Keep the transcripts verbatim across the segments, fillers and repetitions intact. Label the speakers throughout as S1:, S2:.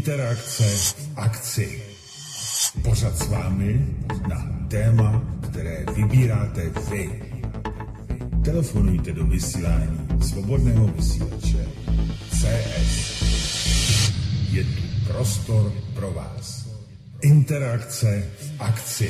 S1: Interakce v akci. Pořad s vámi na téma, které vybíráte vy. Telefonujte do vysílání svobodného vysílače C S. Je tu prostor pro vás. Interakce v akci.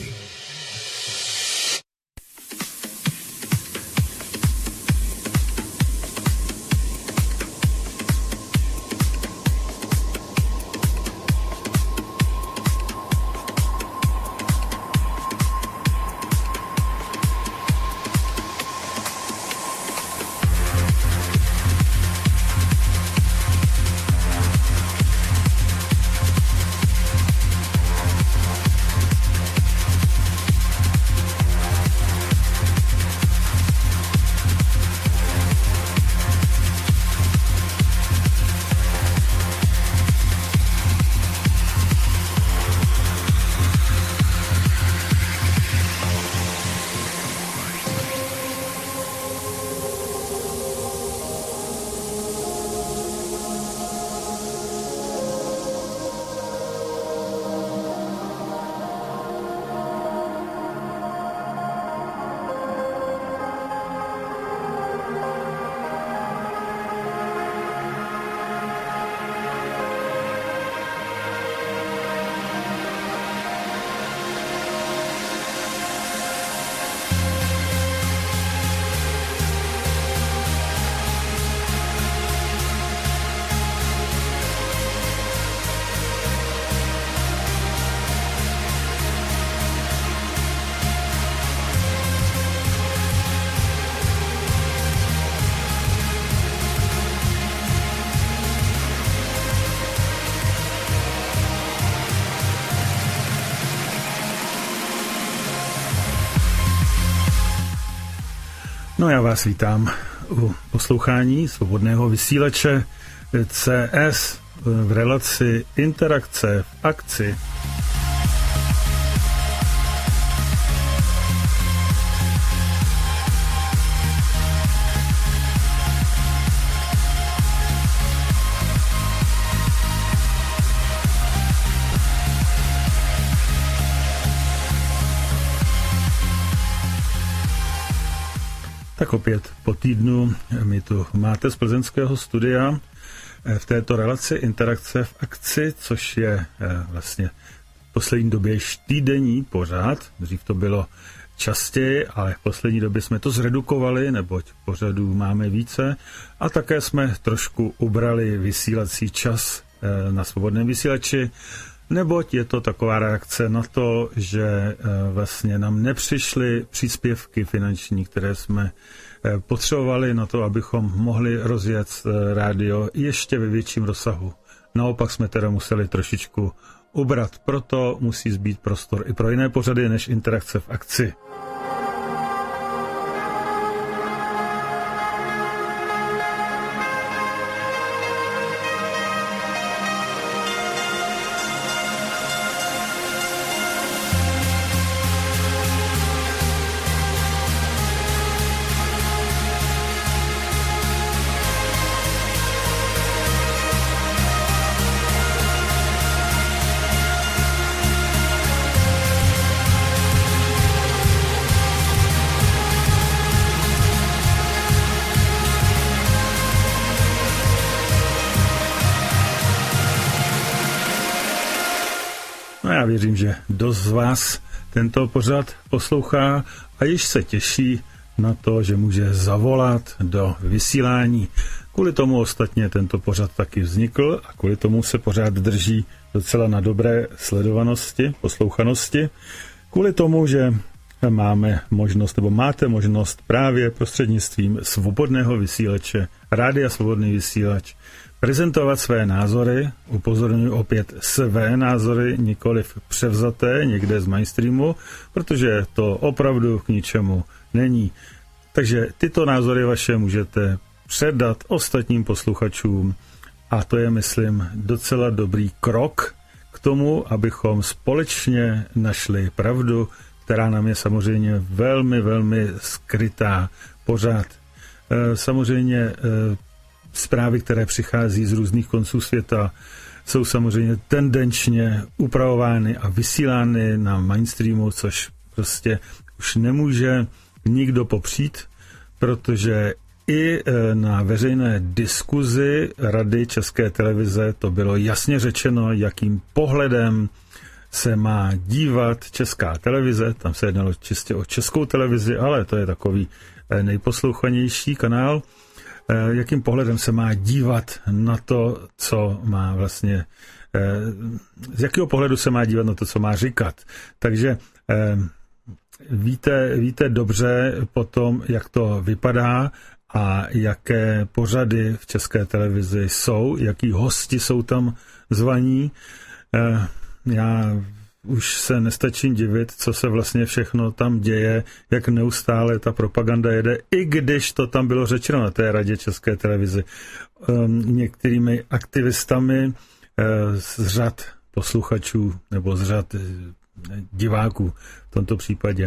S2: No, já vás vítám u poslouchání svobodného vysílače C S v relaci Interakce v akci. Tak opět po týdnu mi tu máte z plzeňského studia v této relaci Interakce v akci, což je vlastně v poslední době již týdenní pořád. Dřív to bylo častěji, ale v poslední době jsme to zredukovali, neboť pořadů máme více a také jsme trošku ubrali vysílací čas na svobodném vysílači, neboť je to taková reakce na to, že vlastně nám nepřišly příspěvky finanční, které jsme potřebovali na to, abychom mohli rozjet rádio ještě ve větším rozsahu. Naopak jsme teda museli trošičku ubrat, proto musí zbýt prostor i pro jiné pořady než Interakce v akci. Já věřím, že dost z vás tento pořad poslouchá a již se těší na to, že může zavolat do vysílání. Kvůli tomu ostatně tento pořad taky vznikl a kvůli tomu se pořád drží docela na dobré sledovanosti, poslouchanosti. Kvůli tomu, že máme možnost, nebo máte možnost právě prostřednictvím svobodného vysílače, Rádia Svobodný vysílač, prezentovat své názory, upozorňuji opět své názory, nikoliv převzaté někde z mainstreamu, protože to opravdu k ničemu není. Takže tyto názory vaše můžete předat ostatním posluchačům a to je, myslím, docela dobrý krok k tomu, abychom společně našli pravdu, která nám je samozřejmě velmi, velmi skrytá pořád. Samozřejmě zprávy, které přichází z různých konců světa, jsou samozřejmě tendenčně upravovány a vysílány na mainstreamu, což prostě už nemůže nikdo popřít, protože i na veřejné diskuzi Rady České televize to bylo jasně řečeno, jakým pohledem se má dívat Česká televize. Tam se jednalo čistě o Českou televizi, ale to je takový nejposlouchanější kanál. Jakým pohledem se má dívat na to, co má vlastně, z jakého pohledu se má dívat na to, co má říkat. Takže víte, víte dobře potom, jak to vypadá a jaké pořady v České televizi jsou, jaký hosti jsou tam zvaní. Já už se nestačím divit, co se vlastně všechno tam děje, jak neustále ta propaganda jede, i když to tam bylo řečeno na té Radě České televizi některými aktivistami z řad posluchačů nebo z řad diváků v tomto případě.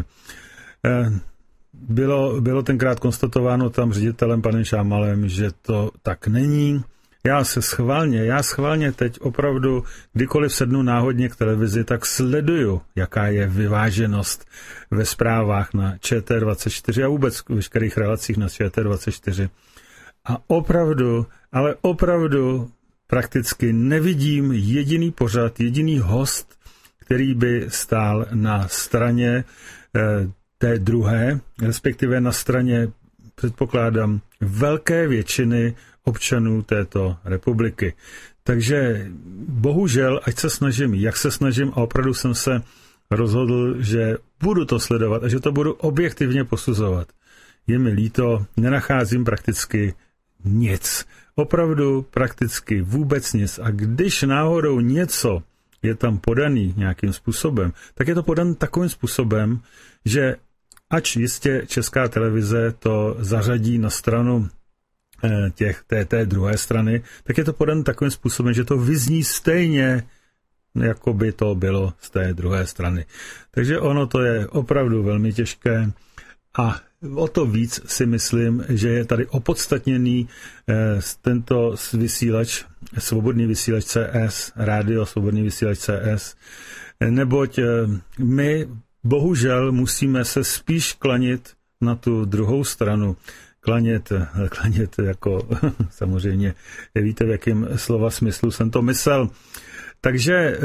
S2: Bylo, bylo tenkrát konstatováno tam ředitelem panem Šámalem, že to tak není. Já se schválně, já schválně teď opravdu, kdykoliv sednu náhodně k televizi, tak sleduju, jaká je vyváženost ve zprávách na Č T dvacet čtyři a vůbec v veškerých relacích na Č T dvacet čtyři. A opravdu, ale opravdu prakticky nevidím jediný pořad, jediný host, který by stál na straně eh, té druhé, respektive na straně, předpokládám, velké většiny občanů této republiky. Takže bohužel, ať se snažím, jak se snažím, a opravdu jsem se rozhodl, že budu to sledovat a že to budu objektivně posuzovat. Je mi líto, nenacházím prakticky nic. Opravdu prakticky vůbec nic. A když náhodou něco je tam podaný nějakým způsobem, tak je to podan takovým způsobem, že ač jistě Česká televize to zařadí na stranu těch, té, té druhé strany, tak je to podan takovým způsobem, že to vyzní stejně, jako by to bylo z té druhé strany. Takže ono to je opravdu velmi těžké a o to víc si myslím, že je tady opodstatněný eh, tento vysílač, svobodný vysílač C S, rádio svobodný vysílač C S, neboť eh, my bohužel musíme se spíš klanit na tu druhou stranu. Klanět, klanět jako samozřejmě víte, v jakém slova smyslu jsem to myslel. Takže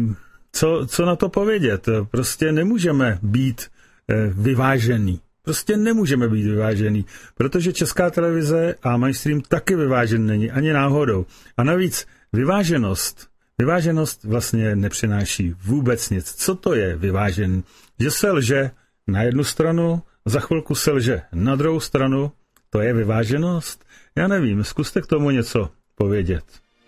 S2: co, co na to povědět? Prostě nemůžeme být vyvážený. Prostě nemůžeme být vyvážený, protože Česká televize a mainstream taky vyvážený není, ani náhodou. A navíc vyváženost, vyváženost vlastně nepřináší vůbec nic. Co to je vyvážený? Že se lže na jednu stranu, za chvilku se lže na druhou stranu, to je vyváženost? Já nevím, zkuste k tomu něco povědět.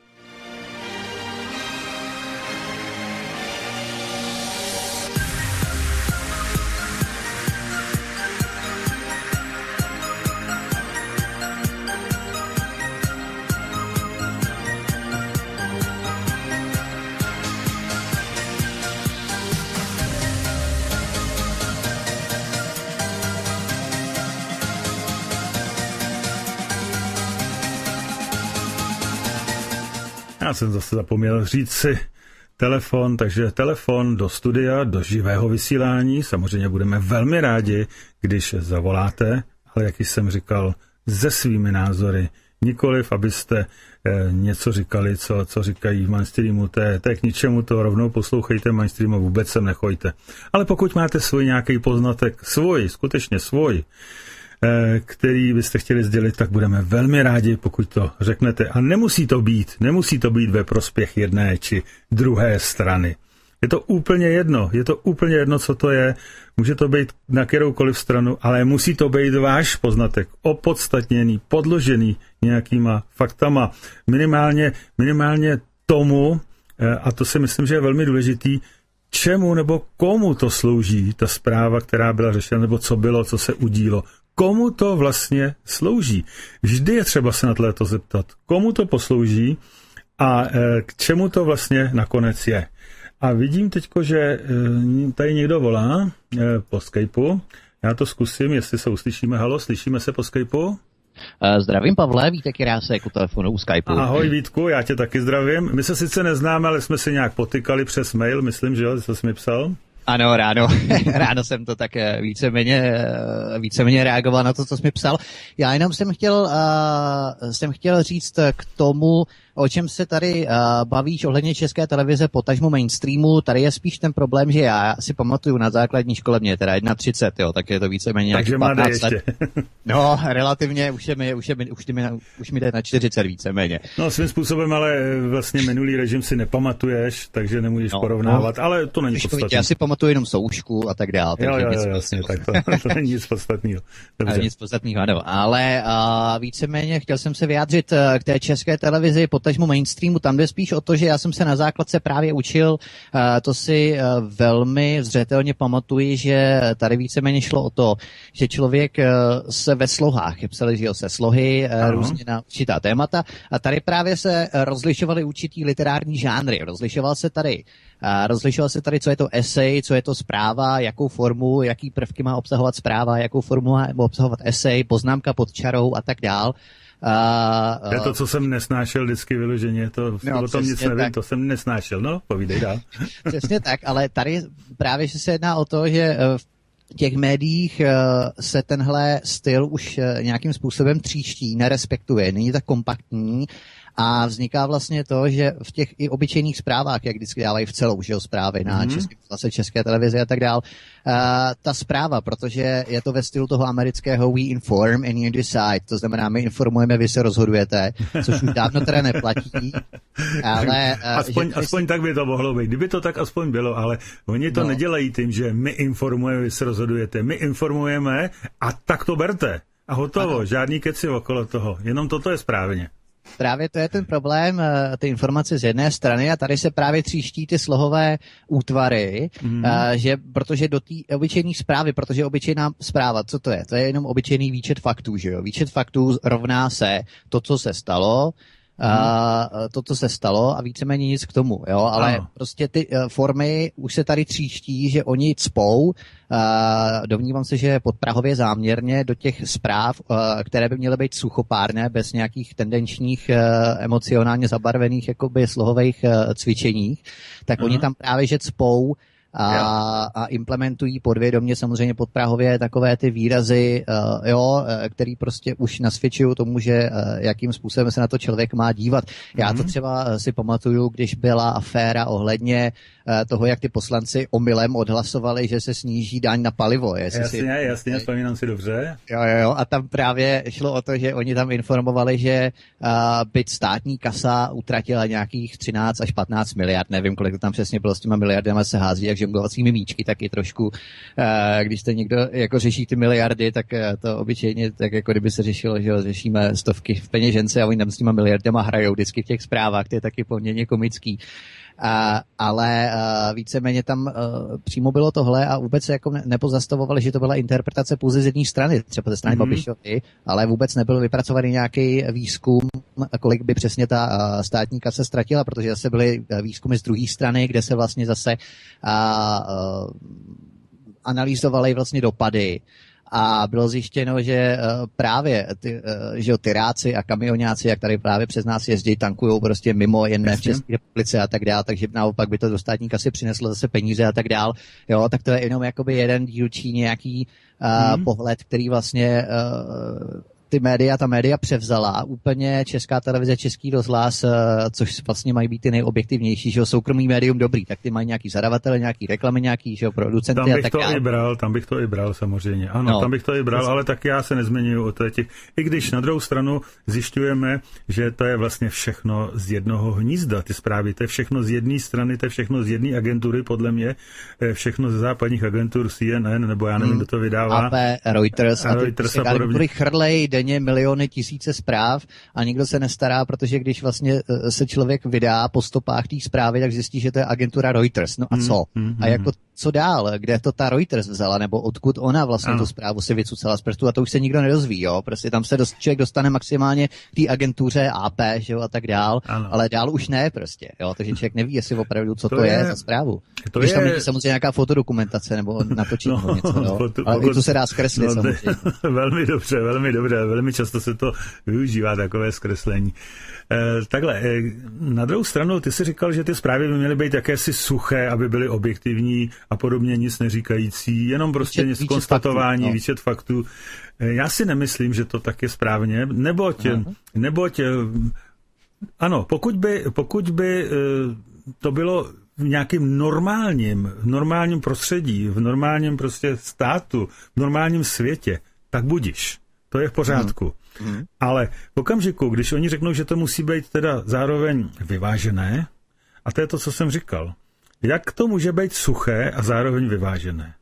S2: Já jsem zase zapomněl říct si telefon, takže telefon do studia, do živého vysílání. Samozřejmě budeme velmi rádi, když zavoláte, ale jak jsem říkal, se svými názory. Nikoliv, abyste eh, něco říkali, co, co říkají v mainstreamu, to je, to je k ničemu, to rovnou poslouchejte mainstreamu, vůbec sem nechoďte. Ale pokud máte svůj nějaký poznatek, svůj, skutečně svůj, který byste chtěli sdělit, tak budeme velmi rádi, pokud to řeknete. A nemusí to být, nemusí to být ve prospěch jedné či druhé strany. Je to úplně jedno, je to úplně jedno, co to je. Může to být na kteroukoliv stranu, ale musí to být váš poznatek, opodstatněný, podložený nějakýma faktama. Minimálně, minimálně tomu, a to si myslím, že je velmi důležitý, čemu nebo komu to slouží, ta zpráva, která byla řešena, nebo co bylo, co se udílo. Komu to vlastně slouží? Vždy je třeba se na to zeptat, komu to poslouží a k čemu to vlastně nakonec je. A vidím teďko, že tady někdo volá po Skypeu. Já to zkusím, jestli se uslyšíme. Halo, slyšíme se po Skypeu?
S3: Zdravím, Pavle, Vítek Jirásek u telefonu, u Skypeu.
S2: Ahoj Vítku, já tě taky zdravím. My se sice neznáme, ale jsme si nějak potykali přes mail, myslím, že jo, co jsi mi psal?
S3: Ano, ráno, ráno jsem to tak víceméně, víceméně reagoval na to, co jsi mi psal. Já jenom jsem chtěl, uh, jsem chtěl říct k tomu, o čem se tady uh, bavíš ohledně České televize, potažmo mainstreamu. Tady je spíš ten problém, že já si pamatuju na základní škole, mě teda třicet jedna, jo, tak je to víceméně nějaký patnáct let. No, relativně, už, je mi, už, je mi, už, mi, už mi jde na čtyřicet víceméně.
S2: No, svým způsobem, ale vlastně minulý režim si nepamatuješ, takže nemůžeš no, porovnávat, no, ale to není podstatné.
S3: Já si pamatuju jenom soušku a tak dále.
S2: Jo, jo, jo, jasně, tak to, to není nic podstatného.
S3: Ale nic podstatného, ano. Ale uh, víceméně chtěl jsem se vyjádřit uh, k té České televizi, potažmo mainstreamu, tam jde spíš o to, že já jsem se na základce právě učil, uh, to si uh, velmi zřetelně pamatuji, že tady víceméně šlo o to, že člověk uh, se ve slohách, je psali, že jo, se slohy, uh, různě na určitá témata a tady právě se uh, rozlišovaly určitý literární žánry. Rozlišoval se tady Uh, rozlišoval se tady, co je to esej, co je to zpráva, jakou formu, jaký prvky má obsahovat zpráva, jakou formu má obsahovat esej, poznámka pod čarou a tak dál.
S2: Uh, to je to, co jsem nesnášel vždycky vyloženě, to, no, o tom nic nevím, tak. To jsem nesnášel, no, povídej dál.
S3: Přesně tak, ale tady právě se jedná o to, že v těch médiích se tenhle styl už nějakým způsobem tříští, nerespektuje, není tak kompaktní. A vzniká vlastně to, že v těch i obyčejných zprávách, jak vždycky dávají v celou, že jo, zprávy na mm-hmm. české zase české televizi a tak dál, uh, ta zpráva, protože je to ve stylu toho amerického we inform and you decide, to znamená, my informujeme, vy se rozhodujete, což už dávno teda neplatí, ale... Uh,
S2: aspoň že, aspoň tak by to mohlo být, kdyby to tak aspoň bylo, ale oni to no. nedělají tím, že my informujeme, vy se rozhodujete, my informujeme a tak to berte. A hotovo, ano. Žádný keci okolo toho, jenom toto je správně.
S3: Právě to je ten problém, ty informace z jedné strany a tady se právě tříští ty slohové útvary, mm. že protože do té obyčejné zprávy, protože obyčejná zpráva, co to je? To je jenom obyčejný výčet faktů, že jo? Výčet faktů rovná se to, co se stalo, Uh, to, co se stalo a víceméně nic k tomu, jo, ale ano. Prostě ty uh, formy už se tady tříští, že oni cpou, uh, domnívám se, že podprahově záměrně do těch zpráv, uh, které by měly být suchopárné, bez nějakých tendenčních, uh, emocionálně zabarvených, jakoby slohových uh, cvičeních, tak uh-huh. oni tam právě, že cpou A, a implementují podvědomě samozřejmě podprahově takové ty výrazy, uh, jo, který prostě už nasvědčují tomu, že uh, jakým způsobem se na to člověk má dívat. Já to třeba si pamatuju, když byla aféra ohledně uh, toho, jak ty poslanci omylem odhlasovali, že se sníží daň na palivo.
S2: Jasně,
S3: si...
S2: jasně, vzpomínám si dobře.
S3: Jo, jo, jo, a tam právě šlo o to, že oni tam informovali, že uh, byť státní kasa utratila nějakých třináct až patnáct miliard, nevím, kolik to tam přesně bylo, s těma miliardama se hází, jak žonglovacími míčky, tak je trošku, uh, když jste někdo jako řeší ty miliardy, tak uh, to obyčejně, tak jako kdyby se řešilo, že řešíme stovky v peněžence a oni tam s těma miliardama hrajou vždycky v těch zprávách, to je taky poměrně komický. Uh, ale uh, víceméně tam uh, přímo bylo tohle a vůbec se jako ne- nepozastavovali, že to byla interpretace pouze z jedné strany, třeba ze strany mm-hmm. Babišovy, ale vůbec nebyl vypracovaný nějaký výzkum, kolik by přesně ta uh, státní kasa ztratila, protože zase byly výzkumy z druhé strany, kde se vlastně zase uh, uh, analyzovaly vlastně dopady. A bylo zjištěno, že uh, právě ty, uh, že tyráci a kamionáci, jak tady právě přes nás jezdí, tankujou prostě mimo, jen ne v České republice a tak dále, takže naopak by to do státní kasy přineslo zase peníze a tak dále. Jo, tak to je jenom jakoby jeden dílčí nějaký uh, hmm. pohled, který vlastně uh, ty média, ta média převzala úplně Česká televize, Český rozhlas, což vlastně mají být ty nejobjektivnější, že jo, soukromý médium dobrý, tak ty mají nějaký zadavatele, nějaký reklamy, nějaký, že jo, producenty
S2: tam bych
S3: a tak
S2: to
S3: dále.
S2: i bral, tam bych to i bral samozřejmě. Ano, no, tam bych to i bral, ale tak já se nezmiňuji o těch. I když na druhou stranu zjišťujeme, že to je vlastně všechno z jednoho hnízda, ty zprávy, to je všechno z jedné strany, to je všechno z jedné agentury, podle mě, všechno ze západních agentur C N N, nebo já nevím, kdo to vydává.
S3: A P, Reuters, a,
S2: Reuters a, a podobně.
S3: Chrlej denně miliony, tisíce zpráv a nikdo se nestará, protože když vlastně se člověk vydá po stopách té zprávy, tak zjistí, že to je agentura Reuters. No a co? Mm, mm, a jako co dál? Kde to ta Reuters vzala? Nebo odkud ona vlastně ano. tu zprávu si vycucala z prstu? A to už se nikdo nedozví, jo? Prostě tam se dost, člověk dostane maximálně k té agentuře A P, že jo, a tak dál, ano. ale dál už ne prostě, jo? Takže člověk neví, jestli opravdu, co to, to je, je za zprávu. To když je... tam není samozřejmě nějaká fotodokumentace nebo natočení no, něco, jo? Foto, ale pokud... i to se dá zkreslit no, samozřejmě.
S2: Velmi dobře, velmi dobře, velmi často se to využívá, takové zkreslení. E, takhle, e, na druhou stranu, ty jsi říkal, že ty zprávy by měly být jakési suché, aby byly objektivní a podobně, nic neříkající, jenom prostě nic konstatování,
S3: no.
S2: výčet faktů. E, já si nemyslím, že to tak je správně, neboť, neboť ano, pokud by, pokud by to bylo v nějakým normálním, v normálním prostředí, v normálním prostě státu, v normálním světě, tak budiš. To je v pořádku. Mm. Ale v okamžiku, když oni řeknou, že to musí být teda zároveň vyvážené, a to je to, co jsem říkal, jak to může být suché a zároveň vyvážené?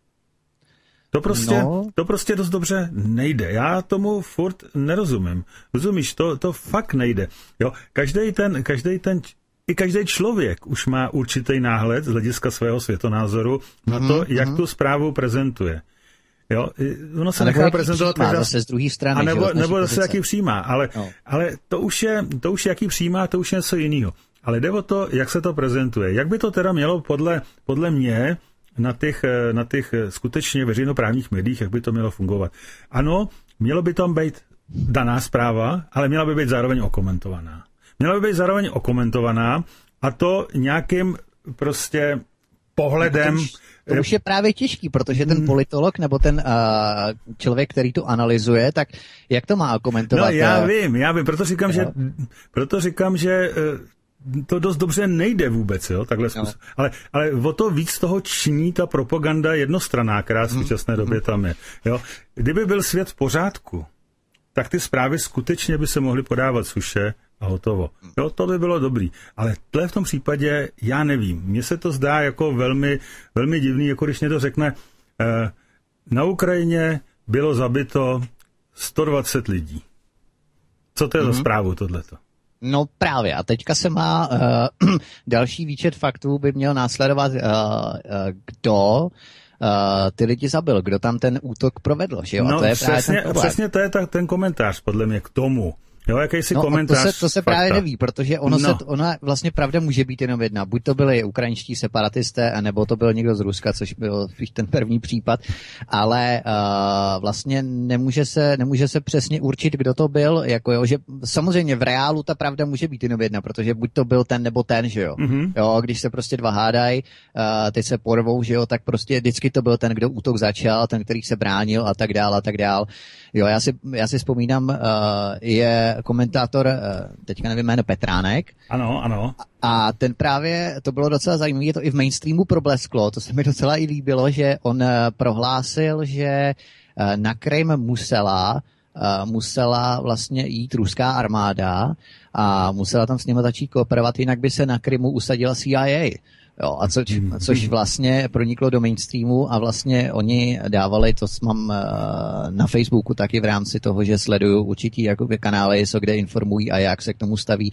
S2: To prostě, no. to prostě dost dobře nejde. Já tomu furt nerozumím. Rozumíš, to, to fakt nejde. Jo, každej ten, každej ten, i každý člověk už má určitý náhled z hlediska svého světonázoru na to, mm, jak mm. tu zprávu prezentuje. Jo, ono se nechá prezentovat
S3: přijímá, zase z druhé strany.
S2: A nebo,
S3: že,
S2: nebo zase jaký přijímá, ale, no. ale to už je, to už jaký přijímá, to už je něco jiného. Ale jde o to, jak se to prezentuje. Jak by to teda mělo podle, podle mě na těch, na těch skutečně veřejnoprávních médiích, jak by to mělo fungovat. Ano, mělo by tam být daná zpráva, ale měla by být zároveň okomentovaná. Měla by být zároveň okomentovaná a to nějakým prostě pohledem.
S3: To už, to už je právě těžký, protože ten politolog nebo ten uh, člověk, který to analyzuje, tak jak to má komentovat?
S2: No já vím, já vím, proto říkám, jo. že proto říkám, že to dost dobře nejde vůbec, jo, takhle zkus. Ale, ale o to víc toho činí ta propaganda jednostranná, která v současné době tam je. Jo. Kdyby byl svět v pořádku, tak ty zprávy skutečně by se mohly podávat suše a hotovo. Jo, to by bylo dobrý. Ale tle v tom případě já nevím. Mně se to zdá jako velmi, velmi divný, jako když někdo řekne, eh, na Ukrajině bylo zabito sto dvacet lidí. Co to je mm-hmm. za zprávu tohleto?
S3: No právě. A teďka se má uh, další výčet faktů by měl následovat, uh, uh, kdo Uh, ty lidi zabil, kdo tam ten útok provedl, že jo?
S2: No,
S3: a to je
S2: přesně,
S3: právě ten
S2: přesně to je ta, ten komentář, podle mě, k tomu. Jo, jakýsi
S3: no,
S2: komentář.
S3: To se, to se právě neví, protože ono
S2: no.
S3: se, ona vlastně pravda může být jenom jedna. Buď to byli ukrajinští separatisté, nebo to byl někdo z Ruska, což byl spíš ten první případ, ale uh, vlastně nemůže se, nemůže se přesně určit, kdo to byl, jako jo, že samozřejmě v reálu ta pravda může být jenom jedna, protože buď to byl ten nebo ten, že jo. Mm-hmm. Jo, když se prostě dva hádají, uh, teď se porvou, že jo, tak prostě vždycky to byl ten, kdo útok začal, ten, který se bránil a tak dál a tak dál. Jo, já si, já si vzpomínám, uh, je komentátor, teďka nevím jméno, Petránek.
S2: Ano, ano.
S3: A ten právě, to bylo docela zajímavé, to i v mainstreamu problesklo, to se mi docela i líbilo, že on prohlásil, že na Krym musela, musela vlastně jít ruská armáda a musela tam s nimi začít kooperovat, jinak by se na Krymu usadila C I A. Jo, a což, což vlastně proniklo do mainstreamu a vlastně oni dávali, to mám na Facebooku taky v rámci toho, že sleduju určitý jakoby kanály, co kde informují a jak se k tomu staví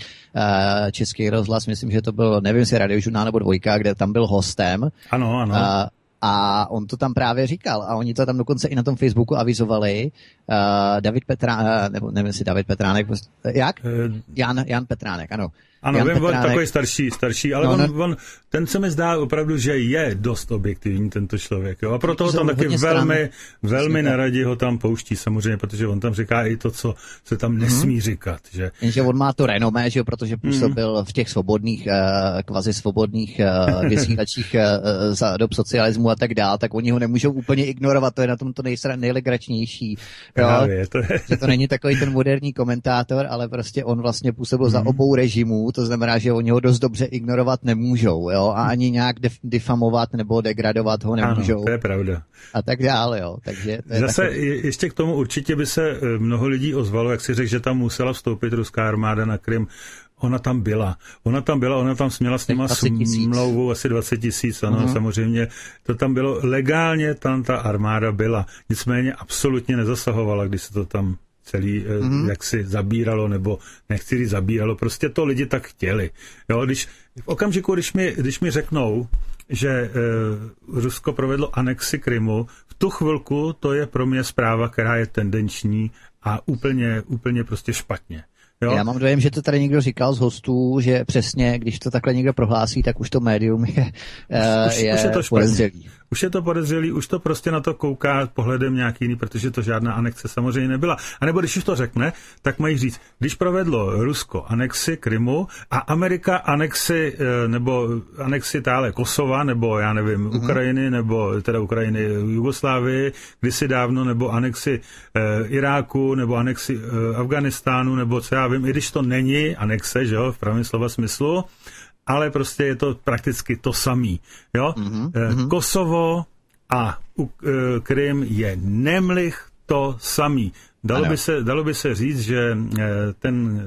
S3: Český rozhlas. Myslím, že to bylo, nevím, jestli Radiožurnál nebo Dvojka, kde tam byl hostem.
S2: Ano, ano.
S3: A, a on to tam právě říkal a oni to tam dokonce i na tom Facebooku avizovali. Uh, David Petránek, nebo nevím, jestli David Petránek, jak? Jan, Jan Petránek, ano.
S2: Ano, vím, on takový starší, starší, ale no, on, no. on, ten se mi zdá opravdu, že je dost objektivní tento člověk, jo, a proto ho tam taky velmi, velmi neradi ho tam pouští, samozřejmě, protože on tam říká i to, co se tam nesmí mm-hmm. říkat, že.
S3: Jenže on má to renomé, že jo, protože působil mm. v těch svobodných, uh, kvazi svobodných uh, vysílačích uh, za dob socialismu a tak dál, tak oni ho nemůžou úplně ignorovat, to je na tom to nejsra, nejlegračnější,
S2: Právě, to je.
S3: Že to není takový ten moderní komentátor, ale prostě on vlastně působil mm. za obou režimů. To znamená, že oni ho dost dobře ignorovat nemůžou, jo, a ani nějak def- difamovat nebo degradovat ho nemůžou.
S2: Ano, to je pravda.
S3: A tak dále, jo. Takže to je
S2: Zase
S3: takový...
S2: ještě k tomu určitě by se mnoho lidí ozvalo, jak si řekl, že tam musela vstoupit ruská armáda na Krym. Ona tam byla. Ona tam byla, ona tam směla s nima smlouvu asi dvacet tisíc, ano, uh-huh. samozřejmě. To tam bylo, legálně tam ta armáda byla. Nicméně absolutně nezasahovala, když se to tam celý, mm-hmm. jak si zabíralo, nebo nechci říct zabíralo, prostě to lidi tak chtěli. Jo, když, v okamžiku, když mi, když mi řeknou, že e, Rusko provedlo anexi Krymu, v tu chvilku to je pro mě zpráva, která je tendenční a úplně, úplně prostě špatně. Jo?
S3: Já mám dojem, že to tady někdo říkal z hostů, že přesně, když to takhle někdo prohlásí, tak už to médium je,
S2: už,
S3: je,
S2: už je to špatně. už je to podezřelý, už to prostě na to kouká pohledem nějaký jiný, protože to žádná anexe samozřejmě nebyla. A nebo když už to řekne, tak mají říct, když provedlo Rusko anexi Krymu a Amerika anexi, nebo anexi tále Kosova, nebo já nevím, mm-hmm. Ukrajiny, nebo teda Ukrajiny, Jugoslávii, kdysi dávno, nebo anexi e, Iráku, nebo anexi e, Afganistánu, nebo co já vím, i když to není anexe, že jo, v pravém slova smyslu, ale prostě je to prakticky to samý. Jo? Mm-hmm. E, Kosovo a e, Krym je nemlich to samý. Dalo by se, dalo by se říct, že e, ten,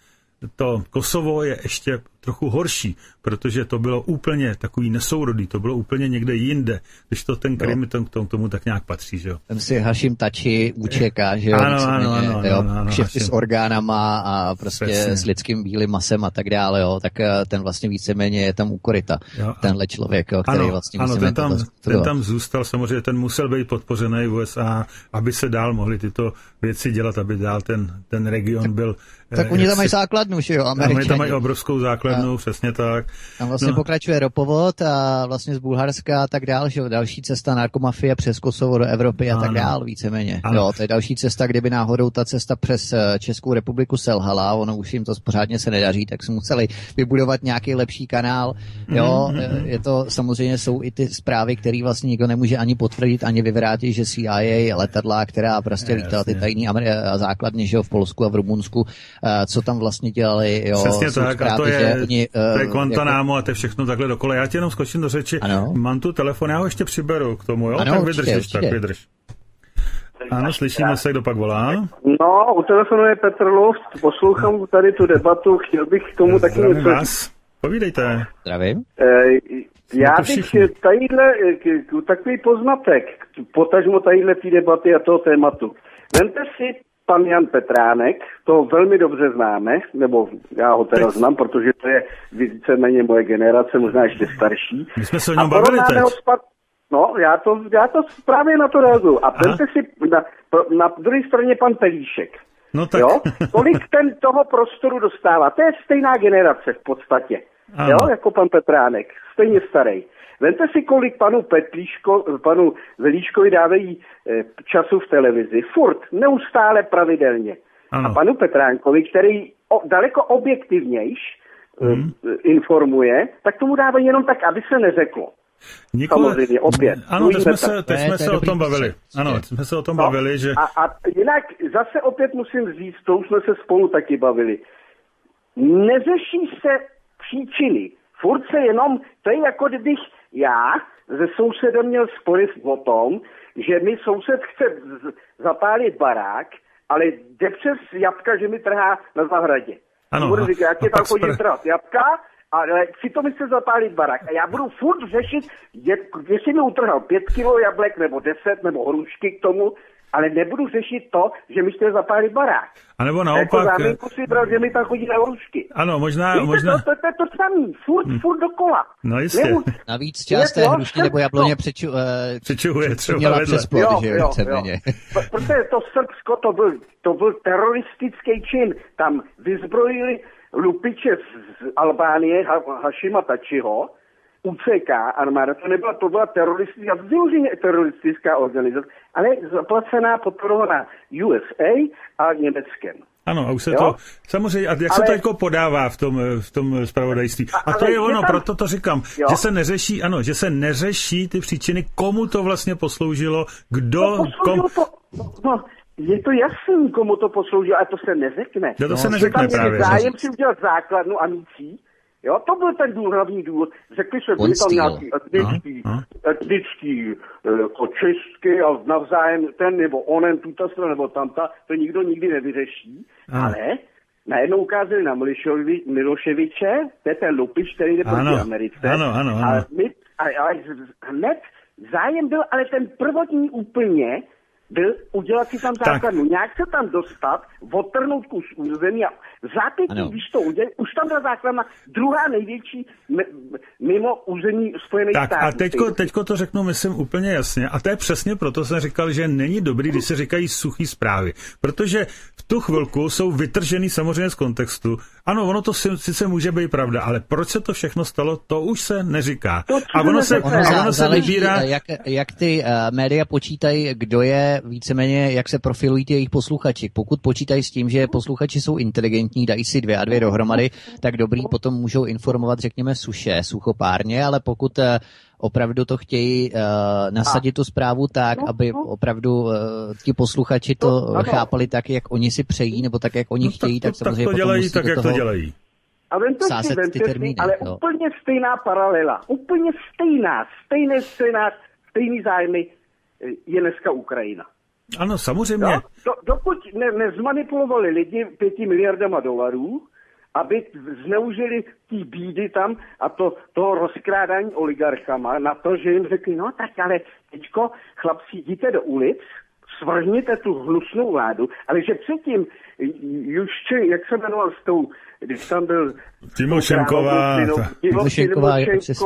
S2: to Kosovo je ještě trochu horší, protože to bylo úplně takový nesourodý, to bylo úplně někde jinde, když to ten Krym no. tomu, tomu tak nějak patří, že jo.
S3: Tam si Hašim Tači učeká, že jo,
S2: ano, ano, ano,
S3: jo,
S2: ano, ano,
S3: kšefty s orgánama a prostě Přesně. s lidským bílým masem a tak dále, jo, tak ten vlastně víceméně je tam u koryta, jo, tenhle člověk, jo, který
S2: ano,
S3: vlastně
S2: ano, ten tam, ten tam zůstal, samozřejmě ten musel být podpořený v U S A, aby se dál mohly tyto věci dělat, aby dál ten, ten region tak, byl...
S3: Tak eh, oni tam mají základnu, že jo, Američani.
S2: Oni tam mají obrovskou základnu, a, přesně tak.
S3: Tam vlastně no. pokračuje ropovod a vlastně z Bulharska a tak dál, že jo, další cesta narkomafie přes Kosovo do Evropy a ano. tak dál, víceméně. Ano. Jo, to je další cesta, kdyby náhodou ta cesta přes Českou republiku selhala, ono už jim to pořádně se nedaří, tak jsme museli vybudovat nějaký lepší kanál, jo, mm-hmm. je to, samozřejmě jsou i ty zprávy, které vlastně nikdo nemůže ani potvrdit, ani vyvrátit, že C I A letadla, která prostě lítala ty tajní základny, že jo, v Polsku a v Rumunsku, co tam vlastně dělali, jo.
S2: Přesně tak, zprávy, a to je, oni, to je Guantanamo jako... a to je všechno takhle dokola. Já ti jenom skočím do řeči, ano. Mám tu telefon, já ho ještě přiberu k tomu, jo?
S3: Ano,
S2: tak
S3: určitě,
S2: vydrž,
S3: určitě.
S2: tak vydrž. Ano, slyšíme se, kdo pak volá.
S4: No, u telefonu je Petr Luft, poslouchám tady tu debatu, chtěl bych k tomu taky něco...
S2: vás. Povídejte.
S3: Zdravím.
S4: E, já bych tadyhle, takový poznatek, potažmo tadyhle té debaty a toho tématu. Vemte si pan Jan Petránek, to velmi dobře známe, nebo já ho teda znám, protože to je víceméně moje generace, možná ještě starší.
S2: My jsme se o něm bavili teď.
S4: Spad... No, já to, já to právě na to reaguju. A vemte si na, na druhé straně pan Pelíšek.
S2: No tak.
S4: Jo? Kolik ten toho prostoru dostává? To je stejná generace v podstatě. Ano. Jo, jako pan Petránek. Stejně starý. Vemte si, kolik panu Petlíško, panu Velíškovi dávají e, času v televizi. Furt, neustále, pravidelně. Ano. A panu Petránkovi, který o, daleko objektivnějš hmm. e, informuje, tak tomu dávají jenom tak, aby se neřeklo.
S2: Nikoli...
S4: Samozřejmě, opět.
S2: Ano, teď jsme se, teď jsme se o tom bavili. Ano, teď jsme se o tom no, bavili, že...
S4: A, a jinak zase opět musím říct, to už jsme se spolu taky bavili. Neřeší se příčiny. Furt se jenom, to je jako kdybych já se sousedem měl spory o tom, že mi soused chce z- zapálit barák, ale jde přes jabka, že mi trhá na zahradě.
S2: Ano.
S4: Budu říkat, já tě tam chodím
S2: spr...
S4: trhat jabka, ale přitom mi chce zapálit barák. A já budu furt řešit, je, jestli mi utrhal pět kilo jablek, nebo deset, nebo hrušky k tomu, ale nebudu řešit to, že mi chce zapálit barák.
S2: A nebo naopak...
S4: Jako záminku si bral, že mi tam chodí na hrušky.
S2: Ano, možná...
S4: Víte,
S2: možná...
S4: To, to, to je to samý, furt, hmm. furt dokola.
S2: No jistě.
S3: Nebo... Navíc část té hrušky nebo jabloně přeču, uh,
S2: přečuhuje třeba
S3: měla přes plod,
S4: jo,
S3: že
S4: jo, jo. Protože to Srbsko, to byl, to byl teroristický čin. Tam vyzbrojili lupiče z Albánie, ha, Hašima Tačiho, U C K armáda, to nebyla, to byla teroristická, vyloženě teroristická organizace, ale zaplacená, podporovaná U S A a Německem.
S2: Ano, a už se
S4: jo?
S2: to, samozřejmě, a jak ale, se to jako podává v tom, v tom zpravodajství. A, a to je ono, je tam, proto to říkám, jo? že se neřeší, ano, že se neřeší ty příčiny, komu to vlastně posloužilo, kdo...
S4: To posloužilo
S2: kom...
S4: to, no, je to jasný, komu to posloužilo, ale to se neřekne.
S2: No, to
S4: no,
S2: se neřekne
S4: že tam
S2: právě.
S4: Zájem si udělat základnu a mící. Jo, to byl ten důvod, hlavní důvod. Řekli se, byli tam nějaký etnický, no, no. etnický jako čistky a navzájem ten nebo onen, tuta strana nebo tamta, to nikdo nikdy nevyřeší. No. Ale najednou ukázali na Miloševi, Miloševiče, to je ten lupič, který jde proti Americe.
S2: Ano, ano, ano.
S4: Ale, my, ale, ale hned zájem byl, ale ten prvotní úplně byl udělat si tam základnu, nějak se tam dostat, odtrhnout kus území a zápětí, když to udělali, už tam byla základna, druhá největší me, mimo území Spojených
S2: tak,
S4: států.
S2: Tak a teďko, teďko to řeknu, myslím, úplně jasně. A to je přesně proto, jsem říkal, že není dobrý, když se říkají suchý zprávy. Protože v tu chvilku jsou vytržený samozřejmě z kontextu. Ano, ono to sice může být pravda, ale proč se to všechno stalo, to už se neříká.
S4: To,
S2: a ono se,
S3: ono
S2: a ono se vybírá...
S3: Jak, jak ty uh, média počítají, kdo je víceméně, jak se profilují ty jejich posluchači. Pokud počítají s tím, že posluchači jsou inteligentní, dají si dvě a dvě dohromady, tak dobrý, potom můžou informovat, řekněme, suše, suchopárně, ale pokud uh, opravdu to chtějí uh, nasadit tu zprávu tak, aby opravdu uh, ti posluchači to chápali tak, jak oni si přejí, nebo tak, jak oni
S2: no,
S3: chtějí, tak,
S2: tak,
S3: samozřejmě
S2: tak to dělají tak, jak to dělají.
S4: A vemte si, vemte si, ale no. úplně stejná paralela, úplně stejná, stejný scénář, stejný zájmy je dneska Ukrajina.
S2: Ano, samozřejmě.
S4: No, do, dokud ne, nezmanipulovali lidi pěti miliardama dolarů, aby zneužili tí bídy tam a to, toho rozkrádání oligarchama na to, že jim řekli, no tak ale teďko chlapci, jděte do ulic, svrhněte tu hnusnou vládu, ale že předtím Jušče, jak se jmenoval s tou, když tam byl
S2: Timošenková,
S3: Timošenková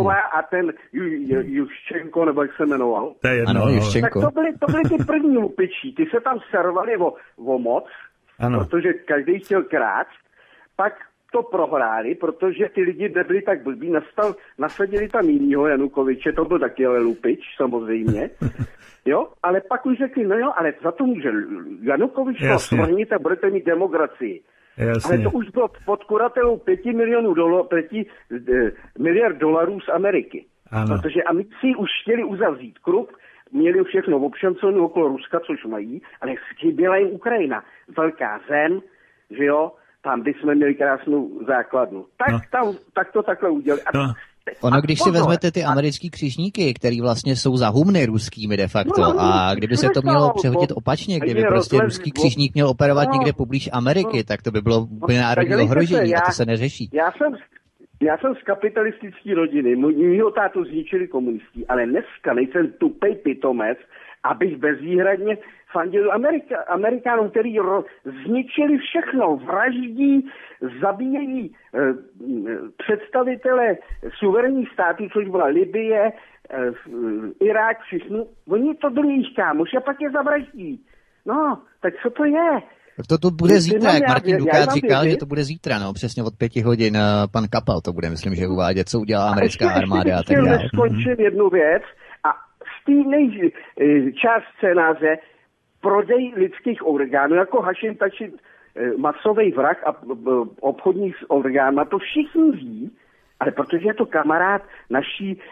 S4: a ten Ju, Ju, Juščenko, nebo jak se jmenoval.
S2: To je jedno, ano,
S4: tak to byly, to byly ty první lupičí, ty se tam servali o, o moc, ano. Protože každý chtěl krát, pak to prohráli, protože ty lidi nebyli tak blbí, nastal, nasadili tam jinýho Janukoviče, to byl taky ale lupič, samozřejmě, jo, ale pak už řekli, no jo, ale za to může Janukovič to svrhnit a budete mít demokracii. Jasně. Ale to už bylo pod kuratelou pěti milionů dolarů, pěti eh, miliard dolarů z Ameriky. Ano. Protože Amici už chtěli uzavřít kruh, měli všechno obšancované okolo Ruska, což mají, ale chyběla jim Ukrajina. Velká zem, že jo, tam bychom měli krásnou základnu. Tak, no. tam, tak to takhle udělali. A,
S2: no.
S3: Ono, když si vezmete ty americký křižníky, který vlastně jsou za humny ruskými de facto, no, no, a kdyby se to mělo přehodit opačně, kdyby prostě ruský křižník měl operovat no, někde poblíž Ameriky, no, tak to by bylo úplně národní ohrožení a to se neřeší.
S4: Já jsem, já jsem z kapitalistické rodiny, mýho tátu zničili komunisti, ale dneska nejsem tupej pitomec, abych bezvýhradně fandil Amerika, Amerikánům, který ro, zničili všechno, vraždí, zabíjejí eh, představitele suverénních států, což byla Libye, eh, Irák, všichni. Oni to byli jejich kámoši a pak je zavraždí. No, tak co to je?
S3: To, to bude zítra, jak Martin Dukát říkal, že to bude zítra, no, přesně od pěti hodin pan Kapal to bude, myslím, že uvádět, co udělá americká armáda a tak dále.
S4: Ještě skončím jednu věc a z té nej, část scénáře prodej lidských orgánů, jako Hašim Tači, masový vrah a obchodník s orgánama, to všichni ví, ale protože je to kamarád naší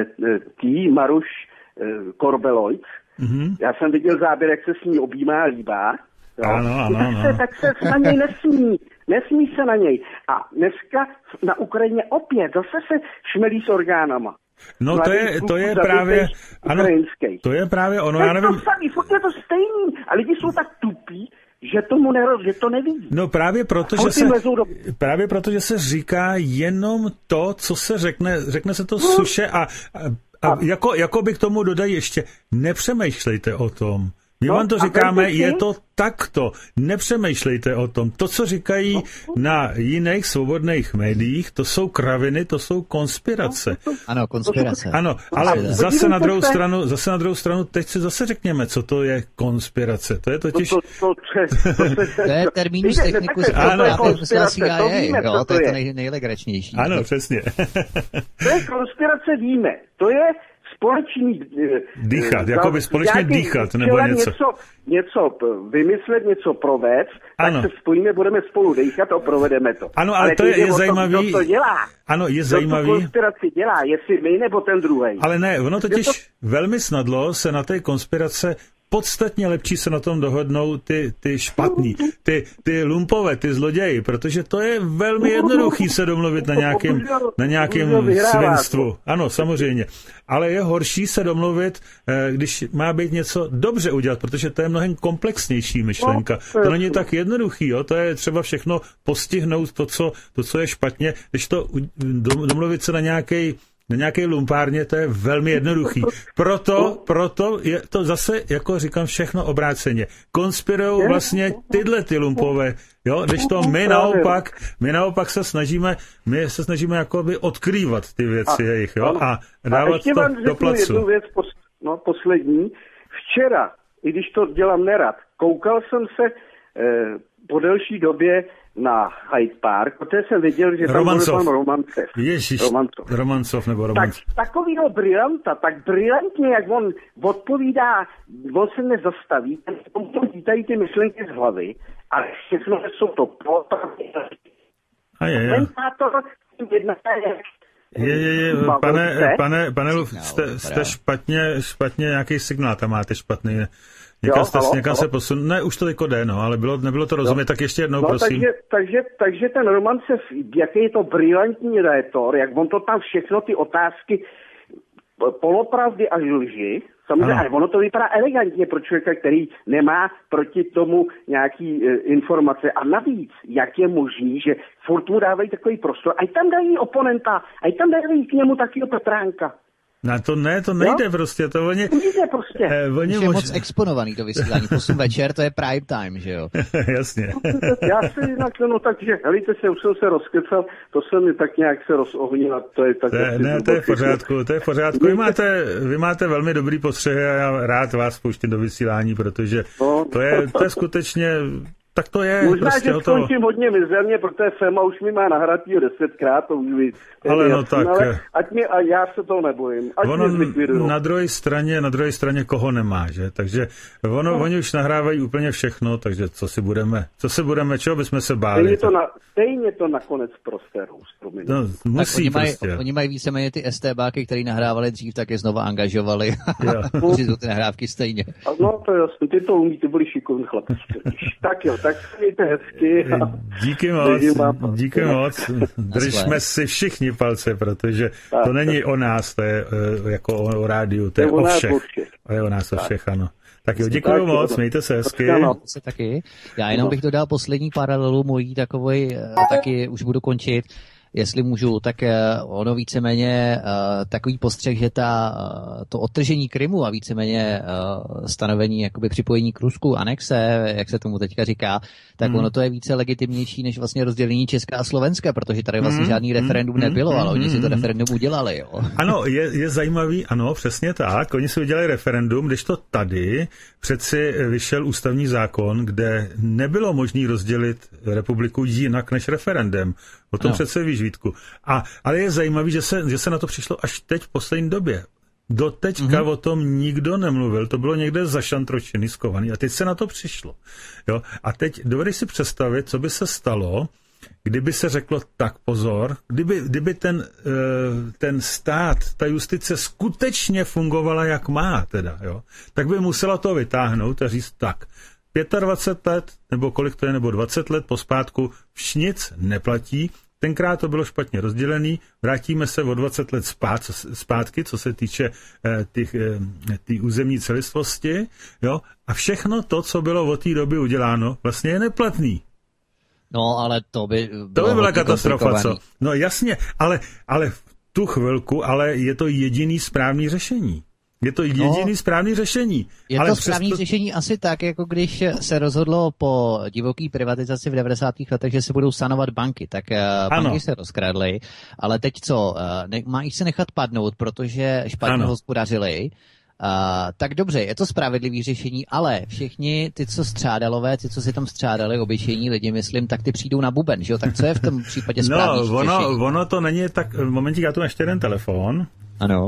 S4: tý Maruš Korbeloid, mm-hmm. Já jsem viděl záběr, jak se s ní objímá a líbá,
S2: ano, ano,
S4: tak, se,
S2: ano.
S4: tak se na něj nesmí, nesmí se na něj. A dneska na Ukrajině opět zase se šmelí s orgánama.
S2: No to je, to je právě, ano, to je právě ono, já nevím.
S4: To samý, furt je to stejný a lidi jsou tak tupí, že tomu neroz, že to nevidí.
S2: No právě proto, že se, právě proto, že se říká jenom to, co se řekne, řekne se to no. suše a, a, a jako, jako by k tomu dodají ještě, nepřemýšlejte o tom. My no, vám to říkáme, je to takto. Nepřemýšlejte o tom. To, co říkají na jiných svobodných médiích, to jsou kraviny, to jsou konspirace.
S3: Ano, konspirace.
S2: Ano, ale zase na druhou stranu, zase na druhou stranu, teď si zase řekněme, co to je konspirace. To je totiž...
S4: To, to, to, to, to,
S3: to je terminus technicus.
S2: Ano,
S3: C I A, jo, to je to nej, nejlegračnější.
S2: Ano, přesně.
S4: To je konspirace, víme. To je společný...
S2: Dýchat, jako by společně dýchat, nebo něco.
S4: něco. Něco vymyslet, něco provést, ano. Tak se spojíme, budeme spolu dýchat a provedeme to.
S2: Ano, ale, ale to je, je zajímavý.
S4: Tom, kdo to dělá?
S2: Ano, je
S4: kdo
S2: zajímavý.
S4: Kdo tu konspiraci dělá, jestli my nebo ten druhej.
S2: Ale ne, ono totiž
S4: to...
S2: velmi snadlo se na té konspirace podstatně lepší se na tom dohodnou ty, ty špatný, ty, ty lumpové, ty zloději, protože to je velmi jednoduchý se domluvit na nějakém, na nějakém svinstvu. Ano, samozřejmě. Ale je horší se domluvit, když má být něco dobře udělat, protože to je mnohem komplexnější myšlenka. To není tak jednoduchý, jo? To je třeba všechno postihnout to, co, to, co je špatně, když to domluvit se na nějaký na nějaké lumpárně, to je velmi jednoduchý. Proto, proto je to zase, jako říkám, všechno obráceně. Konspirujou vlastně tyhle ty lumpové, jo, když to my naopak, my naopak se snažíme, my se snažíme jakoby odkrývat ty věci a, jejich, jo, a dávat a to do placu.
S4: Jednu věc, pos, no, poslední. Včera, i když to dělám nerad, koukal jsem se eh, po delší době na Hyde Park, protože jsem věděl, že tam
S2: Romancov.
S4: bude pan Romancev.
S2: Ježiš,
S4: Romancov.
S2: Romancov nebo Romancov.
S4: Tak, takovýho brilanta, tak brilantně, jak on odpovídá, on se nezastaví, on to vítají ty myšlenky z hlavy, ale všechno jsou to polopravdy.
S2: A je, je. Je, je, je, pane, pane, pane Luf, jste, jste špatně, špatně nějaký signál, tam máte špatný. Někam, jo, jste, halo, někam halo. se posun... Ne, už to jako jde, no, ale bylo, nebylo to rozumět, tak ještě jednou,
S4: no,
S2: prosím.
S4: Takže, takže, takže ten Romancev, jaký je to brilantní rétor, jak on to tam všechno, ty otázky, polopravdy a lži, samozřejmě, ale ono to vypadá elegantně pro člověka, který nemá proti tomu nějaký e, informace. A navíc, jak je možný, že furt mu dávají takový prostor, ať tam dají oponenta, ať tam dají k němu takového Petránka.
S2: No to ne, to nejde jo? prostě, to oni...
S4: Nejde prostě.
S3: Eh, oni je mož... moc exponovaný to vysílání, osm večer, to je prime time, že jo?
S2: Jasně.
S4: Já se jinak, no takže, helejte se, už jsem se rozkecal, to se mi tak nějak se rozohnil, to je tak...
S2: To je, ne, to je v pořádku, to je v pořádku. Vy máte, vy máte velmi dobrý postřehy a já rád vás pouštím do vysílání, protože no. to, je, to je skutečně... Tak to je.
S4: Možná,
S2: prostě
S4: že skončím hodně mizerně, protože Fema už mi má nahratýho desetkrát, to už víc.
S2: Ale no tak... Ale
S4: ať mě, a já se toho nebojím. Ať
S2: ono
S4: mě zlikvidujou.
S2: Na druhé straně, na druhé straně koho nemá, že? Takže ono, no. oni už nahrávají úplně všechno, takže co si budeme, co si budeme, čeho bychom se báli?
S4: Stejně to, na, stejně to nakonec prosté růst.
S2: No, musí
S3: oni
S2: prostě.
S3: Mají, oni mají víceméně ty STBáky, který nahrávali dřív, tak je znova angažovali. Můžu to ty nahrávky stejně.
S4: A no to je jasný, ty to umí, ty byli šikovní chlapci. Tak jo, tak mějte hezky. A
S2: díky moc, díky moc. Držme si všichni palce, protože tak, to není tak. o nás, to je uh, jako o, o rádiu, to je o všech. To je o nás o všech, ano. Tak jo, děkuji moc, mějte se hezky.
S3: Se taky. Já jenom bych dodal poslední paralelu mojí takovej, taky už budu končit. Jestli můžu, tak ono víceméně uh, takový postřeh, že ta, uh, to odtržení Krymu a víceméně uh, stanovení jakoby připojení k Rusku, anexe, jak se tomu teďka říká, tak mm. ono to je více legitimnější než vlastně rozdělení Česka a Slovenska, protože tady vlastně mm. žádný referendum mm. nebylo, mm. ale oni si to referendum udělali. Jo.
S2: Ano, je, je zajímavý, ano, přesně tak, oni si udělali referendum, když to tady přeci vyšel ústavní zákon, kde nebylo možné rozdělit republiku jinak než referendem. O tom no. přece víš, Vítku. A, ale je zajímavý, že se, že se na to přišlo až teď v poslední době. Do teďka mm-hmm. o tom nikdo nemluvil, to bylo někde zašantročený, skovaný a teď se na to přišlo. Jo? A teď dovedeš si představit, co by se stalo, kdyby se řeklo tak pozor, kdyby, kdyby ten, ten stát, ta justice skutečně fungovala, jak má teda, jo? Tak by musela to vytáhnout a říct tak, dvacet pět let, nebo kolik to je, nebo dvacet let pospátku, už nic neplatí, tenkrát to bylo špatně rozdělený, vrátíme se o dvacet let zpát, zpátky, co se týče eh, těch eh, územní celistvosti, jo, a všechno to, co bylo od té doby uděláno, vlastně je neplatný.
S3: No, ale to by bylo
S2: To by byla katastrofa, co? No jasně, ale, ale v tu chvilku, ale je to jediný správný řešení. Je to jediný no, správný řešení.
S3: Je
S2: ale
S3: to správný přesto... řešení asi tak, jako když se rozhodlo po divoké privatizaci v devadesátých letech, že se budou sanovat banky. Tak ano. banky se rozkradly, ale teď co? Ne, mají se nechat padnout, protože špatně ano. hospodařili. Uh, tak dobře, je to spravedlivý řešení, ale všichni ty, co střádalové, ty, co si tam střádali, obyčejní lidi, myslím, tak ty přijdou na buben, že jo? Tak co je v tom případě správný
S2: no, ono,
S3: řešení?
S2: ono to není tak, momentík, já tu ještě jeden telefon.
S3: Ano.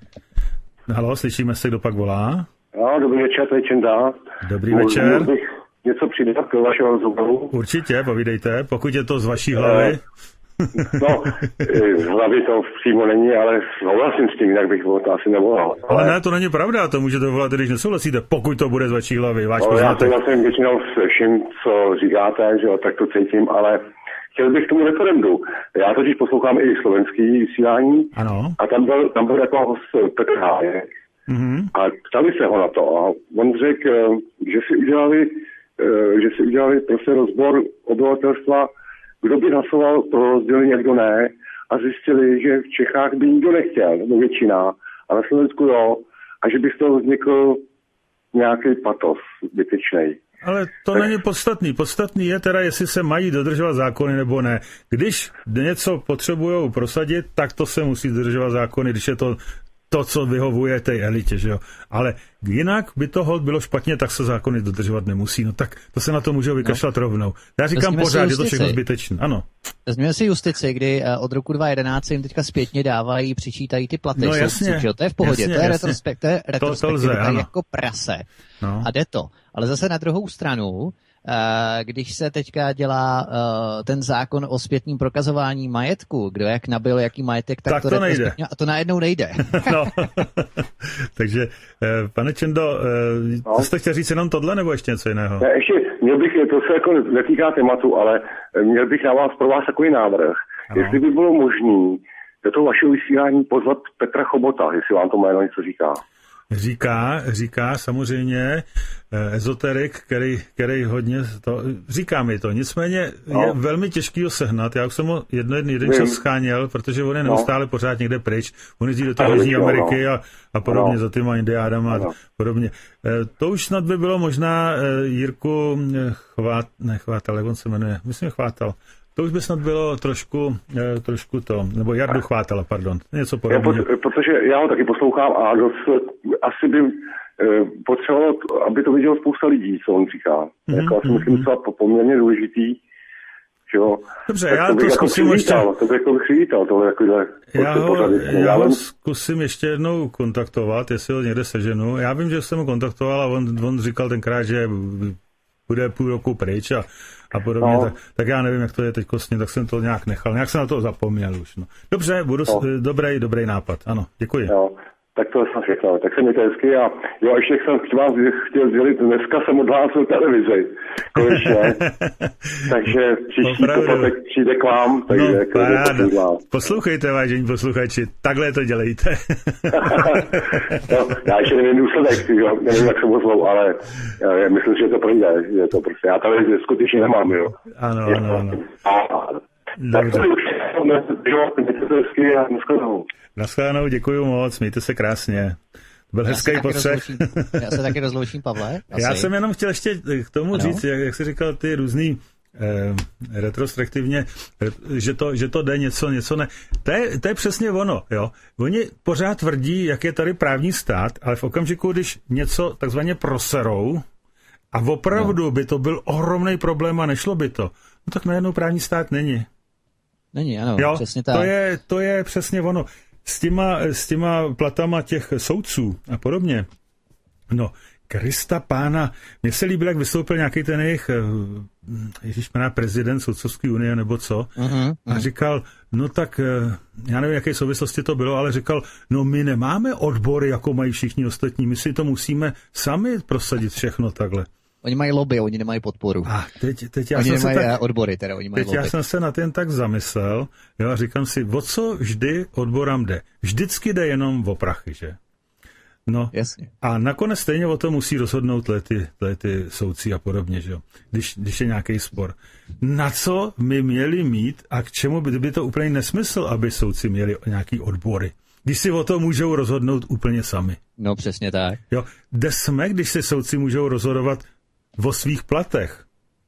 S2: Haló, slyšíme se, kdo pak volá?
S5: No, dobrý večer, to je Čenda.
S2: Dobrý večer.
S5: Můžu bych něco přidat k vašemu rozhovoru?
S2: Určitě, povídejte, pokud je to z vaší hlavy.
S5: No, z hlavy to přímo není, ale souhlasím s tím, jinak bych to asi nevolal.
S2: Ale, ale ne, to není pravda, to můžete volat, když nesouhlasíte, pokud to bude z vaší hlavy. Váš
S5: no, já souhlasím většinou s vším, co říkáte, že jo, tak to cítím, ale chtěl bych k tomu referendu. Já totiž poslouchám i slovenský vysílání.
S2: Ano.
S5: A tam byl, tam byl jako host Petr Hájek. Mm-hmm. A ptali se ho na to. A on řekl, že si udělali, že si udělali prostě rozbor obyvatelstva, kdo by hlasoval pro rozdělení a kdo ne. a zjistili, že v Čechách by nikdo nechtěl, nebo většina, a na Slovensku jo, a že by z toho vznikl nějaký patos zbytečnej.
S2: Ale to tak... není podstatný. Podstatný je teda, jestli se mají dodržovat zákony nebo ne. Když něco potřebujou prosadit, tak to se musí dodržovat zákony, když je to to, co vyhovuje té elitě, že jo. Ale jinak by to hod bylo špatně, tak se zákony dodržovat nemusí. No tak to se na to můžou vykašlat no. rovnou. Já říkám
S3: Vezměme
S2: pořád, je to všechno zbytečné. Ano.
S3: Vezměme si justici, kdy od roku dva tisíce jedenáct jim teďka zpětně dávají, přičítají ty platy.
S2: No jasně.
S3: Soudců, to je v pohodě,
S2: jasně,
S3: to je,
S2: jasně.
S3: retrospekt, to je retrospektivita jako prase.
S2: No.
S3: A jde to. Ale zase na druhou stranu, když se teďka dělá uh, ten zákon o zpětným prokazování majetku, kdo jak nabil jaký majetek, tak,
S2: tak
S3: to,
S2: to nejde.
S3: A to najednou nejde.
S2: No. Takže, pane Čendo, no. jste chtěl říct jenom tohle, nebo ještě něco jiného?
S5: Ne, ještě, měl bych, to se jako netýká tématu, ale měl bych na vás, pro vás takový návrh. Ano. Jestli by bylo možné do toho vašeho vysílání pozvat Petra Chobota, jestli vám to jméno něco říká.
S2: Říká, říká samozřejmě ezoterik, který, který hodně to, říká mi to, nicméně no. je velmi těžký ho sehnat, já už jsem ho jedno, jeden čas scháněl, protože on je neustále no. pořád někde pryč, on jezdí do té Jižní Ameriky no. a, a podobně no. za těma indiádama no. a podobně. To už snad by bylo možná Jirku Chvát, ne Chvátal, jak on se jmenuje, myslím Chvátal. To už by snad bylo trošku, trošku to, nebo Jardu Chvátala, pardon, něco podobného.
S5: Protože já ho taky poslouchám a dost, asi by potřebovalo, aby to vidělo spousta lidí, co on říká. Mm-hmm. Jako, já si myslím, že to poměrně důležitý. Jo.
S2: Dobře,
S5: tak
S2: já
S5: to,
S2: to zkusím
S5: jako
S2: ještě...
S5: To bych jako přivítal, tohle takovýhle...
S2: Já ho, já ho zkusím ještě jednou kontaktovat, jestli ho někde seženu. Já vím, že jsem ho kontaktoval a on, on říkal tenkrát, že bude půl roku pryč a, a podobně, no. tak, tak já nevím, jak to je teď kostně, tak jsem to nějak nechal. Nějak jsem na to zapomněl už. No. Dobře, budu no. s, dobrý, dobrý nápad. Ano, děkuji.
S5: No. Tak to jsem všechno. Tak se mějte hezky a jo, ještě jsem vás chtěl sdělit, dneska jsem odhlásil televizi. Konečně. Takže příští poplatek přijde k vám. Takže
S2: no, paráda. Poslouchejte, vážení posluchači, takhle to dělejte. No, já ještě nevím důsledek, jo, nevím, jak se ozvou, ale já myslím, že to projde. Je to prostě, já televizi skutečně nemám, jo. Ano, ano, ano. Tak to už je, a nashledanou. Nashledanou, děkuji moc, mějte se krásně. Byl já hezký potřeb.
S3: Já se taky rozloučím, Pavle. Asi.
S2: Já jsem jenom chtěl ještě k tomu ano. říct, jak, jak jsi říkal, ty různý eh, retrospektivně, že to, že to jde něco, něco ne. To je, to je přesně ono, jo. Oni pořád tvrdí, jak je tady právní stát, ale v okamžiku, když něco takzvaně proserou a opravdu no. by to byl ohromný problém a nešlo by to, no tak najednou právní stát není.
S3: Není, ano,
S2: jo,
S3: přesně tak.
S2: To je, to je přesně ono. S těma, s těma platama těch soudců a podobně. No, Krista pána, mně se líbil, jak vystoupil nějaký ten jejich, ježišmená prezident Soudcovské unie nebo co, uh-huh, a uh-huh. říkal, no tak, já nevím, jaké souvislosti to bylo, ale říkal, no my nemáme odbory, jako mají všichni ostatní, my si to musíme sami prosadit všechno takhle.
S3: Oni mají lobby, oni nemají podporu.
S2: A teď, teď já
S3: oni
S2: jsem
S3: nemají
S2: se tak,
S3: odbory, teda oni mají
S2: teď
S3: lobby.
S2: já jsem se na ten tak zamyslel, jo, a říkám si, o co vždy odborám jde? Vždycky jde jenom o prachy, že? No,
S3: jasně.
S2: A nakonec stejně o to musí rozhodnout lety, lety soudci a podobně, že jo? Když, když je nějaký spor. Na co my měli mít a k čemu by, by to úplně nesmysl, aby soudci měli nějaký odbory? Když si o to můžou rozhodnout úplně sami.
S3: No, přesně tak.
S2: Jo, kde jsme, když si soudci můžou rozhodovat o svých platech?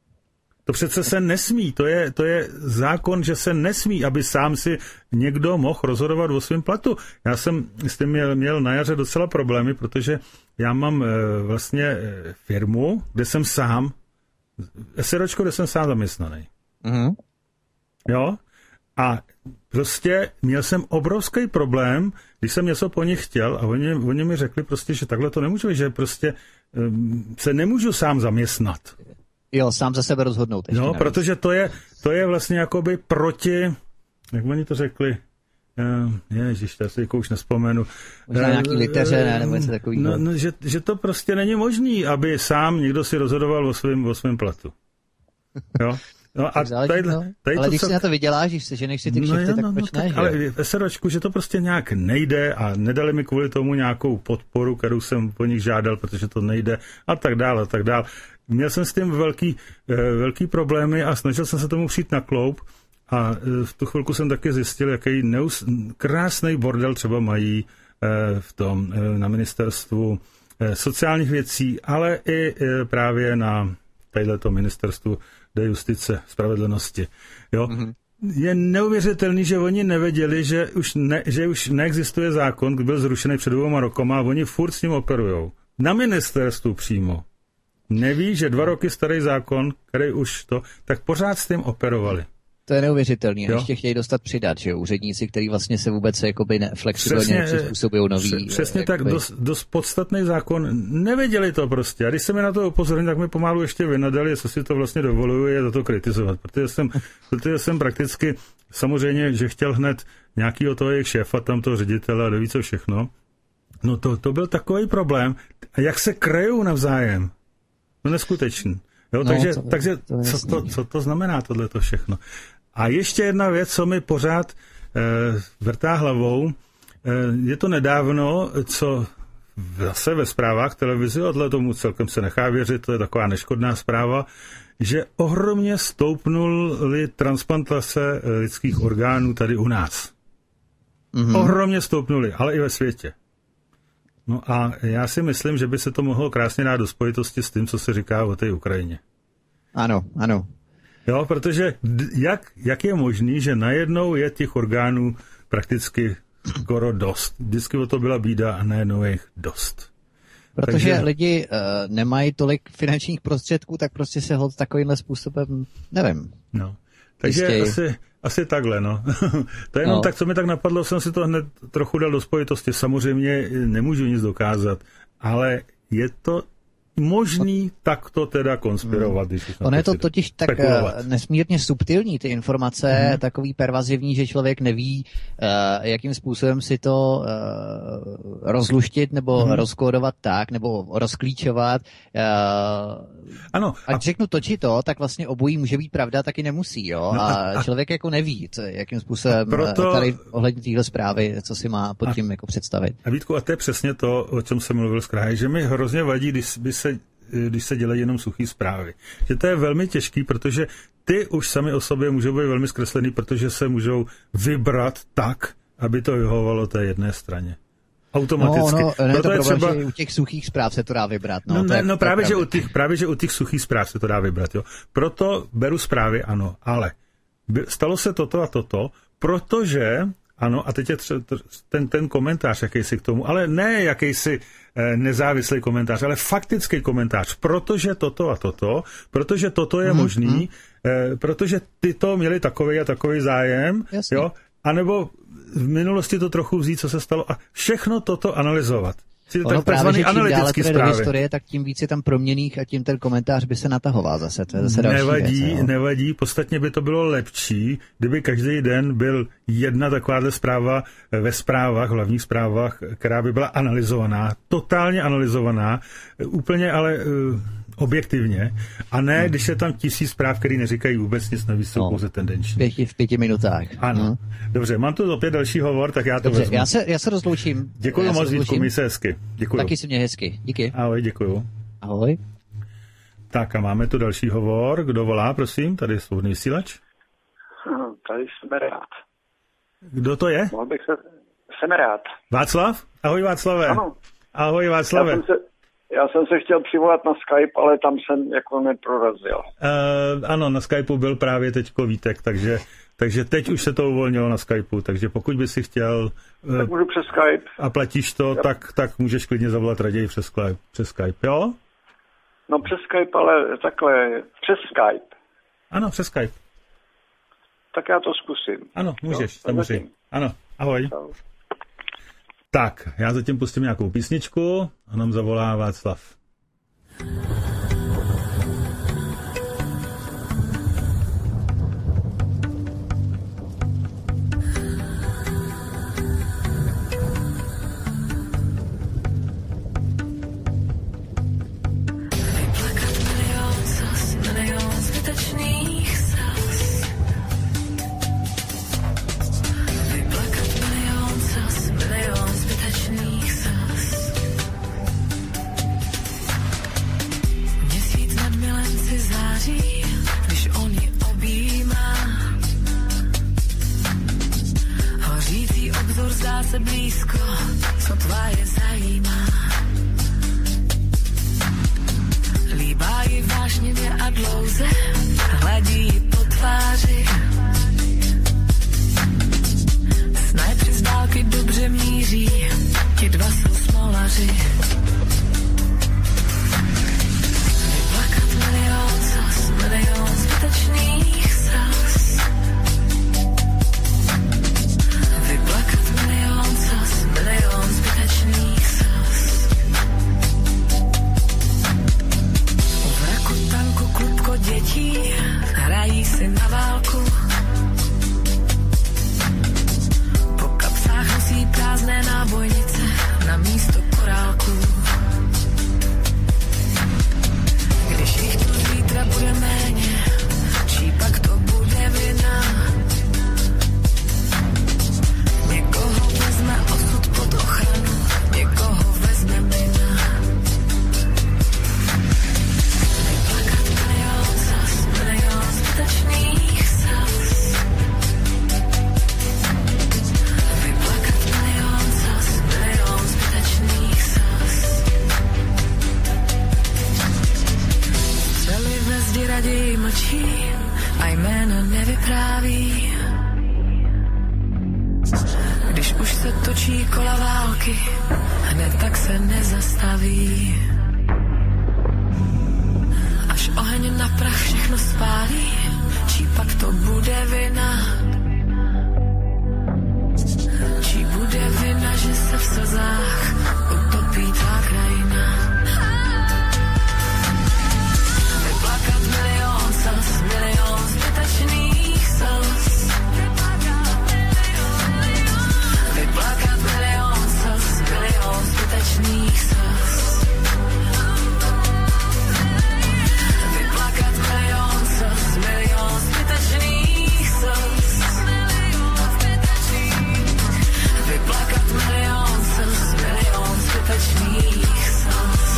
S2: To přece se nesmí, to je, to je zákon, že se nesmí, aby sám si někdo mohl rozhodovat o svém platu. Já jsem s tím měl, měl na jaře docela problémy, protože já mám e, vlastně e, firmu, kde jsem sám, SROčko, kde jsem sám zaměstnaný. Mm-hmm. Jo? A prostě měl jsem obrovský problém, když jsem něco po nich chtěl a oni, oni mi řekli prostě, že takhle to nemůžu, že prostě um, se nemůžu sám zaměstnat.
S3: Jo, sám za sebe rozhodnout.
S2: No,
S3: navíc.
S2: Protože to je, to je vlastně jakoby proti, jak oni to řekli, uh, ježiš, to si jako už nespomenu.
S3: Možná uh, nějaký liteře, ne, nebo něco takového.
S2: No, no, že, že to prostě není možný, aby sám někdo si rozhodoval o svém, o svém platu. Jo? No a
S3: záleží,
S2: tady,
S3: no.
S2: tady
S3: ale
S2: to,
S3: když
S2: co...
S3: si na to vyděláš, když se ženeš si ty kšefty,
S2: no,
S3: tak
S2: no,
S3: proč
S2: no,
S3: ne?
S2: Tak, ale v SROčku, že to prostě nějak nejde a nedali mi kvůli tomu nějakou podporu, kterou jsem po nich žádal, protože to nejde a tak dále a tak dále. Měl jsem s tím velký, velký problémy a snažil jsem se tomu přijít na kloup a v tu chvilku jsem taky zjistil, jaký neus, krásný bordel třeba mají v tom na ministerstvu sociálních věcí, ale i právě na tadyto ministerstvu de justice, spravedlnosti. Jo? Mm-hmm. Je neuvěřitelný, že oni nevěděli, že už, ne, že už neexistuje zákon, který byl zrušený před dvěma rokama a oni furt s ním operujou. Na ministerstvu přímo. Neví, že dva roky starý zákon, který už to, tak pořád s tím operovali.
S3: To je neuvěřitelný. A ještě chtějí dostat přidat, že úředníci, kteří vlastně se vůbec jakoby ne, flexibilně nepřizpůsobují nový.
S2: Přesně jakoby... tak, dost, dost podstatný zákon. Nevěděli to prostě. A když se mi na to upozornili, tak mi pomalu ještě vynadali, jestli si to vlastně dovoluji, je za to kritizovat. Protože jsem, protože jsem prakticky, samozřejmě, že chtěl hned nějakýho toho jejich šéfa, tam toho ředitele a neví co všechno. No to, to byl takový problém. A jak se krejou navzájem? No neskutečný. Jo, no, takže, to, takže to co, to, co to znamená tohleto všechno? A ještě jedna věc, co mi pořád eh, vrtá hlavou, eh, je to nedávno, co zase ve zprávách televizi, odle tomu celkem se nechá věřit, to je taková neškodná zpráva, že ohromně stoupnuly transplantace lidských orgánů tady u nás. Mm-hmm. Ohromně stoupnuly, ale i ve světě. No a já si myslím, že by se to mohlo krásně dát do spojitosti s tím, co se říká o té Ukrajině.
S3: Ano, ano.
S2: Jo, protože jak, jak je možný, že najednou je těch orgánů prakticky skoro dost. Vždycky o to byla bída a najednou je jich dost.
S3: Protože Takže... lidi uh, nemají tolik finančních prostředků, tak prostě se hod takovýmhle způsobem, nevím.
S2: No, takže asi, asi takhle, no. To je jenom no. tak, co mi tak napadlo, jsem si to hned trochu dal do spojitosti. Samozřejmě nemůžu nic dokázat, ale je to možný takto teda konspirovat. Hmm.
S3: Ono je to totiž tak spekulovat. Nesmírně subtilní, ty informace, hmm. takový pervazivní, že člověk neví, uh, jakým způsobem si to uh, rozluštit nebo hmm. rozkódovat tak, nebo rozklíčovat. Uh,
S2: ano.
S3: Ať a... řeknu to či to, tak vlastně obojí může být pravda, taky nemusí. Jo? No a, a člověk jako neví, co, jakým způsobem proto... tady ohledně téhle zprávy, co si má pod tím a... jako představit.
S2: A Vítku, a to je přesně to, o čem jsem mluvil z kraje, že mi hrozně vadí, když by se když se dělají jenom suchý zprávy. Že to je velmi těžký, protože ty už sami o sobě můžou být velmi zkreslený, protože se můžou vybrat tak, aby to vyhovovalo té jedné straně. Automaticky.
S3: No, no, ne, to je problém, třeba... že u těch suchých zpráv se to dá vybrat. No,
S2: no,
S3: ne,
S2: no právě, že u těch, právě, že u těch suchých zpráv se to dá vybrat. Jo. Proto beru zprávy, ano, ale stalo se toto a toto, protože ano, a teď je tře- ten, ten komentář jakýsi k tomu, ale ne jakýsi eh, nezávislý komentář, ale faktický komentář, protože toto a toto, protože toto je mm, možný, mm. Eh, protože tyto měli takový a takový zájem, Jasně. jo, anebo v minulosti to trochu vzít, co se stalo a všechno toto analyzovat.
S3: Ono právě, že čím dále to do historie, tak tím víc je tam proměnných a tím ten komentář by se natahoval zase. To je zase další
S2: nevadí,
S3: věc,
S2: nevadí, podstatně by to bylo lepší, kdyby každý den byl jedna takováhle zpráva ve zprávách, hlavních zprávách, která by byla analyzovaná, totálně analyzovaná, úplně ale uh, objektivně, a ne, hmm. když je tam tisíc zpráv, které neříkají vůbec nic, navíc jsou no, pouze tendenční.
S3: Pěti, v pěti minutách.
S2: Ano. Hmm. Dobře, mám tu opět další hovor, tak já to
S3: Dobře,
S2: vezmu.
S3: Já se, já se rozloučím.
S2: Děkuji moc, Vítku, mi se hezky. Děkuju.
S3: Taky si mě hezky. Díky.
S2: Ahoj, děkuju.
S3: Ahoj.
S2: Tak a máme tu další hovor. Kdo volá, prosím? Tady je svobodný vysílač.
S6: Tady jsem rád.
S2: Kdo to je?
S6: Mohl bych se... Jsem rád.
S2: Václav? Ahoj, Václave.
S6: Ano.
S2: Ahoj, Václave.
S6: Já jsem, se, já jsem se chtěl přivolat na Skype, ale tam jsem jako neprorazil.
S2: Uh, ano, na Skypeu byl právě teďko Vítek, takže, takže teď už se to uvolnilo na Skypeu, takže pokud by si chtěl... Uh,
S6: tak můžu přes Skype.
S2: A platíš to, tak, tak můžeš klidně zavolat raději přes Skype, přes Skype, jo?
S6: No přes Skype, ale takhle, přes Skype.
S2: Ano, přes Skype.
S6: Tak já to zkusím.
S2: Ano, můžeš, samozřejmě. Ano, ahoj. Čau. Tak, já zatím pustím nějakou písničku a nám zavolá Václav.
S7: blízko, sotva je zajímá. Líbá ji vášnivě a dlouze, hladí ji po tváři. Snajpři z dálky dobře míří, ti dva jsou smolaři. Vyplakat milion slz, milion zbytečných slz. Vyplakat milion slz, milion zbytečných slz. U vraku tanku klubko dětí, hrají si na válku. Po kapsách nosí prázdné nábojnice na místo korálků. Když jich tu zítra bude méně, čí pak to bude vina. Někoho vezme osud pod ochranu, někoho vezme mina. Vyplakat milion slz, milion zbytečných slz. Vyplakat milion slz, milion zbytečných slz. Střely ve zdi raději mlčí a jméno nevypráví. Když už se točí kola války, hned tak se nezastaví. Až oheň na prach všechno spálí, čí pak to bude vina. Čí bude vina, že se v slzách utopí tvá krajina. Vyplakat milion slz, milion zbytečných slz. Vyplakat milion slz, milion zbytečných slz. Vyplakat milion slz, milion zbytečných slz. Vyplakat milion slz, milion zbytečných slz.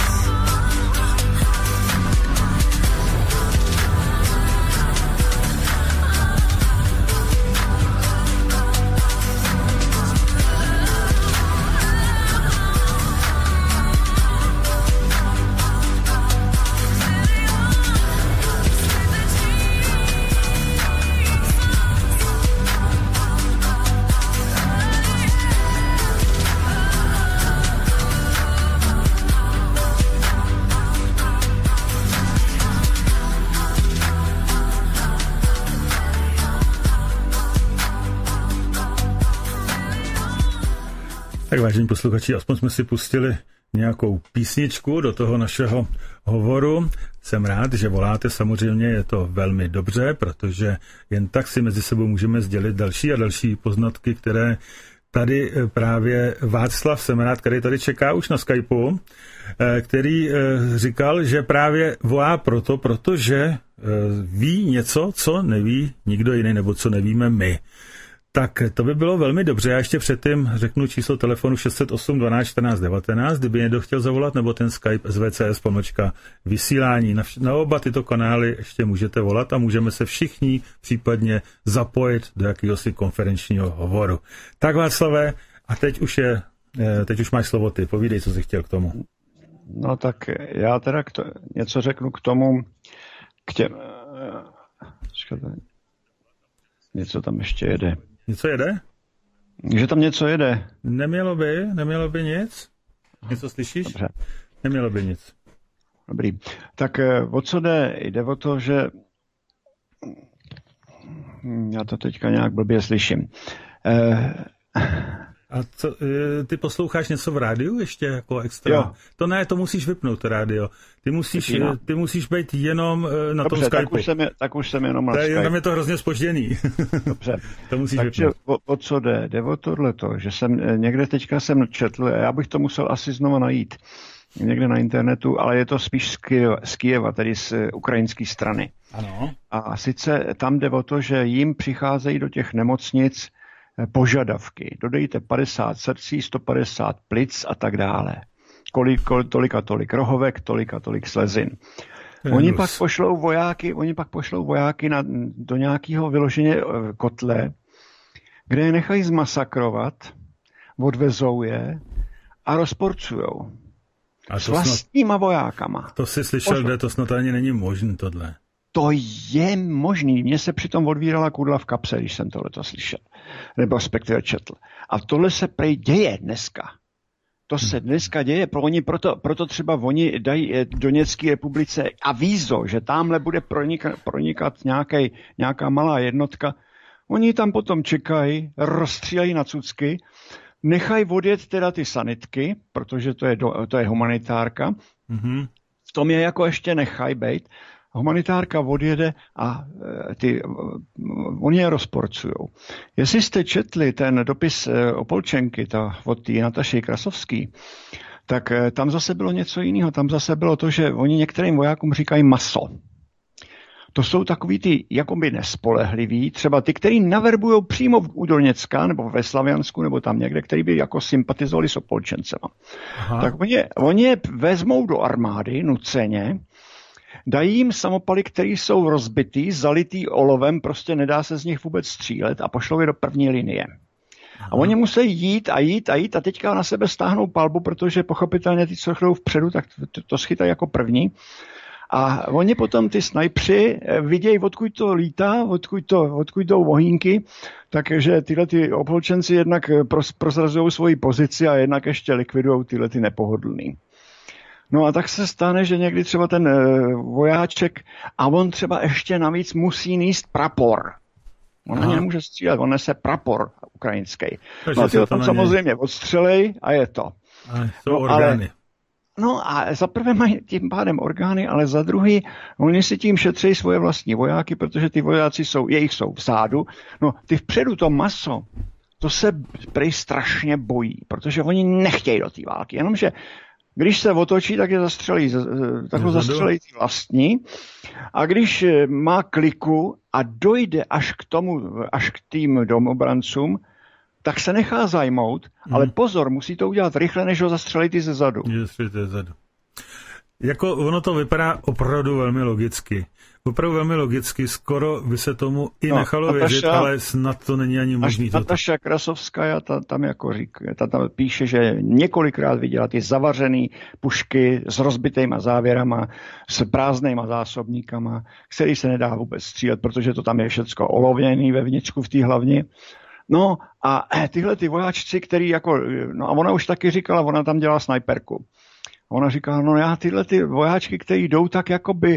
S2: Tak vážení posluchači, aspoň jsme si pustili nějakou písničku do toho našeho hovoru. Jsem rád, že voláte, samozřejmě je to velmi dobře, protože jen tak si mezi sebou můžeme sdělit další a další poznatky, které tady právě Václav Semerát, který tady čeká už na Skypeu, který říkal, že právě volá proto, protože ví něco, co neví nikdo jiný, nebo co nevíme my. Tak to by bylo velmi dobře. Já ještě předtím řeknu číslo telefonu šest set osm dvanáct čtrnáct devatenáct, kdyby někdo chtěl zavolat, nebo ten Skype S V C S pomlčka vysílání. Na, vš- na oba tyto kanály ještě můžete volat a můžeme se všichni případně zapojit do jakéhosi konferenčního hovoru. Tak Václave, a teď už je, teď už máš slovo ty. Povídej, co jsi chtěl k tomu.
S6: No tak já teda to, něco řeknu k tomu, k těm... Něco tam ještě jede.
S2: Něco jede?
S6: Že tam něco jede.
S2: Nemělo by, nemělo by nic? Něco slyšíš?
S6: Dobře.
S2: Nemělo by nic.
S6: Dobrý. Tak o co jde? Jde o to, že já to teďka nějak blbě slyším. Eh...
S2: A co, ty posloucháš něco v rádiu ještě jako extra?
S6: Jo.
S2: To ne, to musíš vypnout rádio. Ty musíš, ty musíš být jenom na
S6: Dobře,
S2: tom Skypeu.
S6: Tak už jsem, je, tak už jsem jenom na
S2: Skype. Tam je to hrozně zpožděný.
S6: Dobře.
S2: To musíš
S6: Takže
S2: vypnout.
S6: o, o co jde? Jde o tohleto, že jsem někde teďka jsem četl, já bych to musel asi znova najít někde na internetu, ale je to spíš z Kyjeva, z Kyjeva tedy z ukrajinské strany.
S2: Ano.
S6: A sice tam jde o to, že jim přicházejí do těch nemocnic požadavky. Dodejte padesát srdcí, sto padesát plic a tak dále. Kolik, kolik, tolik a tolik rohovek, tolik a tolik slezin. Oni pak pošlou vojáky, oni pak pošlou vojáky na, do nějakého vyloženě kotle, kde je nechají zmasakrovat odvezou je a rozporcujou.
S2: A
S6: s vlastníma vojákama.
S2: To jsi slyšel, kde to snad ani není možné tohle.
S6: To je možný. Mně se přitom odvírala kudla v kapse, když jsem tohleto slyšel. Nebo respektive četl. A tohle se prej děje dneska. To se dneska děje. Pro oni, proto, proto třeba oni dají Doněcké republice avízo, že tamhle bude pronikat, pronikat nějakej, nějaká malá jednotka. Oni tam potom čekají, rozstřílejí na cucky, nechají odjet teda ty sanitky, protože to je, do, to je humanitárka. Mm-hmm. V tom je jako ještě nechají bejt. Humanitárka odjede a ty, oni je rozporcujou. Jestli jste četli ten dopis Opolčenky ta, od té Nataši Krasovský, tak tam zase bylo něco jiného. Tam zase bylo to, že oni některým vojákům říkají maso. To jsou takový ty jakoby nespolehliví, třeba ty, který naverbují přímo u Doněcka nebo ve Slaviansku nebo tam někde, který by jako sympatizovali s Opolčencema. Aha. Tak oni, oni je vezmou do armády nuceně, dají jim samopaly, které jsou rozbitý, zalitý olovem, prostě nedá se z nich vůbec střílet a pošlou je do první linie. A oni musí jít a jít a jít a teďka na sebe stáhnou palbu, protože pochopitelně ty, co jdou vpředu, tak to, to schytají jako první. A oni potom ty snajpři vidějí, odkud to lítá, odkud, to, odkud jdou ohýnky, takže tyhle ty opolčenci jednak prozrazují svoji pozici a jednak ještě likvidují tyhle ty nepohodlný. No a tak se stane, že někdy třeba ten uh, vojáček a on třeba ještě navíc musí nést prapor. On ani nemůže střílet, on nese prapor ukrajinský. No a ty ho tam samozřejmě odstřelej a je to.
S2: A jsou no, orgány.
S6: Ale, no a za prvé mají tím pádem orgány, ale za druhý oni si tím šetří svoje vlastní vojáky, protože ty vojáci jsou, jejich jsou vzadu. No ty vpředu to maso, to se prej strašně bojí, protože oni nechtějí do té války, jenomže když se otočí, tak je zastřelí, tak ho zastřelí vlastní. A když má kliku a dojde až k tomu, až k tým domobrancům, tak se nechá zajmout, hmm. ale pozor, musí to udělat rychle, než ho zastřelí ty ze zadu.
S2: ze zadu. Jako ono to vypadá opravdu velmi logicky. Opravdu velmi logicky, skoro by se tomu i no, nechalo Nataša, věřit, ale snad to není ani možný.
S6: Nataša Krasovská ta, tam jako říká, ta tam píše, že několikrát viděla ty zavařený pušky s rozbitýma závěrama, s prázdnýma zásobníkama, který se nedá vůbec střílet, protože to tam je všecko olovněný vevnitřku v té hlavně. No a tyhle ty vojáčci, který jako, no a ona už taky říkala, ona tam dělala snajperku. Ona říká, no já tyhle ty vojáčky, kteří jdou, tak jakoby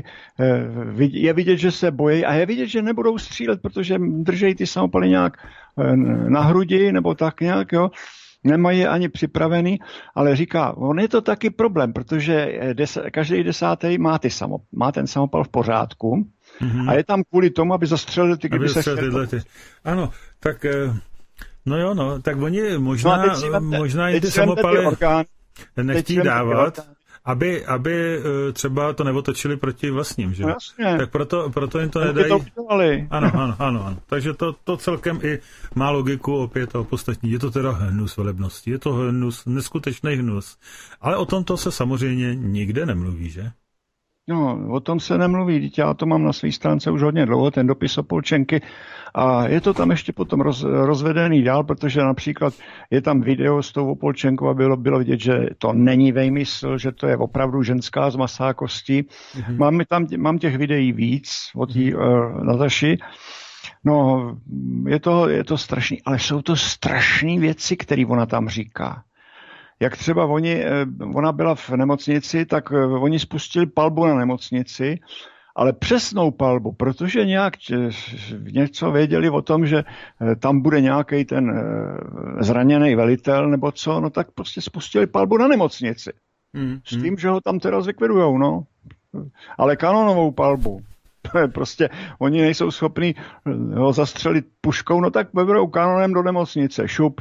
S6: je vidět, že se bojí a je vidět, že nebudou střílet, protože držejí ty samopaly nějak na hrudi nebo tak nějak, jo. Nemají je ani připravený, ale říká, on je to taky problém, protože des, každý desátý má, ty samo, má ten samopal v pořádku mm-hmm. a je tam kvůli tomu, aby zastřelili ty, kdyby se chtěli.
S2: Ty. Ano, tak no jo, no, tak oni možná, no možná i ty samopaly nechtí dávat, aby, aby třeba to neotočili proti vlastním, že?
S6: No jasně.
S2: Tak proto, proto jim to nedají.
S6: To ano,
S2: ano, ano, ano. Takže to, to celkem i má logiku opět a opostatní. Je to teda hnus velebnosti, je to hnus, neskutečný hnus. Ale o tomto se samozřejmě nikde nemluví, že?
S6: No, o tom se nemluví, dítě, já to mám na své stránce už hodně dlouho, ten dopis Opolčenky a je to tam ještě potom roz, rozvedený dál, protože například je tam video s tou Opolčenkou a bylo, bylo vidět, že to není vejmysl, že to je opravdu ženská z masá kostí. Mm-hmm. Mám, tam, mám těch videí víc od tý, uh, Nataši. No, je to, je to strašný, ale jsou to strašné věci, které ona tam říká. Jak třeba oni, ona byla v nemocnici, tak oni spustili palbu na nemocnici, ale přesnou palbu, protože nějak něco věděli o tom, že tam bude nějaký ten zraněný velitel nebo co, no tak prostě spustili palbu na nemocnici. Mm, S tím, mm. že ho tam teda zlikvidujou, no. Ale kanonovou palbu. Prostě oni nejsou schopni ho zastřelit puškou, no tak vyberou kanonem do nemocnice, šup.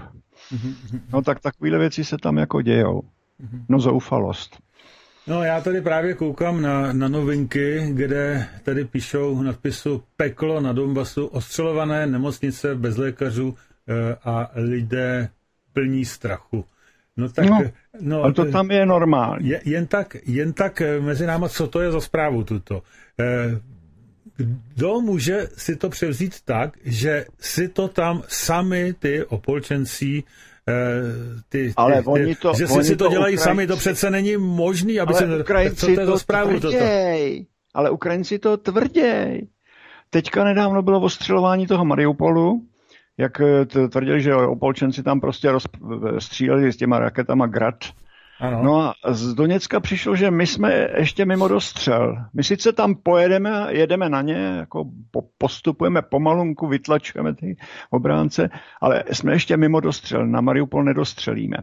S6: No tak takovéhle věci se tam jako dějou. No zoufalost.
S2: No já tady právě koukám na, na novinky, kde tady píšou nadpisu Peklo na Donbasu, ostřelované nemocnice bez lékařů e, a lidé plní strachu. No tak...
S6: No,
S2: no,
S6: ale to tam je normální.
S2: Je, jen, tak, jen tak mezi náma, co to je za zprávu tuto. E, Kdo může si to převzít tak, že si to tam sami ty opolčenci ty, ty,
S6: ale
S2: ty,
S6: oni to,
S2: že
S6: oni
S2: si to, to dělají
S6: Ukrajinci,
S2: sami, to přece není možný, aby se...
S6: Ukrajinci
S2: Co to je za zprávu toto?
S6: Ale Ukrajinci to tvrděj. Teďka nedávno bylo ostřelování toho Mariupolu, jak tvrdili, že opolčenci tam prostě rozstříleli s těma raketama Grad.
S2: Ano.
S6: No a z Doněcka přišlo, že my jsme ještě mimo dostřel. My sice tam pojedeme, jedeme na ně, jako postupujeme pomalunku, vytlačujeme ty obránce, ale jsme ještě mimo dostřel, na Mariupol nedostřelíme.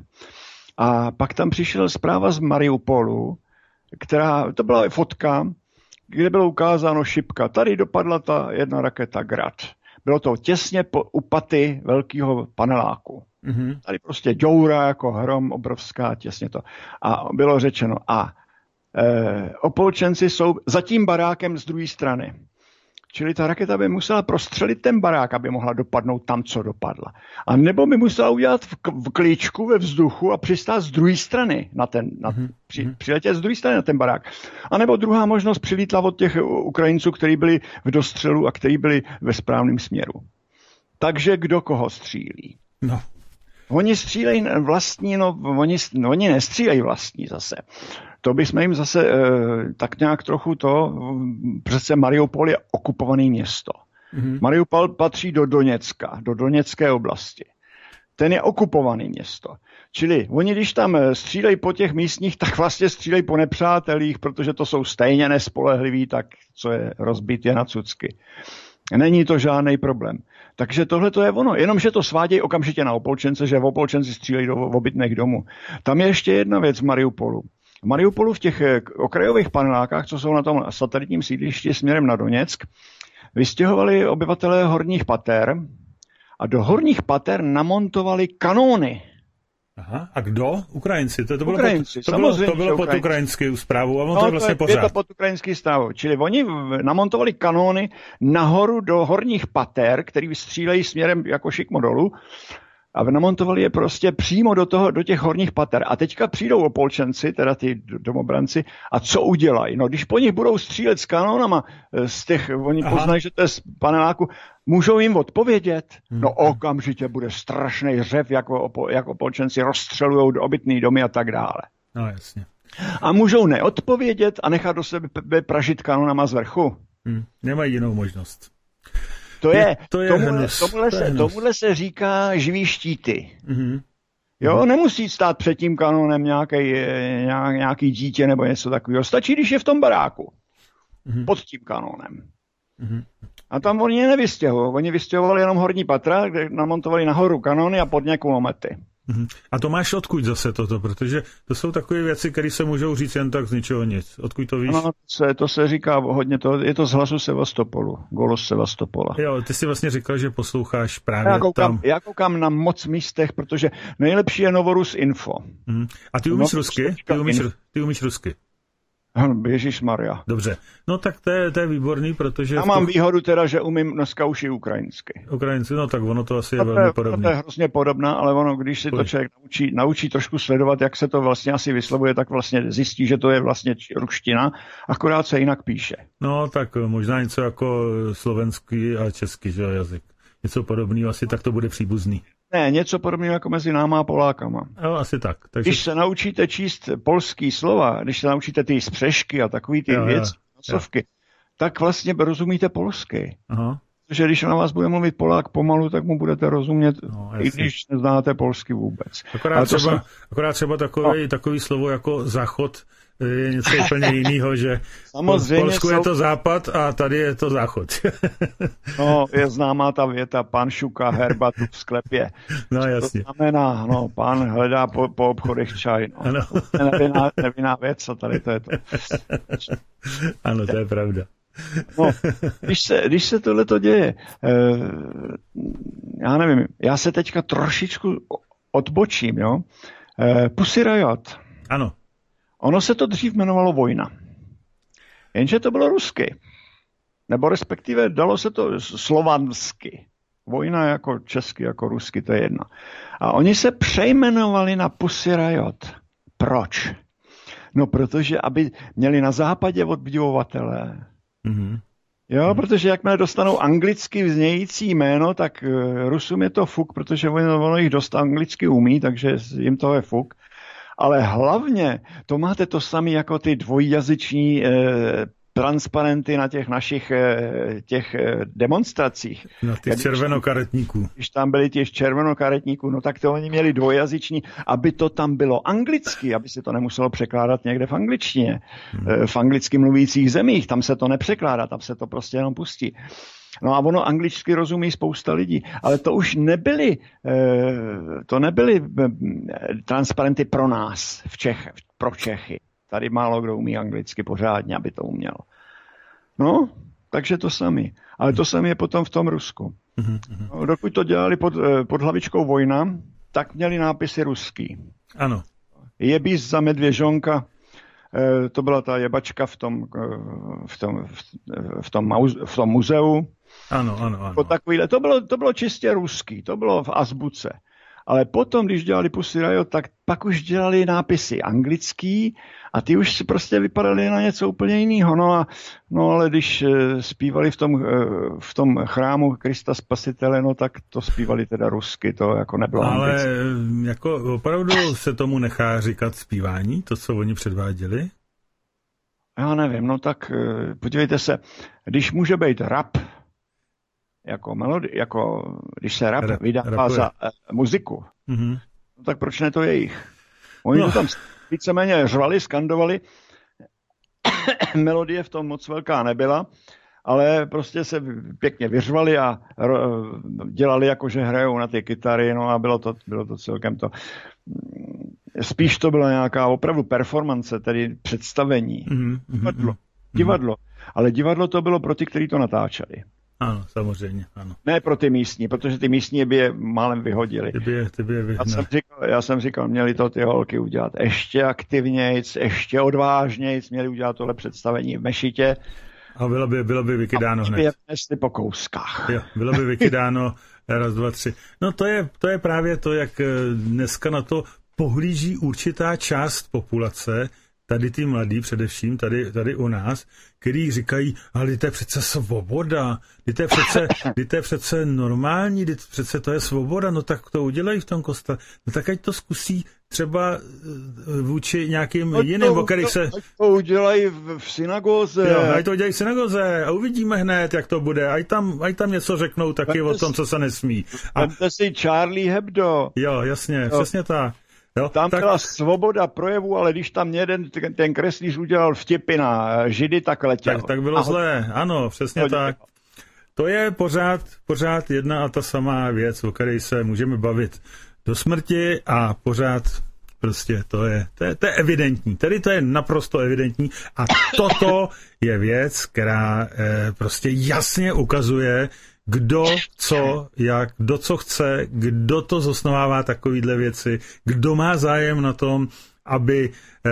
S6: A pak tam přišla zpráva z Mariupolu, která, to byla fotka, kde bylo ukázáno šipka. Tady dopadla ta jedna raketa Grad. Bylo to těsně po, u paty velkého paneláku. Mm-hmm. Tady prostě děura jako hrom, obrovská, těsně to. A bylo řečeno, a e, opolčenci jsou za tím barákem z druhé strany. Čili ta raketa by musela prostřelit ten barák, aby mohla dopadnout tam, co dopadla. A nebo by musela udělat v, v klíčku ve vzduchu a přistát z druhé strany na ten, na, mm-hmm. při, přiletět z druhé strany na ten barák. A nebo druhá možnost přilítla od těch Ukrajinců, kteří byli v dostřelu a kteří byli ve správném směru. Takže kdo koho střílí?
S2: No.
S6: Oni střílejí vlastní, no oni, no, oni nestřílejí vlastní zase. To bychom jim zase e, tak nějak trochu to, přece Mariupol je okupované město. Mm-hmm. Mariupol patří do Doněcka, do Doněcké oblasti. Ten je okupované město. Čili oni, když tam střílejí po těch místních, tak vlastně střílejí po nepřátelích, protože to jsou stejně nespolehliví, tak co je rozbit je na cucky. Není to žádný problém. Takže tohle to je ono. Jenomže to svádějí okamžitě na opolčence, že v opolčenci střílejí do obytných domů. Tam je ještě jedna věc v Mariupolu. V Mariupolu v těch okrajových panelákách, co jsou na tom satelitním sídlišti směrem na Doněck, vystěhovali obyvatelé horních pater a do horních pater namontovali kanóny.
S2: Aha, a kdo? Ukrajinci. To, to bylo
S6: Ukrajinci,
S2: pod, to bylo, to bylo pod ukrajinskou zprávou a on
S6: no,
S2: to je vlastně
S6: to je,
S2: pořád.
S6: Je to pod ukrajinský zprávou. Čili oni namontovali kanóny nahoru do horních pater, který střílejí směrem jako šikmo dolů, a namontovali je prostě přímo do, toho, do těch horních pater. A teďka přijdou opolčenci, teda ty domobranci, a co udělají? No, když po nich budou střílet s kanónama, z těch, oni Aha. poznají, že to je z paneláku, můžou jim odpovědět? Hmm. No okamžitě bude strašný řev, jako, jako opolčenci rozstřelujou do obytný domy a tak dále.
S2: No jasně.
S6: A můžou neodpovědět a nechat do sebe pražit kanónama z vrchu.
S2: Hmm. Nemají jinou možnost.
S6: To je,
S2: to je
S6: tomuhle,
S2: hnus.
S6: Tomuhle,
S2: to je
S6: se,
S2: hnus.
S6: tomuhle se říká živý štíty.
S2: Mm-hmm.
S6: Jo, nemusí stát před tím kanónem nějaký, nějaký dítě nebo něco takového. Stačí, když je v tom baráku. Mm-hmm. Pod tím kanónem. Mm-hmm. A tam oni je nevystěhovali. Oni vystěhovali jenom horní patra, kde namontovali nahoru kanóny a pod ně kulomety.
S2: Mm-hmm. A to máš odkud zase toto? Protože to jsou takové věci, které se můžou říct jen tak z ničeho nic. Odkud to víš?
S6: No, to se, to se říká hodně, to, je to z Hlasu Sevastopolu, Golos Sevastopola.
S2: Jo, ty jsi vlastně říkal, že posloucháš právě
S6: já koukám,
S2: tam.
S6: Já koukám na moc místech, protože nejlepší je Novorus Info.
S2: Mm-hmm. A ty umíš rusky? Ty umíš, ty umíš rusky?
S6: Ježišmarja.
S2: Dobře. No tak to je, to je výborný, protože...
S6: Já mám výhodu teda, že umím dneska už i ukrajinsky.
S2: Ukrajinci, no tak ono to asi
S6: no,
S2: je velmi podobné.
S6: To je hrozně podobná, ale ono, když si Pojď. to člověk naučí, naučí trošku sledovat, jak se to vlastně asi vyslovuje, tak vlastně zjistí, že to je vlastně ruština, akorát se jinak píše.
S2: No tak možná něco jako slovenský a český, že jazyk. Něco podobného, asi tak to bude příbuzný.
S6: Ne, něco podobného jako mezi náma a Polákama.
S2: Jo, asi tak. Takže...
S6: Když se naučíte číst polský slova, když se naučíte ty spřešky a takový ty věci, sovky, tak vlastně rozumíte polsky. Aha. Protože když na vás bude mluvit Polák pomalu, tak mu budete rozumět, no, i když neznáte polsky vůbec.
S2: Akorát, třeba, jsem... akorát třeba takový, no. takový slovo jako záchod je něco úplně jiného, že v Polsku jsou... je to západ a tady je to záchod.
S6: No, je známá ta věta, pan šuká herbatu v sklepě.
S2: No, jasně.
S6: To znamená, no, pán hledá po, po obchodech čaj. No. Ano. To je nevinná, nevinná věc, a tady to je to.
S2: Ano, to je pravda.
S6: No, když se, když se tohleto děje, eh, já nevím, já se teďka trošičku odbočím, jo. Eh, Pussy Riot.
S2: Ano.
S6: Ono se to dřív jmenovalo Vojna. Jenže to bylo rusky. Nebo respektive dalo se to slovansky. Vojna jako česky, jako rusky, to je jedno. A oni se přejmenovali na Pussy Riot. Proč? No protože, aby měli na západě obdivovatele. Mm-hmm. Jo, protože jakmile dostanou anglicky vznějící jméno, tak Rusům je to fuk, protože ono, ono jich dost anglicky umí, takže jim to je fuk. Ale hlavně to máte to samé jako ty dvojjazyční eh, transparenty na těch našich eh, těch eh, demonstracích.
S2: Na těch když, červenokaretníků.
S6: Když tam byli těch červenokaretníků, no tak to oni měli dvojjazyční, aby to tam bylo anglicky, aby se to nemuselo překládat někde v angličtině. Hmm. Eh, v anglicky mluvících zemích, tam se to nepřekládá, tam se to prostě jenom pustí. No a ono anglicky rozumí spousta lidí, ale to už nebyly, to nebyly transparenty pro nás, v Čech, pro Čechy. Tady málo kdo umí anglicky pořádně, aby to uměl. No, takže to sami. Ale to sami je potom v tom Rusku. No, dokud to dělali pod, pod hlavičkou vojna, tak měli nápisy ruský.
S2: Ano.
S6: Jebíš za medvěžonka, to byla ta jebačka v tom, v tom, v tom, v tom muzeu.
S2: Ano, ano, ano.
S6: Takovýhle. To bylo, to bylo čistě ruský, to bylo v azbuce. Ale potom, když dělali Pussy Riot, tak pak už dělali nápisy anglický a ty už si prostě vypadaly na něco úplně jiného. No, a, no ale když zpívali v tom, v tom chrámu Krista Spasitele, no tak to zpívali teda rusky, to jako nebylo
S2: ale
S6: anglicky.
S2: Ale jako opravdu se tomu nechá říkat zpívání, to, co oni předváděli?
S6: Já nevím, no tak podívejte se, když může být rap, jako melody, jako když se rap, rap vydává rapuje. za uh, muziku, mm-hmm. no tak proč ne to jejich? Oni no. to tam víceméně řvali, skandovali, melodie v tom moc velká nebyla, ale prostě se pěkně vyřvali a ro, dělali jako, že hrajou na ty kytary, no a bylo to, bylo to celkem to. Spíš to byla nějaká opravdu performance, tedy představení. Mm-hmm. Divadlo. Divadlo. Ale divadlo to bylo pro ty, kteří to natáčeli.
S2: Ano, samozřejmě, ano.
S6: Ne pro ty místní, protože ty místní by je málem vyhodili.
S2: Ty by je, ty by je
S6: já, jsem říkal, já jsem říkal, měli to ty holky udělat ještě aktivnějc, ještě odvážnějc, měli udělat tohle představení v mešitě.
S2: A bylo by, bylo by vykydáno hned. A
S6: by je po kouskách.
S2: Jo, bylo by vykydáno raz, dva, tři. No to je, to je právě to, jak dneska na to pohlíží určitá část populace, tady ty mladí především, tady, tady u nás, který říkají, ale to je přece svoboda, to je přece, to je přece normální, přece to je svoboda, no tak to udělají v tom kostele. No tak ať to zkusí třeba vůči nějakým
S6: no
S2: jiným, o kterých se...
S6: Ať to udělají v, v synagoze.
S2: Jo, ať to udělají v synagoze a uvidíme hned, jak to bude. Ať tam, ať tam něco řeknou taky Vemte o tom, co se nesmí.
S6: A... Vemte si Charlie Hebdo.
S2: Jo, jasně, jo. Přesně tak. Jo,
S6: tam tak... byla svoboda projevu, ale když tam jeden ten kreslíř udělal vtipy na Židy, tak letěl.
S2: Tak, tak bylo Aho. zlé, ano, přesně Hodně. tak. To je pořád, pořád jedna a ta samá věc, o které se můžeme bavit do smrti a pořád prostě to je, to je, to je evidentní. Tedy to je naprosto evidentní a toto je věc, která eh, prostě jasně ukazuje, kdo co, jak, kdo co chce, kdo to zosnovává takovýhle věci, kdo má zájem na tom, aby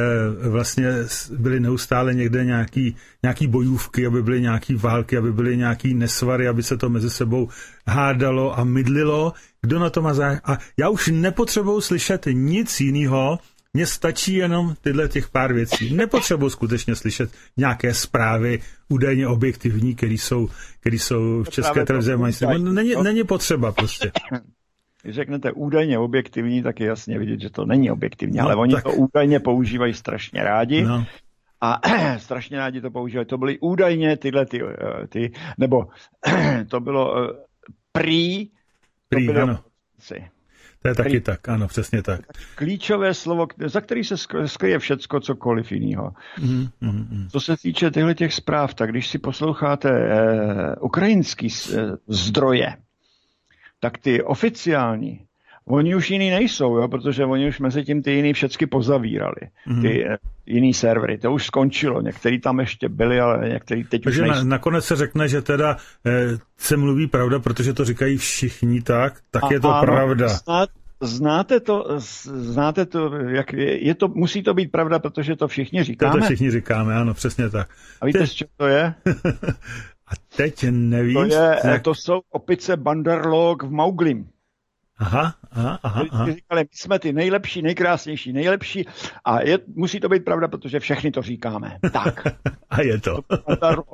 S2: e, vlastně byly neustále někde nějaký, nějaký bojůvky, aby byly nějaký války, aby byly nějaký nesvary, aby se to mezi sebou hádalo a mydlilo. Kdo na to má zájem? A já už nepotřebuji slyšet nic jiného, mně stačí jenom tyhle těch pár věcí. Nepotřebuji skutečně slyšet nějaké zprávy údajně objektivní, které jsou, který jsou v České televizi. Není, není potřeba prostě.
S6: Když řeknete údajně objektivní, tak je jasně vidět, že to není objektivní, no, ale oni tak... to údajně používají strašně rádi. No. A strašně rádi to používají. To byly údajně tyhle ty, ty nebo to bylo uh, prý,
S2: prý
S6: to byly
S2: ano. To je taky tak, ano, přesně tak.
S6: Klíčové slovo, za který se skryje všecko, cokoliv jiného.
S2: Mm, mm, mm.
S6: Co se týče těchto těch zpráv, tak když si posloucháte eh, ukrajinský eh, zdroje, tak ty oficiální, oni už jiný nejsou, jo, protože oni už mezi tím ty jiný všecky pozavírali. Mm. Ty eh, jiný servery, to už skončilo. Některý tam ještě byli, ale některý teď
S2: Takže
S6: už nejsou.
S2: Na, nakonec se řekne, že teda eh, se mluví pravda, protože to říkají všichni tak, tak a, je to ano, pravda.
S6: Snad, znáte to, znáte to, jak je, je to, musí to být pravda, protože to všichni říkáme.
S2: To, to všichni říkáme, ano, přesně tak.
S6: A víte,
S2: Te...
S6: z čeho to je?
S2: A teď nevím.
S6: To, je, jak... to jsou opice Bandarlog v Mauglim.
S2: Aha, aha, aha. aha.
S6: Říkali, my jsme ty nejlepší, nejkrásnější, nejlepší a je, musí to být pravda, protože všechny to říkáme. Tak.
S2: A je to.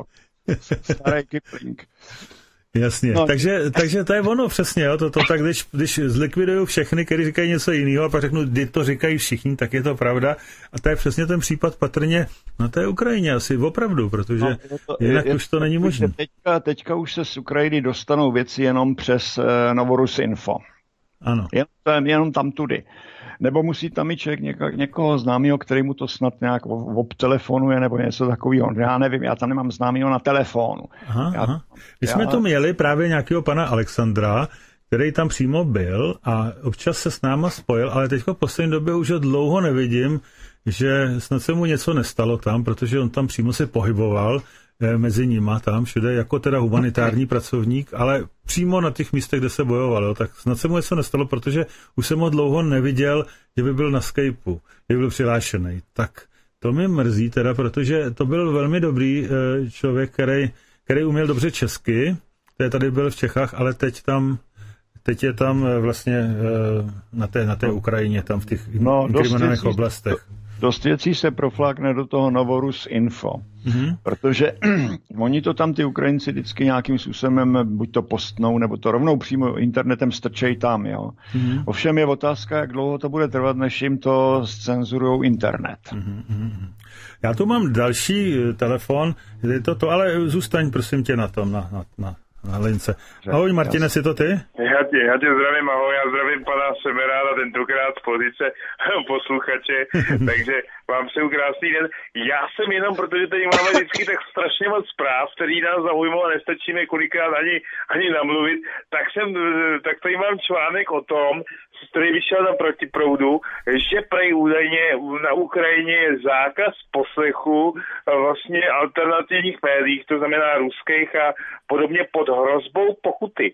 S6: Starý Kipling.
S2: Jasně, no. takže, takže to je ono přesně, jo, to, to tak, když, když zlikviduju všechny, kteří říkají něco jiného a pak řeknu, kdy to říkají všichni, tak je to pravda a to je přesně ten případ patrně na té Ukrajině asi opravdu, protože no, to, jinak je, už to není možné.
S6: Teďka, teďka už se z Ukrajiny dostanou věci jenom přes uh, Novorus Info.
S2: Ano.
S6: Jen, jenom tam tudy. Nebo musí tam i člověk něko, někoho známého, který mu to snad nějak obtelefonuje nebo něco takového. Já nevím, já tam nemám známého na telefonu.
S2: Aha,
S6: já,
S2: aha. My
S6: já...
S2: jsme tu měli právě nějakého pana Alexandra, který tam přímo byl a občas se s náma spojil, ale teďko v poslední době už ho dlouho nevidím, že snad se mu něco nestalo tam, protože on tam přímo se pohyboval mezi nima tam všude, jako teda humanitární pracovník, ale přímo na těch místech, kde se bojovalo, tak snad se mu něco nestalo, protože už jsem ho dlouho neviděl, že by byl na Skypeu, že by byl přihlášený. Tak to mě mrzí teda, protože to byl velmi dobrý člověk, který, který uměl dobře česky, který tady byl v Čechách, ale teď tam teď je tam vlastně na té, na té Ukrajině, tam v těch no, inkriminovaných oblastech.
S6: Dost věcí se proflákne do toho Novorus Info, mm-hmm. protože oni to tam, ty Ukrajinci, vždycky nějakým způsobem buď to postnou, nebo to rovnou přímo internetem strčej tam, jo. Mm-hmm. Ovšem je otázka, jak dlouho to bude trvat, než jim to zcenzurujou internet.
S2: Mm-hmm. Já tu mám další telefon, je to to, ale zůstaň prosím tě na tom, na, na, na, na lince. Ahoj Martine, jsi to ty?
S8: Já tě, já tě zdravím, ahoj, já zdravím pana Semeráda, tentokrát z pozice posluchače, takže vám přeju krásný den. Já jsem jenom, protože tady máme vždycky tak strašně moc zpráv, který nás zaujmou a nestačíme kolikrát ani, ani namluvit, tak jsem, tak tady mám článek o tom, který vyšel na Protiproudu, že prej údajně na Ukrajině je zákaz poslechu vlastně alternativních médií, to znamená ruských a podobně pod hrozbou pokuty.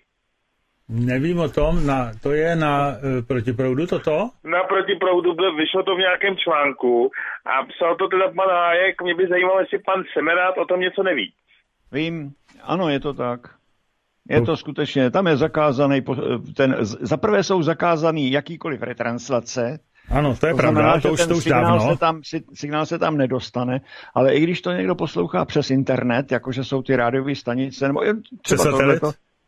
S2: Nevím o tom, na, to je na e, Protiproudu toto?
S8: Na Protiproudu vyšlo to v nějakém článku a psal to teda pan Hájek, mě by zajímalo, jestli pan Semerád o tom něco neví.
S6: Vím, ano, je to tak. Je to skutečně, tam je zakázaný, ten, zaprvé jsou zakázaný jakýkoliv retranslace.
S2: Ano, to je to pravda, znamená, to už, to už
S6: signál
S2: dávno.
S6: Se tam, signál se tam nedostane, ale i když to někdo poslouchá přes internet, jakože jsou ty rádiové stanice, nebo
S2: přes satelit?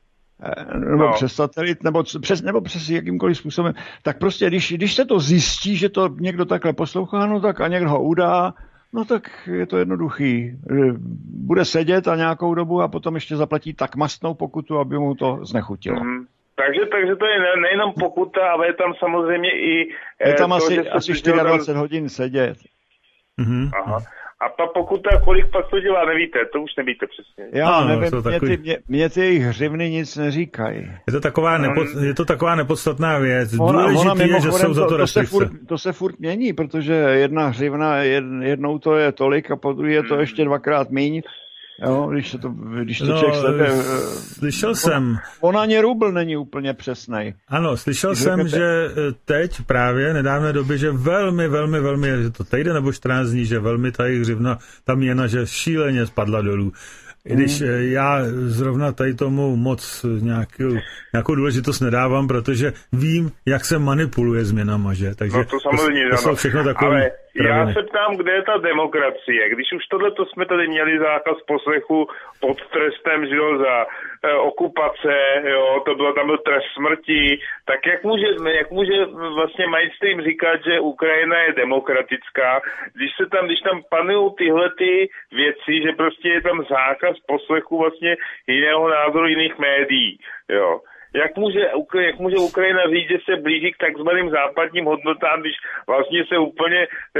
S6: Nebo no. přes satelit, nebo přes, nebo přes jakýmkoliv způsobem, tak prostě, když, když se to zjistí, že to někdo takhle poslouchá, no tak a někdo ho udá, no tak je to jednoduchý. Bude sedět a nějakou dobu a potom ještě zaplatí tak mastnou pokutu, aby mu to znechutilo. Mm.
S8: Takže, takže to je ne, nejenom pokuta, ale je tam samozřejmě i...
S6: Je tam to, asi, asi dvacet čtyři hodin sedět.
S2: Mm-hmm.
S8: Aha. A ta pokuta, kolik pak to dělá, nevíte, to už nevíte přesně.
S6: Já
S2: ano,
S6: nevím, mě,
S2: takový...
S6: ty, mě, mě ty jejich hřivny nic neříkají.
S2: Je to taková, nepod, je to taková nepodstatná věc. Důležitý je, že jsou za to restrikce.
S6: To, to, se furt, to se furt mění, protože jedna hřivna, jed, jednou to je tolik a po druhé je to ještě dvakrát míň. Jo, když to, když to
S2: no,
S6: člověk sleduje.
S2: Slyšel
S6: on,
S2: jsem.
S6: On ani rubl není úplně přesnej.
S2: Ano, slyšel jsem, řeknete... že teď právě nedávné době, že velmi, velmi, velmi, že to týden nebo čtrnáct dní, že velmi ta jejich hřivna, ta měna, že šíleně spadla dolů. I když hmm. já zrovna tady tomu moc nějakou, nějakou důležitost nedávám, protože vím, jak se manipuluje změnama, že? Takže
S8: no to samozřejmě,
S2: to, to jsou všechno takové.
S8: Ale já se ptám, kde je ta demokracie? Když už tohleto jsme tady měli zákaz poslechu pod trestem, že jo, za e, okupace, jo, to bylo, tam byl trest smrti, tak jak může, jak může vlastně mainstream říkat, že Ukrajina je demokratická, když se tam, když tam panují tyhle ty věci, že prostě je tam zákaz poslechu vlastně jiného názoru jiných médií, jo. Jak může, jak může Ukrajina říct, že se blíží k takzvaným západním hodnotám, když vlastně se úplně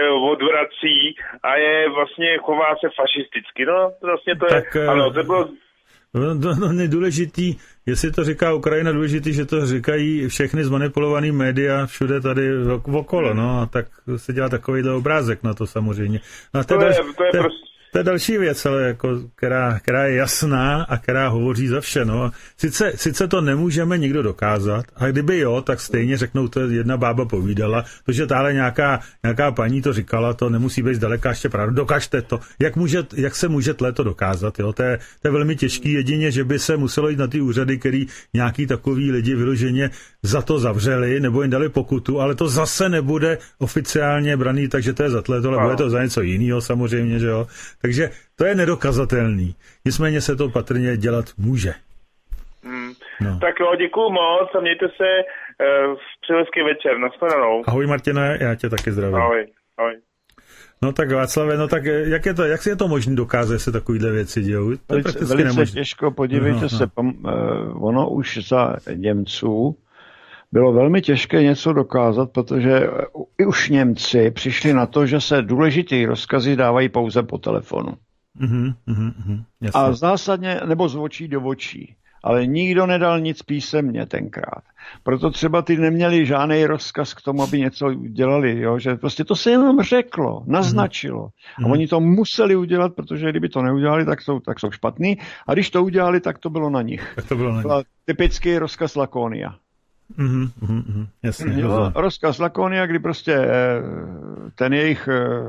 S8: odvrací a je vlastně chová se fašisticky. No, vlastně to
S2: tak,
S8: je, ano, to bylo...
S2: No, no, no nedůležitý, jestli to říká Ukrajina, důležitý, že to říkají všechny zmanipulovaný média všude tady okolo, no, a tak se dělá takovýhle obrázek na to samozřejmě. No, a to,
S8: to,
S2: je,
S8: to je
S2: te,
S8: prostě...
S2: To je další věc, ale jako, která, která je jasná a která hovoří za vše. No. Sice, sice to nemůžeme nikdo dokázat, a kdyby jo, tak stejně řeknou, to jedna bába povídala, protože táhle nějaká, nějaká paní to říkala, to nemusí být zdaleka ještě pravda. Dokažte to. Jak, může, jak se může to dokázat? Jo? To, je, to je velmi těžký, jedině, že by se muselo jít na ty úřady, který nějaký takový lidi vyloženě za to zavřeli, nebo jim dali pokutu, ale to zase nebude oficiálně braný, takže to je za tohle, ale bude to za něco jiného samozřejmě, že jo. Takže to je nedokazatelný. Nicméně se to patrně dělat může.
S8: Hmm.
S2: No.
S8: Tak jo, děkuju moc a mějte se uh, přeji hezký večer. Nashledanou.
S2: Ahoj Martine, já tě taky zdravím.
S8: Ahoj, ahoj.
S2: No tak Václave, no tak jak je to, jak je to možné dokázat, že se takovýhle věci dějou? To
S6: je velice, velice těžko, podívejte no, se, no. Uh, ono už za Němců bylo velmi těžké něco dokázat, protože i už Němci přišli na to, že se důležitý rozkazy dávají pouze po telefonu.
S2: Mm-hmm, mm-hmm,
S6: a zásadně, nebo z očí do očí. Ale nikdo nedal nic písemně tenkrát. Proto třeba ty neměli žádný rozkaz k tomu, aby něco dělali. Jo? Že prostě to se jenom řeklo, naznačilo. A oni to museli udělat, protože kdyby to neudělali, tak jsou, tak jsou špatný. A když to udělali, tak to bylo na nich.
S2: Tak to bylo na nich.
S6: Typický rozkaz Lakonia.
S2: Mm-hmm, mm-hmm, jasně,
S6: jo, rozkaz Lakonia, kdy prostě ten jejich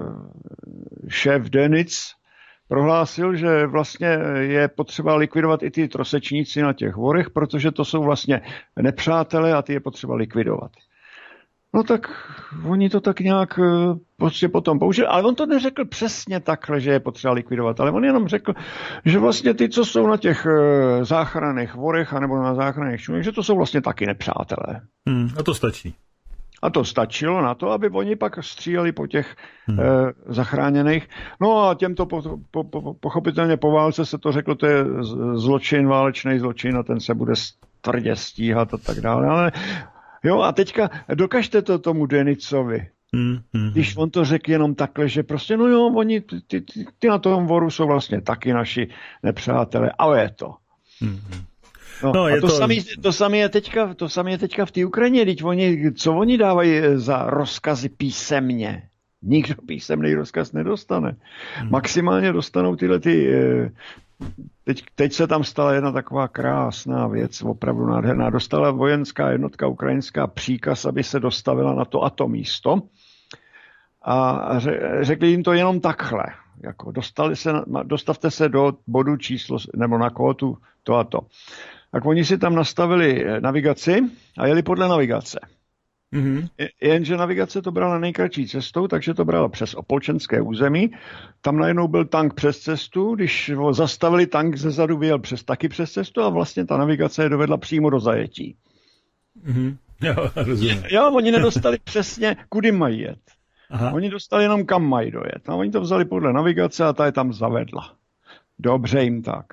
S6: šéf Dönitz prohlásil, že vlastně je potřeba likvidovat i ty trosečníci na těch vorech, protože to jsou vlastně nepřátelé a ty je potřeba likvidovat. No tak oni to tak nějak prostě potom použili, ale on to neřekl přesně takhle, že je potřeba likvidovat, ale on jenom řekl, že vlastně ty, co jsou na těch záchranných vorech anebo na záchranných člunech, že to jsou vlastně taky nepřátelé.
S2: Hmm, a to stačí.
S6: A to stačilo na to, aby oni pak stříleli po těch hmm. e, zachráněných. No a těmto po, po, po, pochopitelně po válce se to řeklo, to je zločin, válečný zločin a ten se bude tvrdě stíhat a tak dále. Ale jo, a teďka dokažte to tomu Dönitzovi. Hmm. Hmm. Když on to řekl jenom takhle, že prostě, no jo, oni, ty, ty, ty na tom voru jsou vlastně taky naši nepřátelé, ale je to. Hmm. No, no, a to, to... Samé, to samé je teďka, to samé je teďka v té Ukrajině, teď oni, co oni dávají za rozkazy písemně? Nikdo písemný rozkaz nedostane. Hmm. Maximálně dostanou tyhle ty... Teď, teď se tam stala jedna taková krásná věc, opravdu nádherná. Dostala vojenská jednotka ukrajinská příkaz, aby se dostavila na to a to místo. A řekli jim to jenom takhle. Jako dostali se, dostavte se do bodu číslo, nebo na kódu to a to. Tak oni si tam nastavili navigaci a jeli podle navigace. Mm-hmm. Jenže navigace to brala nejkratší cestou, takže to brala přes opolčenské území. Tam najednou byl tank přes cestu, když ho zastavili, tank zezadu vyjel přes taky přes cestu a vlastně ta navigace je dovedla přímo do zajetí.
S2: Mm-hmm. Jo, rozumím.
S6: Jo, oni nedostali přesně, kudy mají jet. Aha. Oni dostali jenom kam mají dojet. A oni to vzali podle navigace a ta je tam zavedla. Dobře jim tak.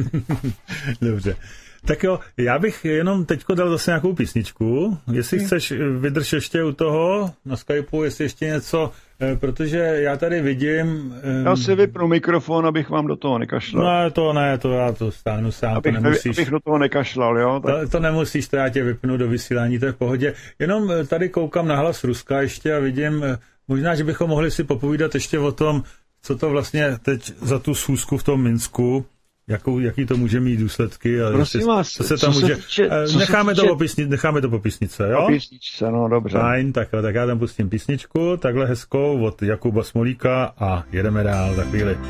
S2: Dobře. Tak jo, já bych jenom teďko dal zase nějakou písničku. Jestli hmm. chceš, vydrž ještě u toho na Skypeu, jestli ještě něco, protože já tady vidím...
S6: Já si vypnu mikrofon, abych vám do toho nekašlal.
S2: No to ne, to já to stáhnu sám,
S6: abych,
S2: to nemusíš.
S6: Abych do toho nekašlal, jo? Tak...
S2: To, to nemusíš, to já tě vypnu do vysílání, to je v pohodě. Jenom tady koukám na Hlas Ruska ještě a vidím, možná, že bychom mohli si popovídat ještě o tom, co to vlastně teď za tu schůzku v tom Minsku, Jakou, jaký to může mít důsledky. A
S6: prosím vás,
S2: co se tam co může... Se týče, co necháme, se týče... to písni, necháme to po písnice, jo?
S6: Po písničce, no dobře.
S2: Fajn, tak, tak já tam pustím písničku, takhle hezkou od Jakuba Smolíka a jedeme dál za chvíli.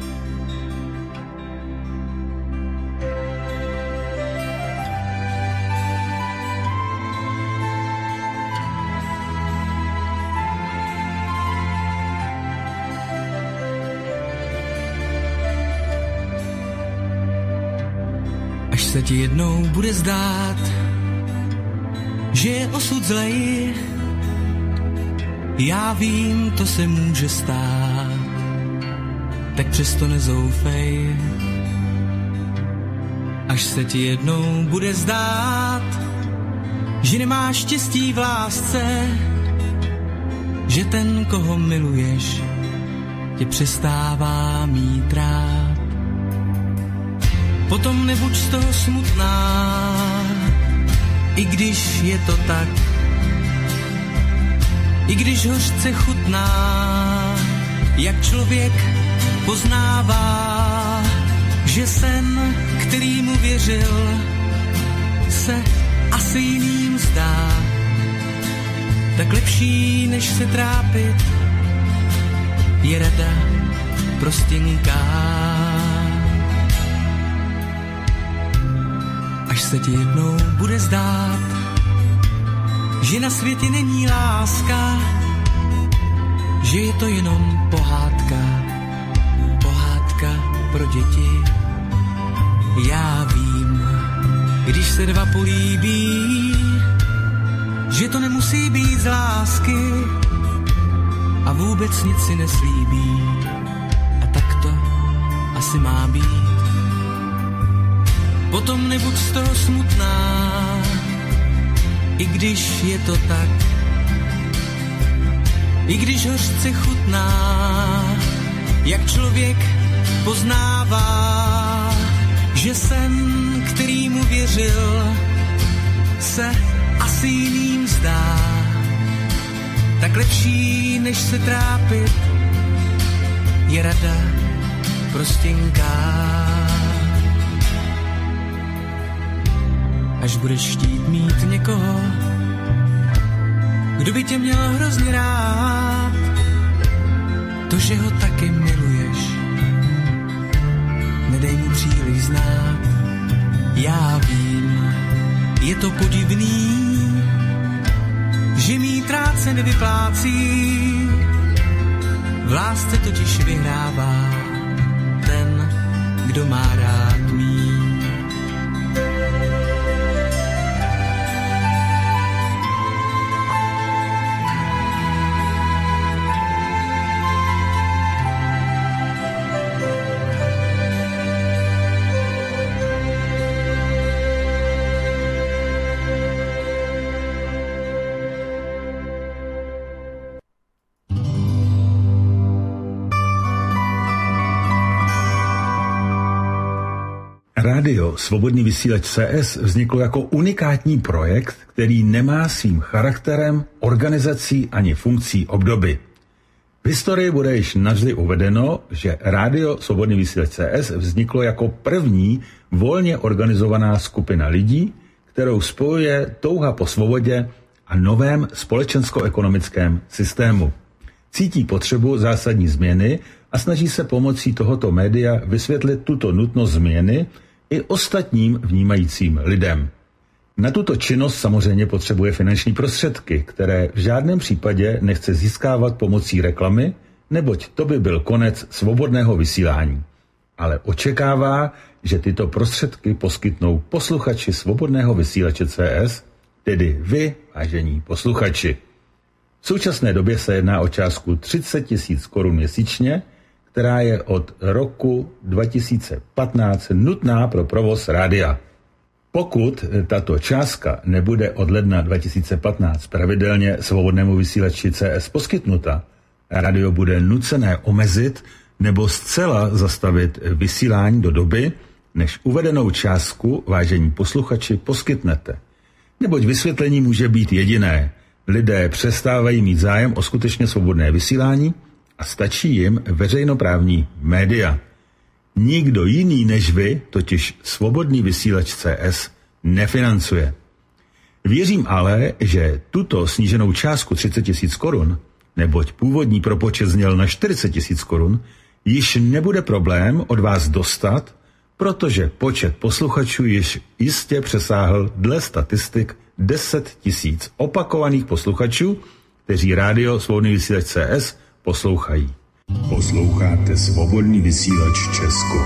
S9: Se ti jednou bude zdát, že je osud zlej, já vím, to se může stát, tak přesto nezoufej. Až se ti jednou bude zdát, že nemáš štěstí v lásce, že ten, koho miluješ, tě přestává mít rád. Potom nebuď z toho smutná, i když je to tak, i když hořce chutná, jak člověk poznává, že sen, který mu věřil, se asi jiným zdá, tak lepší, než se trápit, je rada prostěnká. Až se ti jednou bude zdát, že na světě není láska, že je to jenom pohádka, pohádka. pro děti. Já vím, když se dva políbí, že to nemusí být z lásky a vůbec nic si neslíbí. A tak to asi má být. Potom nebuď z toho smutná, i když je to tak. I když hořce chutná, jak člověk poznává, že sen, který mu věřil, se asi jiným zdá. Tak lepší, než se trápit, je rada prostěnká. Až budeš chtít mít někoho, kdo by tě měl hrozně rád, to, že ho taky miluješ, nedej mu příliš znát. Já vím, je to podivný, že mít rád se nevyplácí, v lásce totiž vyhrává ten, kdo má rád mít.
S2: Rádio Svobodný vysílač C S vzniklo jako unikátní projekt, který nemá svým charakterem, organizací ani funkcí obdoby. V historii bude již navždy uvedeno, že Rádio Svobodný vysílač C S vzniklo jako první volně organizovaná skupina lidí, kterou spojuje touha po svobodě a novém společensko-ekonomickém systému. Cítí potřebu zásadní změny a snaží se pomocí tohoto média vysvětlit tuto nutnost změny i ostatním vnímajícím lidem. Na tuto činnost samozřejmě potřebuje finanční prostředky, které v žádném případě nechce získávat pomocí reklamy, neboť to by byl konec svobodného vysílání. Ale očekává, že tyto prostředky poskytnou posluchači svobodného vysílače C S, tedy vy, vážení posluchači. V současné době se jedná o částku třicet tisíc korun měsíčně, která je od roku dva tisíce patnáct nutná pro provoz rádia. Pokud tato částka nebude od ledna dva tisíce patnáct pravidelně svobodnému vysílači C S poskytnuta, rádio bude nucené omezit nebo zcela zastavit vysílání do doby, než uvedenou částku, vážení posluchači, poskytnete. Neboť vysvětlení může být jediné. Lidé přestávají mít zájem o skutečně svobodné vysílání a stačí jim veřejnoprávní média. Nikdo jiný než vy totiž svobodný vysílač C S nefinancuje. Věřím ale, že tuto sníženou částku třicet tisíc korun, neboť původní propočet zněl na čtyřicet tisíc korun, již nebude problém od vás dostat, protože počet posluchačů již jistě přesáhl dle statistik deset tisíc opakovaných posluchačů, kteří rádio Svobodný vysílač C S poslouchají.
S1: Posloucháte Svobodný vysílač Česko.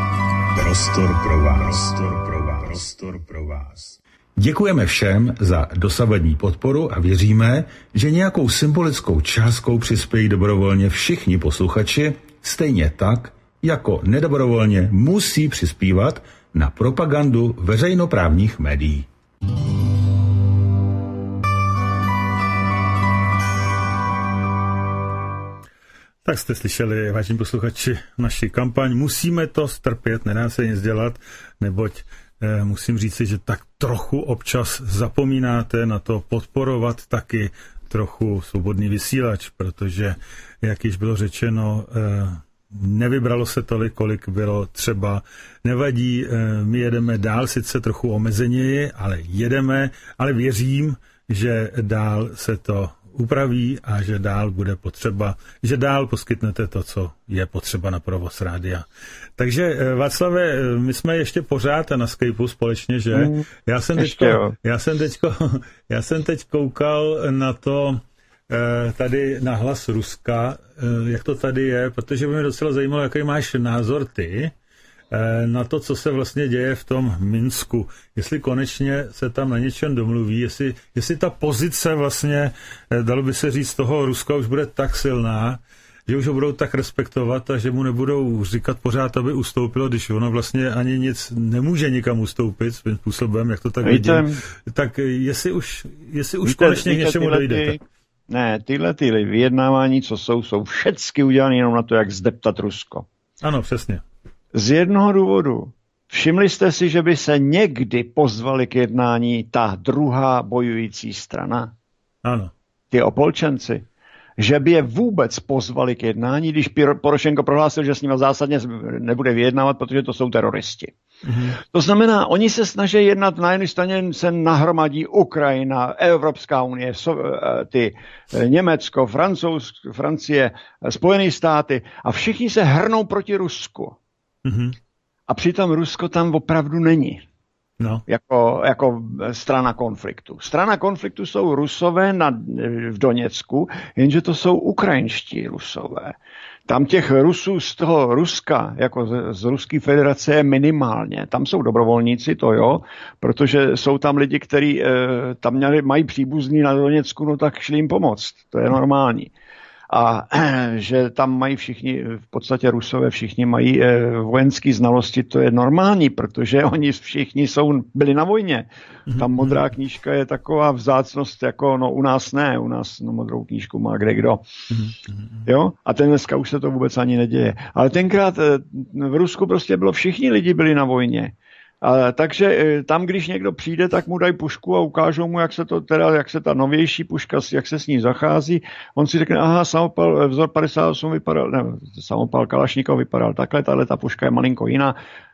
S1: Prostor pro vás. Prostor pro vás. Prostor pro vás.
S2: Děkujeme všem za dosavadní podporu a věříme, že nějakou symbolickou částkou přispějí dobrovolně všichni posluchači, stejně tak, jako nedobrovolně musí přispívat na propagandu veřejnoprávních médií. Tak jste slyšeli, vážení posluchači, naši kampaň. Musíme to strpět, nedá se nic dělat, neboť eh, musím říci, že tak trochu občas zapomínáte na to podporovat taky trochu svobodný vysílač, protože, jak již bylo řečeno, eh, nevybralo se tolik, kolik bylo třeba. Nevadí, eh, my jedeme dál, sice trochu omezeněji, ale jedeme, ale věřím, že dál se to upraví a že dál bude potřeba, že dál poskytnete to, co je potřeba na provoz rádia. Takže Václave, my jsme ještě pořád na Skypeu společně, že? Mm, já jsem teďko, já jsem teďko, já jsem teď koukal na to tady na Hlas Ruska, jak to tady je, protože by mě docela zajímalo, jaký máš názor ty. na to, co se vlastně děje v tom Minsku. Jestli konečně se tam na něčem domluví, jestli, jestli ta pozice vlastně, dalo by se říct, toho Ruska už bude tak silná, že už ho budou tak respektovat a že mu nebudou říkat pořád, aby ustoupilo, když ono vlastně ani nic nemůže nikam ustoupit svým způsobem, jak to tak
S6: víte,
S2: vidím. Tak jestli už, jestli už
S6: víte,
S2: konečně
S6: víte,
S2: k něčemu dojde.
S6: Ty, ne, tyhle ty vyjednávání, co jsou, jsou všecky udělané jenom na to, jak zdeptat Rusko.
S2: Ano, přesně.
S6: Z jednoho důvodu. Všimli jste si, že by se někdy pozvali k jednání ta druhá bojující strana?
S2: Ano.
S6: Ty opolčenci. Že by je vůbec pozvali k jednání, když Porošenko prohlásil, že s nimi zásadně nebude vyjednávat, protože to jsou teroristi. Mm-hmm. To znamená, oni se snaží jednat, na jedné straně se nahromadí Ukrajina, Evropská unie, ty Německo, Francouz, Francie, Spojené státy a všichni se hrnou proti Rusku. Mm-hmm. A přitom Rusko tam opravdu není. No. Jako, jako strana konfliktu. Strana konfliktu jsou Rusové na, v Doněcku, jenže to jsou ukrajinští Rusové. Tam těch Rusů z toho Ruska, jako z, z Ruské federace je minimálně. Tam jsou dobrovolníci, to jo, protože jsou tam lidi, kteří e, tam měli, mají příbuzný na Doněcku, no tak šli jim pomoct. To je normální. A že tam mají všichni, v podstatě Rusové všichni mají eh, vojenské znalosti, to je normální, protože oni všichni jsou, byli na vojně. Ta modrá knížka je taková vzácnost, jako no u nás ne, u nás no, modrou knížku má kde kdo. Jo? A ten dneska už se to vůbec ani neděje. Ale tenkrát eh, v Rusku prostě bylo, všichni lidi byli na vojně. A, takže tam, když někdo přijde, tak mu dají pušku a ukážou mu, jak se to teda, jak se ta novější puška, jak se s ní zachází. On si řekne, aha, samopal vzor padesát osm vypadal, ne, samopal Kalašnikov vypadal takhle, tahle ta puška je malinko jiná.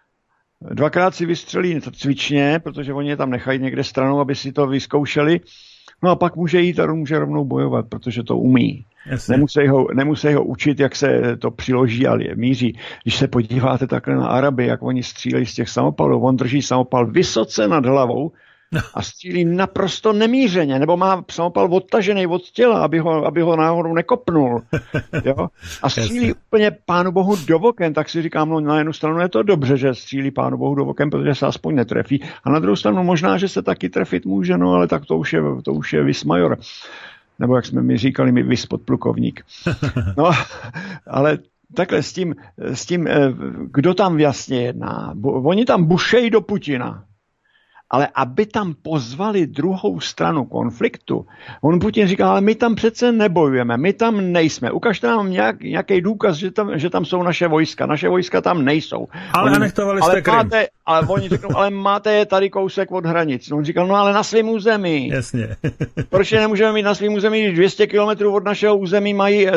S6: Dvakrát si vystřelí cvičně, protože oni je tam nechají někde stranou, aby si to vyzkoušeli. No a pak může jít a může rovnou bojovat, protože to umí. Nemusí ho, nemusí ho učit, jak se to přiloží a míří. Když se podíváte takhle na Araby, jak oni střílejí z těch samopalů, on drží samopal vysoce nad hlavou a střílí naprosto nemířeně, nebo má samopal odtažený od těla, aby ho, aby ho náhodou nekopnul. Jo? A střílí úplně pánu bohu do oken, tak si říkám, no na jednu stranu je to dobře, že střílí pánu bohu do oken, protože se aspoň netrefí. A na druhou stranu možná, že se taky trefit může, no ale tak to už je, to už je vismajor. Nebo jak jsme mi říkali, mi vyspodplukovník. No, ale takhle s tím, s tím, kdo tam vlastně jedná. Oni tam bušejí do Putina. Ale aby tam pozvali druhou stranu konfliktu, on Putin říká, ale my tam přece nebojujeme, my tam nejsme. Ukažte nám nějak, nějaký důkaz, že tam, že tam jsou naše vojska. Naše vojska tam nejsou.
S2: Ale
S6: oni,
S2: anektovali jste Krym.
S6: Máte, ale oni řeknou, ale máte je tady kousek od hranic. No, on říkal, no ale na svém území.
S2: Jasně.
S6: Proč je nemůžeme mít na svém území, když dvě stě kilometrů od našeho území mají e,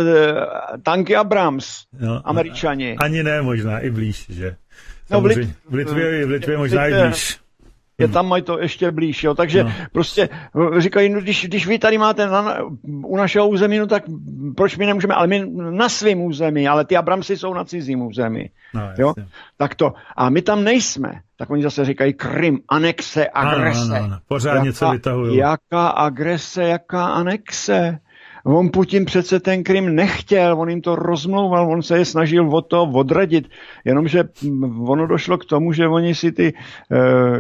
S6: tanky Abrams, no, Američani.
S2: Ani ne, možná i blíž, že? No, v, Lit- v Litvě, v Litvě možná i blíž.
S6: Je tam mají to ještě blíž, jo. Takže no. prostě říkají, no, když, když vy tady máte na, u našeho území, no tak proč my nemůžeme, ale my na svém území, ale ty Abramsy jsou na cizím území, no, jo. Tak to. A my tam nejsme. Tak oni zase říkají Krym, anexe, agrese.
S2: No, no, no. Pořád jaká, něco vytahují.
S6: Jaká agrese, jaká anexe? On Putin přece ten Krym nechtěl, on jim to rozmlouval, on se je snažil od toho odradit, jenomže ono došlo k tomu, že oni si ty uh,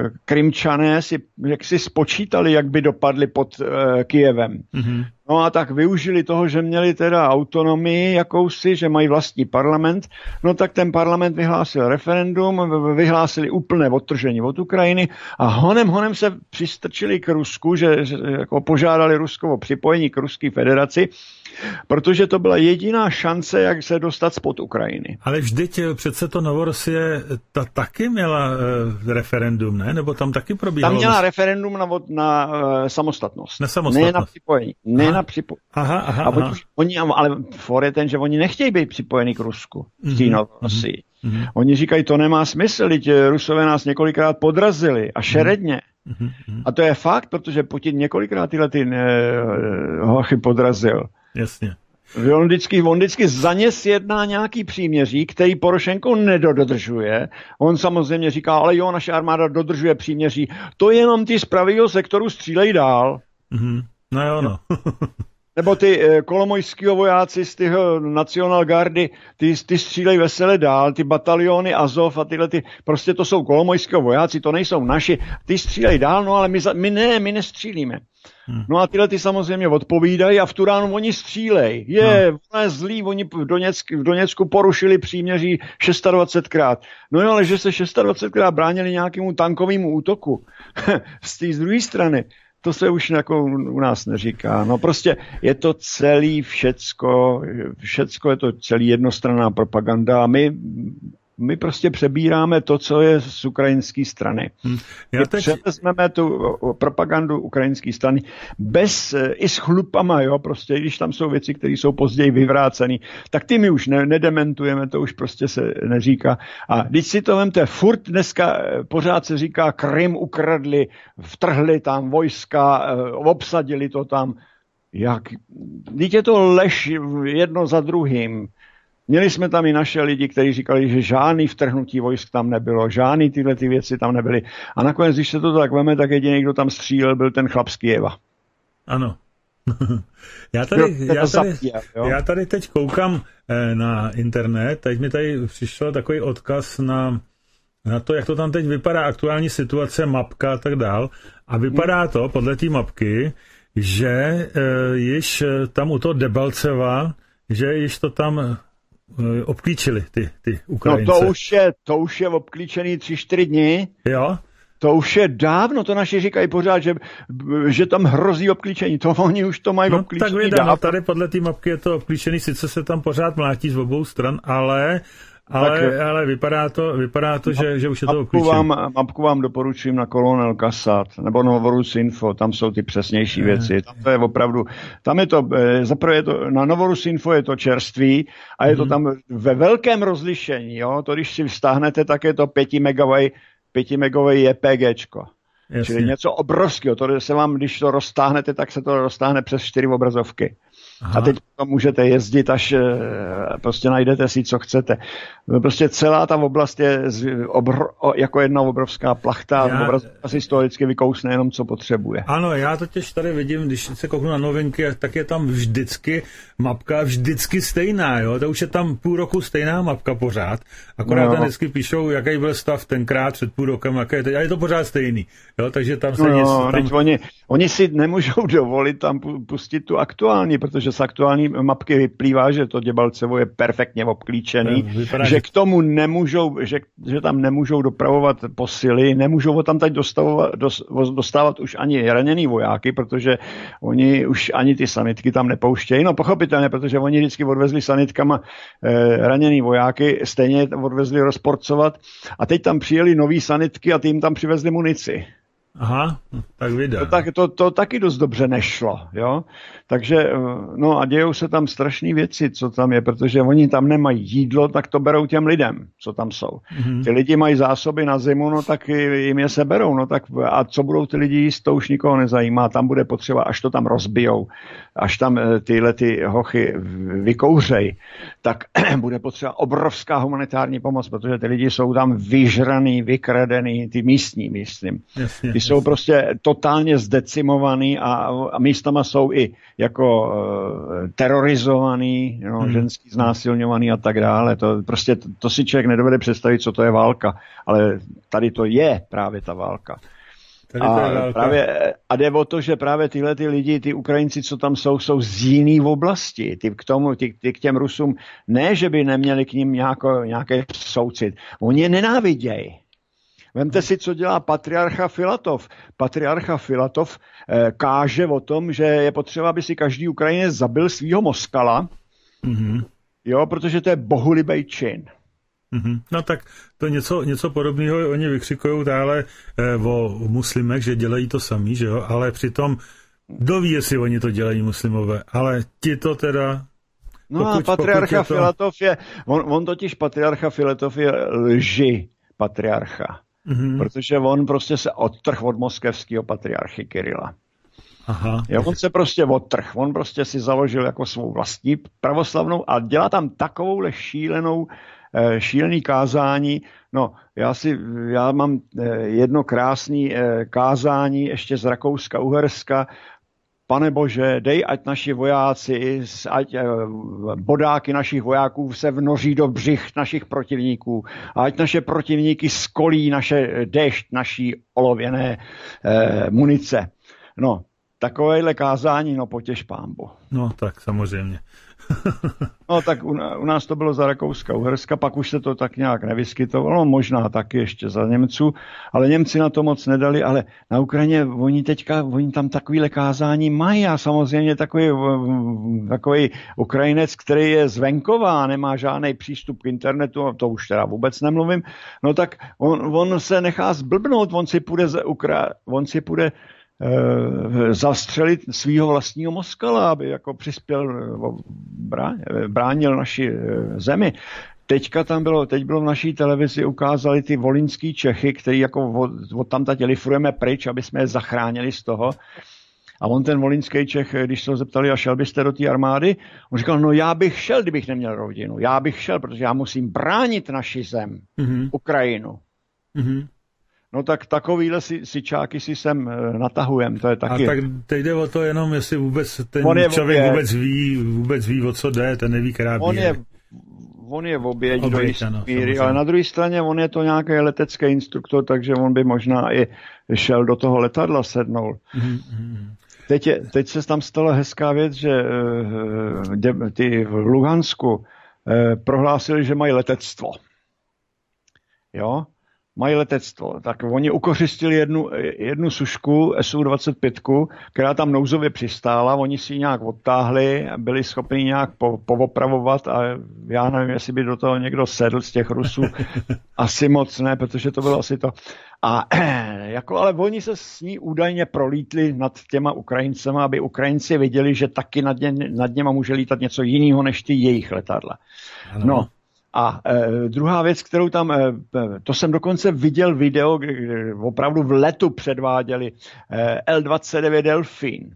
S6: Krymčané si, jak si spočítali, jak by dopadli pod uh, Kyjevem. Mm-hmm. No a tak využili toho, že měli teda autonomii jakousi, že mají vlastní parlament, no tak ten parlament vyhlásil referendum, vyhlásili úplné odtržení od Ukrajiny a honem honem se přistrčili k Rusku, že, že jako požádali Rusko o připojení k Ruské federaci, protože to byla jediná šance, jak se dostat spod Ukrajiny.
S2: Ale vždyť přece to Novorosie ta taky měla uh, referendum, ne? Nebo tam taky probíhalo?
S6: Tam měla na... referendum na, na uh, samostatnost.
S2: Na samostatnost.
S6: Ne na připojení. Ne aha. na připojení.
S2: Aha, aha,
S6: a
S2: aha.
S6: Oni, ale for je ten, že oni nechtějí být připojení k Rusku. Mm-hmm. V té Novorosii. Mm-hmm. Oni říkají, to nemá smysl, teď Rusové nás několikrát podrazili a šeredně. Mm-hmm. A to je fakt, protože Putin několikrát tyhle ty uh, hochy podrazil.
S2: Jasně.
S6: On vždycky, on vždycky za ně sjedná nějaký příměří, který Porošenko nedodržuje. On samozřejmě říká, ale jo, naše armáda dodržuje příměří. To jenom ty z pravého sektoru střílej dál.
S2: Mm-hmm. No jo, no.
S6: Nebo ty eh, kolomojského vojáci z tyho National Guardy, ty, ty střílejí vesele dál, ty bataliony Azov a tyhle ty, prostě to jsou kolomojského vojáci, to nejsou naši, ty střílejí dál, no ale my, za, my ne, my nestřílíme. Hmm. No a tyhle ty samozřejmě odpovídají a v tu ránu oni střílej. Je, no. je zlý, oni v Doněcku, v Doněcku porušili příměří dvacetkrát. No jo, ale že se dvacetkrát bránili nějakému tankovému útoku z té druhé strany, to se už jako u nás neříká. No prostě je to celý všecko, všecko je to celý jednostranná propaganda a my My prostě přebíráme to, co je z ukrajinské strany. Hmm. Já teď... Převezmeme tu propagandu ukrajinské strany bez, i s chlupama, jo, prostě, když tam jsou věci, které jsou později vyvrácené, tak ty my už ne, nedementujeme, to už prostě se neříká. A když si to vemte, furt dneska pořád se říká, Krym ukradli, vtrhli tam vojska, obsadili to tam. Jak? Teď je to lež jedno za druhým. Měli jsme tam i naše lidi, kteří říkali, že žádný vtrhnutí vojsk tam nebylo, žádný tyhle ty věci tam nebyly. A nakonec, když se to tak veme, tak jediný, kdo tam střílel, byl ten chlap z Kyjeva.
S2: Ano. já, tady, já, tady, já tady teď koukám na internet, teď mi tady přišel takový odkaz na, na to, jak to tam teď vypadá, aktuální situace, mapka a tak dál. A vypadá to, podle té mapky, že e, již tam u toho Debalceva, že již to tam obklíčili ty, ty Ukrajince.
S6: No to už je, to už je obklíčený tři, čtyři dny.
S2: Jo?
S6: To už je dávno, to naši říkají pořád, že, že tam hrozí obklíčení. To oni už to mají
S2: no,
S6: obklíčení.
S2: Tak vydám, no, tady podle té mapky je to obklíčený, sice se tam pořád mlátí z obou stran, ale... Ale, tak, ale vypadá to, vypadá to že, že už je to obklíčené.
S6: Vám, mapku vám doporučím na Kolonel Kasat, nebo Novorus Info, tam jsou ty přesnější věci. Tam to je opravdu, tam je to, zaprvé je to, na Novorus Info je to čerství a je to tam ve velkém rozlišení, jo. To, když si vztáhnete, tak je to pětimegový JPGčko. Jasně. Čili něco obrovského. To se vám, když to roztáhnete, tak se to roztáhne přes čtyři obrazovky. Aha. A teď to můžete jezdit, až prostě najdete si, co chcete. Prostě celá ta oblast je obr, jako jedna obrovská plachta. Já... Obrazovka si z toho vždycky vykousne jenom, co potřebuje.
S2: Ano, já totiž tady vidím, když se kouknu na novinky, tak je tam vždycky mapka vždycky stejná, jo. To už je tam půl roku stejná mapka pořád. Akorát no. tam vždycky píšou, jaký byl stav tenkrát před půl rokem, jaký je teď. A je to pořád stejný, jo. Takže tam se
S6: no,
S2: nic...
S6: Tam... Oni, oni si nemůžou dovolit tam pustit tu aktuální, protože z aktuální mapky vyplývá, že to Děbalcevo je perfektně obklíčený, vypadá, že k tomu nemůžou, že, že tam nemůžou dopravovat posily, nemůžou tam teď dostávat, dostávat už ani raněný vojáky, protože oni už ani ty sanitky tam nepouštějí. No pochopitelně, protože oni vždycky odvezli sanitkama eh, raněný vojáky, stejně odvezli rozporcovat a teď tam přijeli nový sanitky a ty jim tam přivezli munici.
S2: Aha, tak vydá.
S6: To, tak, to, to taky dost dobře nešlo, jo. Takže, no a dějou se tam strašné věci, co tam je, protože oni tam nemají jídlo, tak to berou těm lidem, co tam jsou. Mm-hmm. Ty lidi mají zásoby na zimu, no tak jim je seberou, no tak a co budou ty lidi jíst, to už nikoho nezajímá, tam bude potřeba, až to tam rozbijou, až tam tyhle ty hochy vykouřej, tak bude potřeba obrovská humanitární pomoc, protože ty lidi jsou tam vyžraný, vykradený, ty místní, myslím.
S2: Jasně,
S6: ty jasně. Jsou prostě totálně zdecimovaný a, a místama jsou i jako uh, terorizovaný, no, hmm. ženský znásilňovaný a tak dále. To, prostě, to, to si člověk nedovede představit, co to je válka, ale tady to je právě ta válka.
S2: Tady to je válka.
S6: A, právě, a jde o to, že právě tyhle ty lidi, ty Ukrajinci, co tam jsou, jsou z jiný oblasti. Ty k tomu, ty, ty k těm Rusům, ne, že by neměli k ním nějako, nějaké soucit. Oni je nenávidějí. Vemte si, co dělá patriarcha Filatov. Patriarcha Filatov eh, káže o tom, že je potřeba, aby si každý Ukrajinec zabil svýho Moskala, mm-hmm. jo, protože to je bohulibej čin.
S2: Mm-hmm. No tak to něco, něco podobného oni vykřikují dále eh, o muslimech, že dělají to samý, že jo, ale přitom doví, jestli oni to dělají muslimové, ale ti to teda...
S6: No pokud, a patriarcha je to... Filatov je, on, on totiž patriarcha Filatov je lži patriarcha. Mm-hmm. Protože on prostě se odtrh od moskevského patriarchy Kirila.
S2: Aha.
S6: Jo, on se prostě odtrh, on prostě si založil jako svou vlastní pravoslavnou a dělá tam takovouhle šílenou, šílený kázání. No, já si, já mám jedno krásné kázání ještě z Rakouska, Uherska, pane bože, dej, ať naši vojáci, ať bodáky našich vojáků se vnoří do břich našich protivníků, a ať naše protivníky skolí naše déšť, naší olověné eh, munice. No, takovéhle kázání, no potěš pánbu.
S2: No, tak samozřejmě.
S6: No tak u, u nás to bylo za Rakouska, Uherska, pak už se to tak nějak nevyskytovalo, možná taky ještě za Němců, ale Němci na to moc nedali, ale na Ukrajině oni teďka, oni tam takovýhle kázání mají a samozřejmě takový, takový Ukrajinec, který je zvenková, nemá žádný přístup k internetu, to už teda vůbec nemluvím, no tak on, on se nechá zblbnout, on si půjde, z Ukra- on si půjde zastřelit svýho vlastního Moskala, aby jako přispěl, bránil naši zemi. Teďka tam bylo, teď bylo v naší televizi, ukázali ty volinský Čechy, který jako od, od tamta lifrujeme pryč, aby jsme je zachránili z toho. A on ten volinský Čech, když se ho zeptali, a šel byste do té armády? On říkal, no já bych šel, kdybych neměl rodinu. Já bych šel, protože já musím bránit naši zem, mm-hmm. Ukrajinu. Mm-hmm. No tak takovýhle si, si čáky si sem natahujem, to je taky.
S2: A tak teď jde o to jenom, jestli vůbec ten člověk je, vůbec ví, vůbec ví, o co jde, ten neví, která
S6: on je, on je v oběť do jistý míry, ale na druhé straně on je to nějaký letecký instruktor, takže on by možná i šel do toho letadla, sednul. Mm-hmm. Teď, je, teď se tam stala hezká věc, že uh, ty v Luhansku uh, prohlásili, že mají letectvo. Jo? Mají letectvo, tak oni ukořistili jednu, jednu sušku S U dvacet pět, která tam nouzově přistála, oni si ji nějak odtáhli, byli schopni nějak po, povopravovat a já nevím, jestli by do toho někdo sedl z těch Rusů, asi moc ne, protože to bylo asi to. A jako, ale oni se s ní údajně prolítli nad těma Ukrajincema, aby Ukrajinci viděli, že taky nad, ně, nad něma může lítat něco jiného než ty jejich letadla. Ano. No. A e, druhá věc, kterou tam, e, to jsem dokonce viděl video, kde opravdu v letu předváděli e, L dvacet devět Delfín.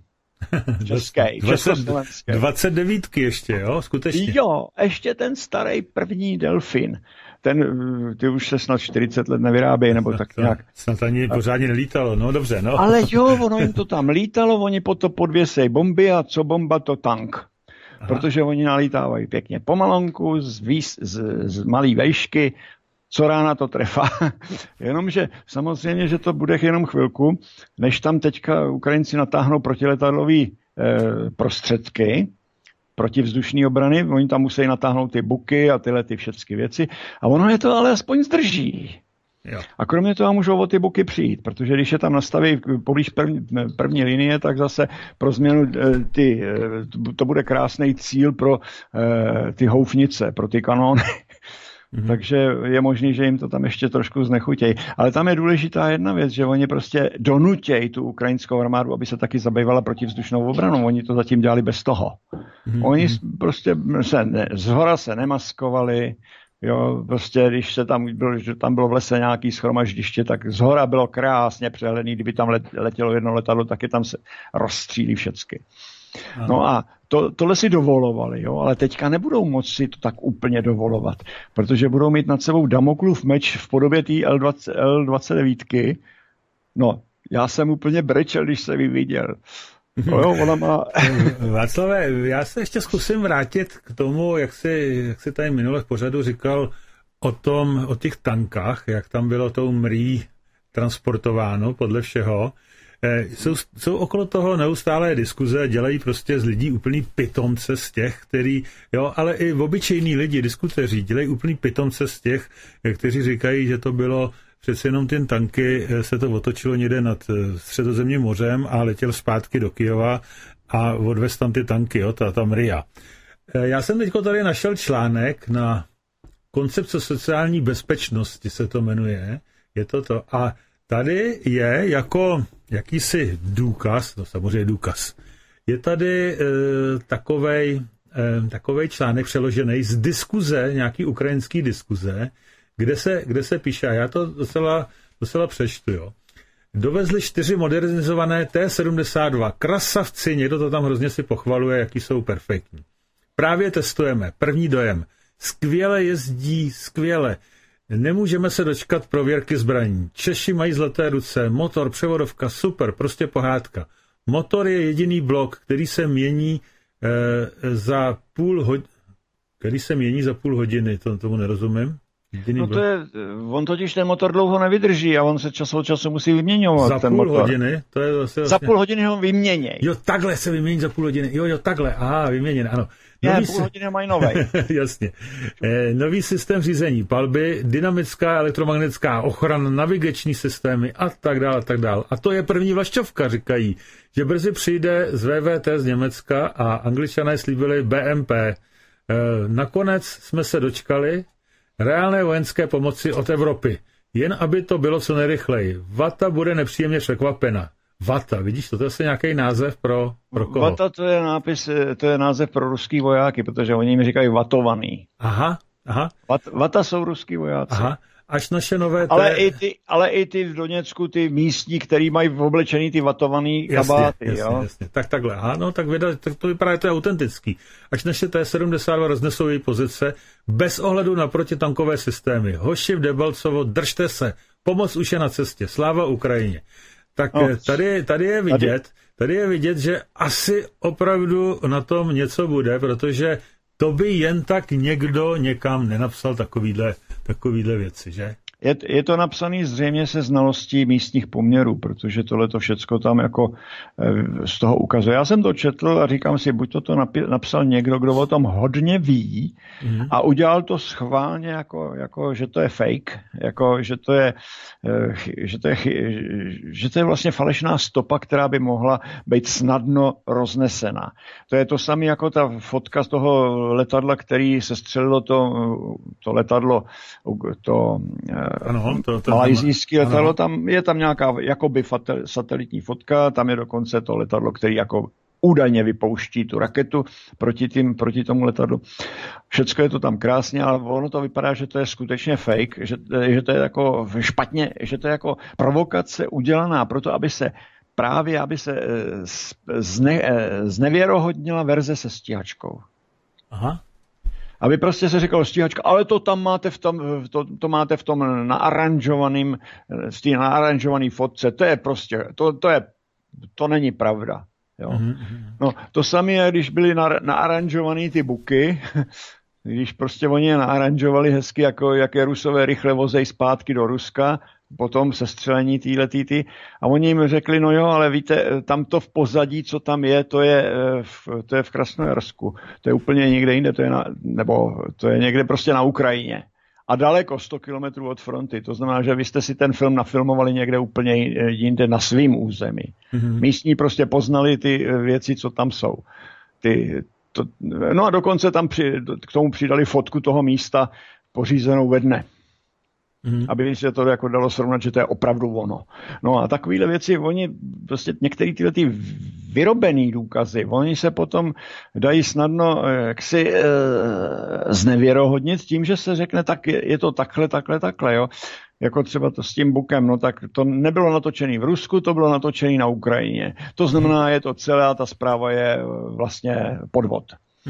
S6: Český, československý.
S2: dvacet devět ještě, jo, skutečně.
S6: Jo, ještě ten starý první Delfín. Ten, ty už se snad čtyřicet let nevyrábějí, nebo tak nějak.
S2: Snad ani pořádně nelítalo, no dobře, no.
S6: Ale jo, ono jim to tam lítalo, oni po to podvěsej bomby a co bomba, to tank. Aha. Protože oni nalítávají pěkně pomalonku, z, výs, z, z malý vejšky, co rána to trefá. Jenomže samozřejmě, že to bude jenom chvilku, než tam teďka Ukrajinci natáhnou protiletadlové e, prostředky, protivzdušní obrany, oni tam musí natáhnout ty buky a tyhle ty všechny věci a ono je to ale aspoň zdrží. Jo. A kromě toho můžou o ty buky přijít, protože když je tam nastaví poblíž první, první linie, tak zase pro změnu ty, to bude krásný cíl pro ty houfnice, pro ty kanóny. Mm-hmm. Takže je možný, že jim to tam ještě trošku znechutějí. Ale tam je důležitá jedna věc, že oni prostě donutějí tu ukrajinskou armádu, aby se taky zabývala protivzdušnou obranou. Oni to zatím dělali bez toho. Mm-hmm. Oni prostě se ne, zhora se nemaskovali. Jo, prostě když se tam bylo, že tam bylo v lese nějaký shromaždiště, tak zhora bylo krásně přehledný, kdyby tam let, letělo jedno letadlo, taky tam se rozstřílí všecky. Aha. No a to, tohle si dovolovali, jo, ale teďka nebudou moci to tak úplně dovolovat, protože budou mít nad sebou Damoklův meč v podobě té L dvacet devět. No, já jsem úplně brečel, když jsem ji viděl. No jo, ona má...
S2: Václave, já se ještě zkusím vrátit k tomu, jak jsi, jak jsi tady minule v pořadu říkal o tom, o těch tankách, jak tam bylo tou mrí transportováno podle všeho. Jsou, jsou okolo toho neustálé diskuze, dělají prostě z lidí úplný pitomce z těch, který, jo, ale i obyčejní lidi, diskuteři, dělají úplný pitomce z těch, kteří říkají, že to bylo přece jenom ty tanky, se to otočilo někde nad Středozemním mořem a letěl zpátky do Kyjova a odvez tam ty tanky, jo, ta, ta Mria. Já jsem teďko tady našel článek na koncepce sociální bezpečnosti, se to jmenuje, je to to. A tady je jako jakýsi důkaz, to samozřejmě důkaz, je tady e, takovej, e, takovej článek přeložený z diskuze, nějaký ukrajinský diskuze, kde se, kde se píše, a já to docela, docela přečtu, jo. Dovezli čtyři modernizované T sedmdesát dva. Krasavci, někdo to tam hrozně si pochvaluje, jaký jsou perfektní. Právě testujeme. První dojem. Skvěle jezdí, skvěle. Nemůžeme se dočkat prověrky zbraní. Češi mají zlaté ruce, motor, převodovka, super, prostě pohádka. Motor je jediný blok, který se mění e, za půl hodiny. Který se mění za půl hodiny, to, tomu nerozumím. Jediný
S6: no to
S2: blok.
S6: je, on totiž ten motor dlouho nevydrží a on se čas od času musí vyměňovat.
S2: Za
S6: ten
S2: půl
S6: motor.
S2: hodiny? To je vlastně...
S6: Za půl hodiny ho vyměněj.
S2: Jo, takhle se vymění za půl hodiny. Jo, jo, takhle. Aha, vyměněn, ano.
S6: Ne, půl hodiny mají novej.
S2: Jasně. E, nový systém řízení palby, dynamická elektromagnetická ochrana, navigační systémy a tak dále, a tak dále. A to je první vlašťovka, říkají, že brzy přijde z V V T z Německa a Angličané slíbili B M P. E, nakonec jsme se dočkali reálné vojenské pomoci od Evropy. Jen aby to bylo co nejrychleji. Vata bude nepříjemně překvapena. Vata, vidíš, to je asi nějaký název pro, pro koho?
S6: Vata to je nápis, to je název pro ruský vojáky, protože oni jim říkají vatovaný.
S2: Aha, aha.
S6: Vat, vata jsou ruský vojáci.
S2: Aha, až naše nové...
S6: Ale,
S2: té...
S6: i ty, ale i ty v Doněcku, ty místní, který mají oblečený ty vatovaný kabáty.
S2: Jasně,
S6: jo?
S2: jasně. Tak takhle, aha, no tak, věda, tak to vypadá, to je autentický. Až naše T sedmdesát dva roznesou její pozice, bez ohledu na protitankové systémy. Hoši v Debalcovo, držte se, pomoc už je na cestě, sláva Ukrajině. Tak no, tady, tady je vidět, tady je vidět, že asi opravdu na tom něco bude, protože to by jen tak někdo někam nenapsal takovýhle, takovýhle věci, že?
S6: Je, je to napsané zřejmě se znalostí místních poměrů, protože tohle to všecko tam jako e, z toho ukazuje. Já jsem to četl a říkám si, buď to, to napi- napsal někdo, kdo o tom hodně ví mm. a udělal to schválně, jako, jako, že to je fake, jako, že to je, e, že to je, že to je vlastně falešná stopa, která by mohla být snadno roznesena. To je to samé jako ta fotka z toho letadla, který se střelilo to, to letadlo, to
S2: ano, to, to
S6: malajzijský letadlo, tam je tam nějaká jakoby satelitní fotka, tam je dokonce to letadlo, který jako údajně vypouští tu raketu proti, tým, proti tomu letadlu. Všecko je to tam krásně, ale ono to vypadá, že to je skutečně fake, že, že to je jako špatně, že to je jako provokace udělaná proto, aby se právě, aby se zne, znevěrohodnila verze se stíhačkou.
S2: Aha.
S6: Aby prostě se říkalo stíhačka, ale to tam máte v tom, to, to máte v tom naaranžovaným, v té naaranžované fotce, to je prostě, to, to je, to není pravda. Jo. Mm-hmm. No, to samé je, když byly na, naaranžované ty buky, když prostě oni je naaranžovali hezky, jako jaké Rusové rychle vozej zpátky do Ruska, potom sestřelení týhletý ty, a oni jim řekli, no jo, ale víte, tam to v pozadí, co tam je, to je v, to je v Krasnojarsku, to je úplně někde jinde, to je na, nebo to je někde prostě na Ukrajině. A daleko, sto kilometrů od fronty. To znamená, že vy jste si ten film nafilmovali někde úplně jinde na svým území. Mm-hmm. Místní prostě poznali ty věci, co tam jsou. Ty, to, no a dokonce tam při, k tomu přidali fotku toho místa pořízenou ve dne. Mm. Aby se to jako dalo srovnat, že to je opravdu ono. No a takovéhle věci, oni prostě některé tyhle ty vyrobený důkazy, oni se potom dají snadno jaksi e, znevěrohodnit tím, že se řekne, tak je, je to takhle, takhle, takhle, jo. Jako třeba to s tím bukem, no tak to nebylo natočené v Rusku, to bylo natočené na Ukrajině. To znamená, je to celá ta zpráva je vlastně podvod.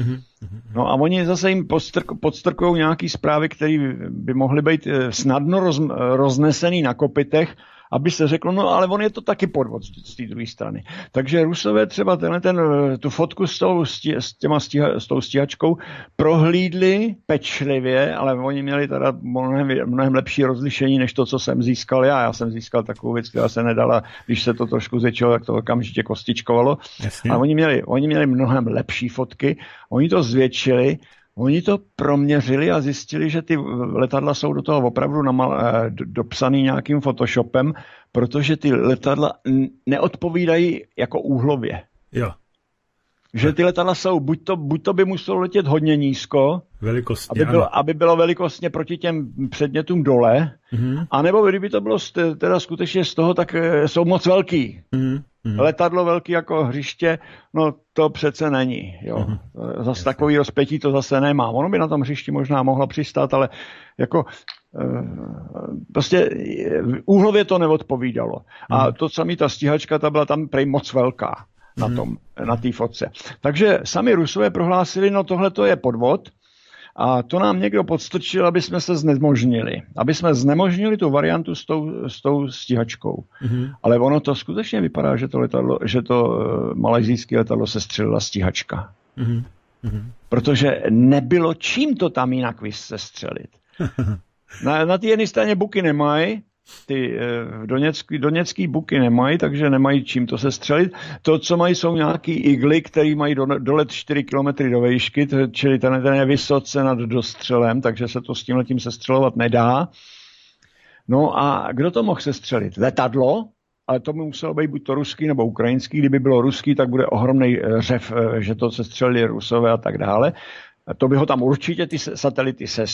S6: No a oni zase jim podstrk, podstrkují nějaký zprávy, které by mohly být snadno roz, roznesený na kopytech, aby se řeklo, no ale on je to taky podvod z té druhé strany. Takže Rusové třeba tenhle, ten, tu fotku s tou, s těma stíha, s tou stíhačkou prohlídli pečlivě, ale oni měli teda mnohem, mnohem lepší rozlišení, než to, co jsem získal já. Já jsem získal takovou věc, která se nedala, když se to trošku zvětšilo, tak to okamžitě kostičkovalo. Jasně. A oni měli, oni měli mnohem lepší fotky, oni to zvětšili, oni to proměřili a zjistili, že ty letadla jsou do toho opravdu namal, dopsaný nějakým Photoshopem, protože ty letadla neodpovídají jako úhlově.
S2: Jo.
S6: Že ty letadla jsou, buď to, buď to by muselo letět hodně nízko,
S2: velikostně,
S6: aby, bylo, aby bylo velikostně proti těm předmětům dole, mm-hmm. anebo kdyby to bylo teda skutečně z toho, tak jsou moc velký. Mm-hmm. Letadlo velký jako hřiště, no to přece není. Jo. Mm-hmm. Zase takový rozpětí to zase nemá. Ono by na tom hřišti možná mohlo přistát, ale jako prostě úhlově to neodpovídalo. Mm-hmm. A to samý ta stíhačka, ta byla tam prej moc velká na tom, na té fotce. Takže sami Rusové prohlásili, no tohle to je podvod A to nám někdo podstrčil, aby jsme se znemožnili. Aby jsme znemožnili tu variantu s tou, s tou stíhačkou. Mm-hmm. Ale ono to skutečně vypadá, že to, letadlo, že to malajzijské letadlo sestřelila stíhačka. Mm-hmm. Protože nebylo čím to tam jinak sestřelit. Na, na té jedné straně buky nemají, ty doněcký, doněcký buky nemají, takže nemají čím to sestřelit. To, co mají, jsou nějaký igly, který mají do, dolet čtyři kilometry do výšky, čili ten, ten je vysoce nad dostřelem, takže se to s tímhletím sestřelovat nedá. No a kdo to mohl sestřelit? Letadlo, ale to by muselo být buď to ruský nebo ukrajinský. Kdyby bylo ruský, tak bude ohromný řev, že to sestřelili Rusové a tak dále. To by ho tam určitě ty satelity se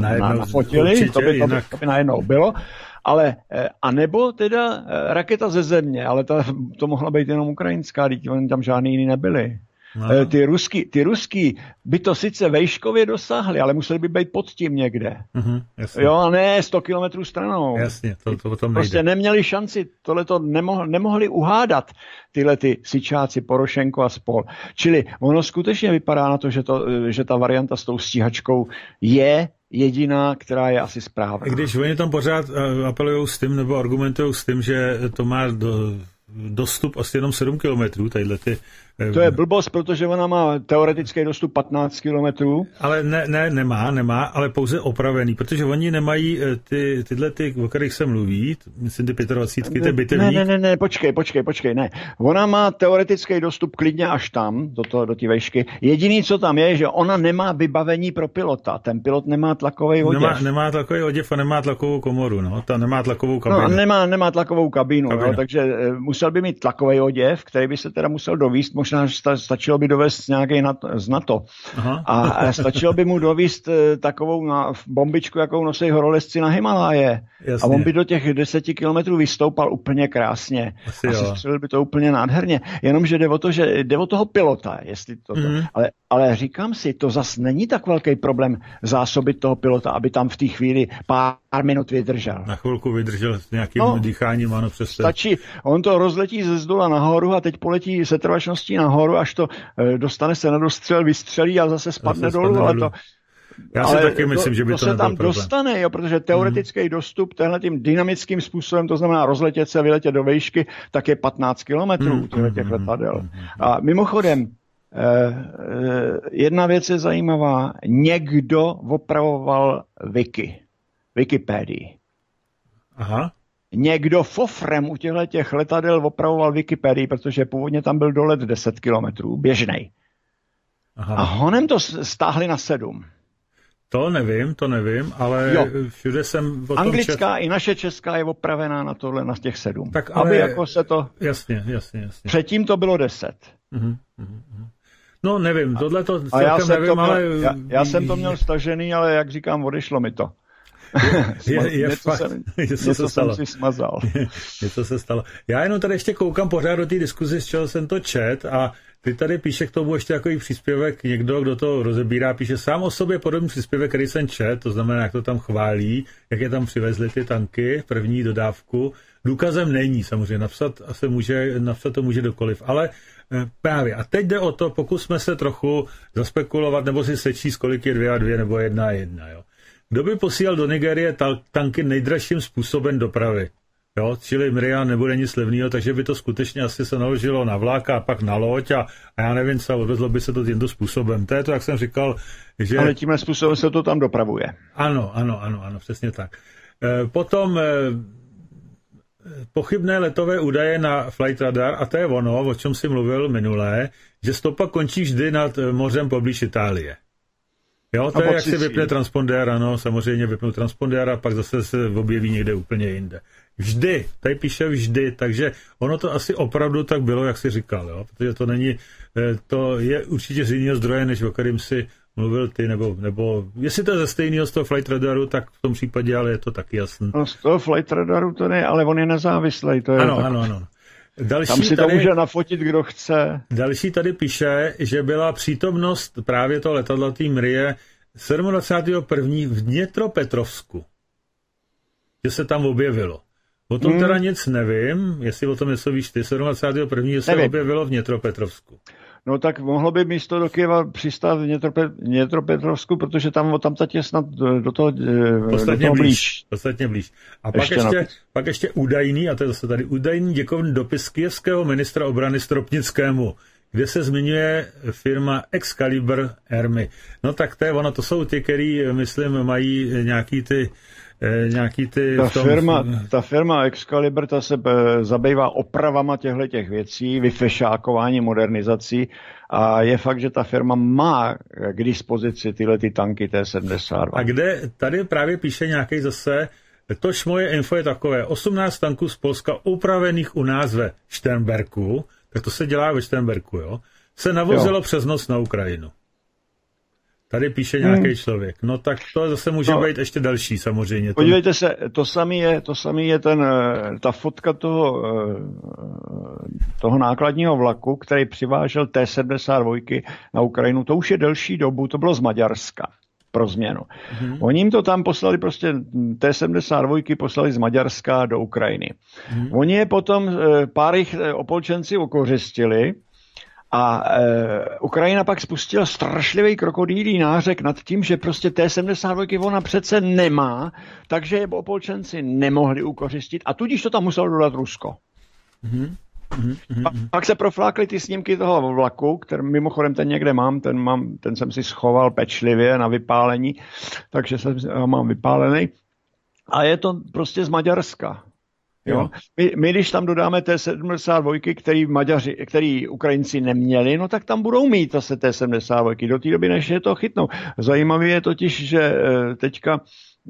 S6: nafotily, to by, to, by, to by najednou bylo. Ale, a nebo teda raketa ze země, ale ta, to mohla být jenom ukrajinská, teď oni tam žádný jiný nebyli. No. Ty, ruský, ty ruský by to sice vejškově dosáhli, ale museli by být pod tím někde. Uh-huh, jo, a ne sto kilometrů stranou.
S2: Jasně, to, to potom
S6: prostě
S2: nejde.
S6: Neměli šanci, tohleto nemohli, nemohli uhádat tyhle ty Syčáci, Porošenko a spol. Čili ono skutečně vypadá na to, že, to, že ta varianta s tou stíhačkou je jediná, která je asi správná.
S2: I když oni tam pořád apelujou s tím, nebo argumentují s tím, že to má do, dostup asi jenom sedm kilometrů, tadyhle ty.
S6: To je blbost, protože ona má teoretický dostup patnáct kilometrů.
S2: Ale ne, ne, nemá, nemá, ale pouze opravený, protože oni nemají ty, tyhle ty, o kterých se mluví, myslím ty dvacet pět, ty bitevník.
S6: Ne, ne, ne, ne, počkej, počkej, počkej, ne. Ona má teoretický dostup klidně až tam, do, to, do té vejšky. Jediný, co tam je, že ona nemá vybavení pro pilota. Ten pilot nemá tlakový oděv.
S2: Nemá, nemá tlakový oděv a nemá tlakovou komoru, no. Ta nemá tlakovou kabinu.
S6: No, nemá, nemá tlakovou kabinu, kabinu. No, takže uh, musel by mít tlakový oděv, který by se teda musel dovíst, možná stačilo by dovést nějaký z NATO. Aha. A stačilo by mu dovíst takovou na, bombičku, jakou nosí horolezci na Himaláje. Jasně. A on by do těch deseti kilometrů vystoupal úplně krásně. Asi a sestřelil by to úplně nádherně. Jenomže jde o to, že jde o toho pilota, jestli to, mm. ale, ale říkám si, to zas není tak velký problém zásobit toho pilota, aby tam v té chvíli pár minut vydržel.
S2: Na chvilku vydržel s nějakým no, dýcháním, ano, přes
S6: stačí, on to rozletí ze zdola nahoru a teď poletí se trvačností nahoru, až to e, dostane se na dostřel, vystřelí a zase spadne zase dolů, ale to...
S2: Já si taky myslím,
S6: to,
S2: že by to,
S6: to se tam problém. Dostane, jo, protože teoretický mm. dostup tenhle tím dynamickým způsobem, to znamená rozletět se, vyletět do výšky, tak je patnáct kilometrů mm. těch, těch letadel. Mm. A mimochodem, eh, eh, jedna věc je zajímavá. Někdo opravoval Wiki, Wikipedii.
S2: Aha.
S6: Někdo fofrem u těchto těch letadel opravoval Wikipedii, protože původně tam byl dolet deset kilometrů, běžnej. Aha. A honem to stáhli na sedm.
S2: To nevím, to nevím, ale jo. Všude jsem...
S6: Anglická čet... i naše česká je opravená na tohle, na těch sedm. Tak ale... Aby jako se to...
S2: Jasně, jasně, jasně.
S6: Předtím to bylo deset.
S2: Uh-huh, uh-huh. No nevím, tohle to
S6: a já jsem
S2: nevím,
S6: to
S2: ale...
S6: Měl, já, já jsem to měl stažený, ale jak říkám, odešlo mi to.
S2: Je, je, je
S6: něco
S2: fakt,
S6: jsem,
S2: něco,
S6: něco
S2: se stalo.
S6: jsem si smazal.
S2: Něco se stalo. Já jenom tady ještě koukám pořád do té diskuzi, z čeho jsem to čet a ty tady píše k tomu ještě takový příspěvek, někdo, kdo to rozebírá, píše sám o sobě podobný příspěvek, který jsem čet, to znamená, jak to tam chválí, jak je tam přivezli ty tanky, první dodávku. Důkazem není samozřejmě, napsat, asi může, napsat to může dokoliv, ale eh, právě. A teď jde o to, pokusme se trochu zaspekulovat, nebo si sečíst, kolik je dvě a dvě, nebo jedna a jedna, jo. Kdo by posílal do Nigérie tanky nejdražším způsobem dopravy? Jo, čili Miriam nebude nic levného, takže by to skutečně asi se naložilo na vlák a pak na loď a, a já nevím, co odvezlo by se to tímto způsobem. To je to, jak jsem říkal, že...
S6: Ale tímhle způsobem se to tam dopravuje.
S2: Ano, ano, ano, ano, přesně tak. E, potom e, pochybné letové údaje na Flight Radar, a to je ono, o čem si mluvil minulé, že stopa končí vždy nad mořem poblíž Itálie. Jo, to je, jak si vypne transpondér, ano, samozřejmě vypnu transpondér a pak zase se objeví někde úplně jinde. Vždy, tady píše vždy, takže ono to asi opravdu tak bylo, jak si říkal, jo, protože to není, to je určitě z jiného zdroje, než o kterým si mluvil ty, nebo, nebo jestli to je ze stejného z toho Flight Radaru, tak v tom případě, ale je to taky jasný.
S6: No z toho Flight Radaru to ne, ale on je nezávislý, to je
S2: ano,
S6: tak...
S2: ano, ano. Další
S6: tam si
S2: tady,
S6: to může nafotit, kdo chce.
S2: Další tady píše, že byla přítomnost právě toho letadla tý Mrie dvacátého prvního v Dněpropetrovsku. Že se tam objevilo. O tom hmm. teda nic nevím, jestli o tom něco víš ty. dvacátého prvního se nevím. Objevilo v Dněpropetrovsku.
S6: No tak mohlo by místo do Kyjeva přistát v Dněpropetrovsku, protože tam tam je snad do toho, do toho blíž.
S2: Podstatně blíž. A pak ještě, ještě, pak ještě údajný, a to je zase tady údajný děkovný dopis kyjevského ministra obrany Stropnickému, kde se zmiňuje firma Excalibur Army. No tak to je ono, to jsou ty, který, myslím, mají nějaký ty nějaký ty...
S6: Ta, tom... firma, ta firma Excalibur, ta se zabývá opravama těchto věcí, vyfešákování, modernizací a je fakt, že ta firma má k dispozici tyhle ty tanky T sedmdesát dva.
S2: A kde tady právě píše nějaký zase, tož moje info je takové, osmnáct tanků z Polska upravených u nás ve Šternberku, tak to se dělá ve Šternberku, jo, se navozilo jo. přes noc na Ukrajinu. Tady píše nějaký hmm. člověk. No tak to zase může no, být ještě další samozřejmě.
S6: Podívejte se, to samý je, to samý je ten, ta fotka toho, toho nákladního vlaku, který přivážel T sedmdesát dva na Ukrajinu. To už je delší dobu, to bylo z Maďarska pro změnu. Hmm. Oni jim to tam poslali prostě, T sedmdesát dva poslali z Maďarska do Ukrajiny. Hmm. Oni je potom, pár jich opolčenci ukořistili, a e, Ukrajina pak spustila strašlivý krokodýlí nářek nad tím, že prostě T sedmdesát dva ona přece nemá, takže je opolčenci nemohli ukořistit a tudíž to tam muselo dodat Rusko. Mm-hmm. Mm-hmm. Pa, pak se proflákly ty snímky toho vlaku, který mimochodem ten někde mám, ten, mám, ten jsem si schoval pečlivě na vypálení, takže jsem ho mám vypálený. A je to prostě z Maďarska. Jo? My, my, když tam dodáme T sedmdesát dva, který, Maďaři, který Ukrajinci neměli, no tak tam budou mít zase T sedmdesát dva do té doby, než je to chytnou. Zajímavé je totiž, že teďka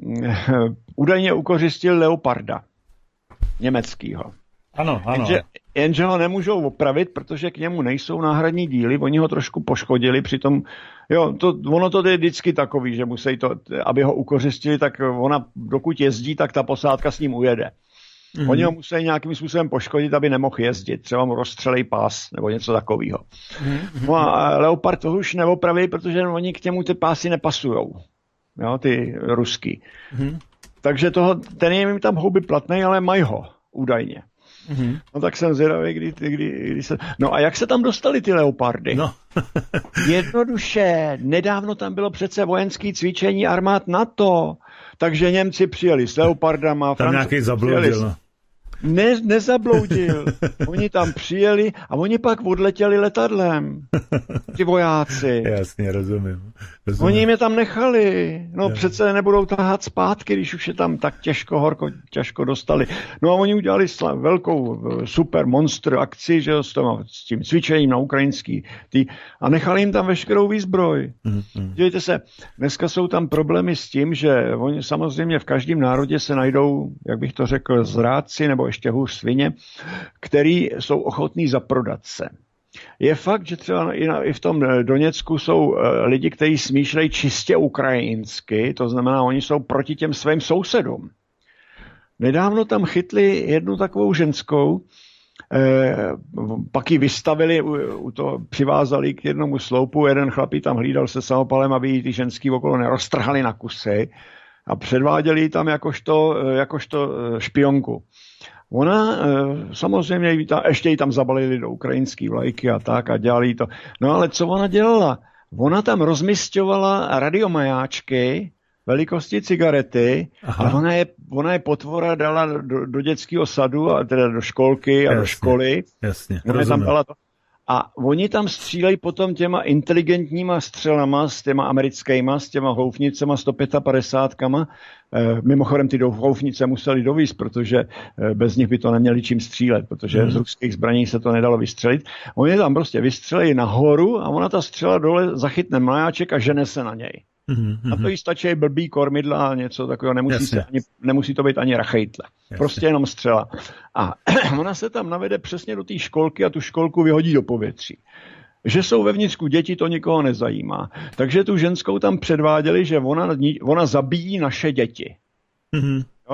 S6: údajně ukořistil Leoparda německýho.
S2: Ano, ano.
S6: Jenže, jenže ho nemůžou opravit, protože k němu nejsou náhradní díly, oni ho trošku poškodili, přitom, jo, to, ono to je vždycky takový, že musí to, aby ho ukořistili, tak ona, dokud jezdí, tak ta posádka s ním ujede. Mm-hmm. Oni ho musí nějakým způsobem poškodit, aby nemohl jezdit. Třeba mu rozstřelej pás nebo něco takového. Mm-hmm. No a Leopard to už neopraví, protože oni k němu ty pásy nepasujou. Jo, ty ruský. Mm-hmm. Takže toho, ten je jim tam houby platnej, ale mají ho, údajně. Mm-hmm. No tak jsem zvědavý, kdy, kdy, kdy se... No a jak se tam dostali ty Leopardy?
S2: No.
S6: Jednoduše, nedávno tam bylo přece vojenské cvičení armád NATO, takže Němci přijeli s Leopardama.
S2: Tam nějaký zabloudil, no.
S6: Ne, nezabloudil. Oni tam přijeli a oni pak odletěli letadlem. Ty vojáci.
S2: Jasně, rozumím. rozumím.
S6: Oni jim je tam nechali. No ja. Přece nebudou tahat zpátky, když už je tam tak těžko, horko, těžko dostali. No a oni udělali velkou super monster akci, že s, tom, s tím cvičením na ukrajinský tý, a nechali jim tam veškerou výzbroj. Mm-hmm. Dějte se, dneska jsou tam problémy s tím, že oni samozřejmě v každém národě se najdou, jak bych to řekl, zrádci nebo ještě hůř svině, který jsou ochotní zaprodat se. Je fakt, že třeba i, na, i v tom Doněcku jsou uh, lidi, kteří smýšlejí čistě ukrajinsky, to znamená, oni jsou proti těm svým sousedům. Nedávno tam chytli jednu takovou ženskou, eh, pak ji vystavili, u, u to přivázali k jednomu sloupu, jeden chlapí tam hlídal se samopalem, aby ji ty ženský okolo neroztrhali na kusy a předváděli ji tam jakožto, jakožto špionku. Ona samozřejmě ještě ji tam zabalili do ukrajinské vlajky a tak a dělali to. No ale co ona dělala? Ona tam rozmisťovala radiomajáčky velikosti cigarety. Aha. A ona je, ona je potvora dala do, do dětského sadu, a teda do školky a jasně, do školy.
S2: Jasně,
S6: ona tam dala to. A oni tam střílejí potom těma inteligentníma střelama, s těma americkýma, s těma houfnicema sto padesát pět. E, mimochodem ty houfnice museli dovízt, protože e, bez nich by to neměli čím střílet, protože mm. z ruských zbraní se to nedalo vystřelit. Oni tam prostě vystřelí nahoru a ona ta střela dole zachytne majáček a žene se na něj. Mm-hmm. A to jí stačí blbý kormidla a něco takového, nemusí, se ani, nemusí to být ani rachejtle. Jasně. Prostě jenom střela. A ona se tam navede přesně do té školky a tu školku vyhodí do povětří. Že jsou vevnitřku děti, to nikoho nezajímá. Takže tu ženskou tam předváděli, že ona, ona zabíjí naše děti. Mm-hmm. Jo?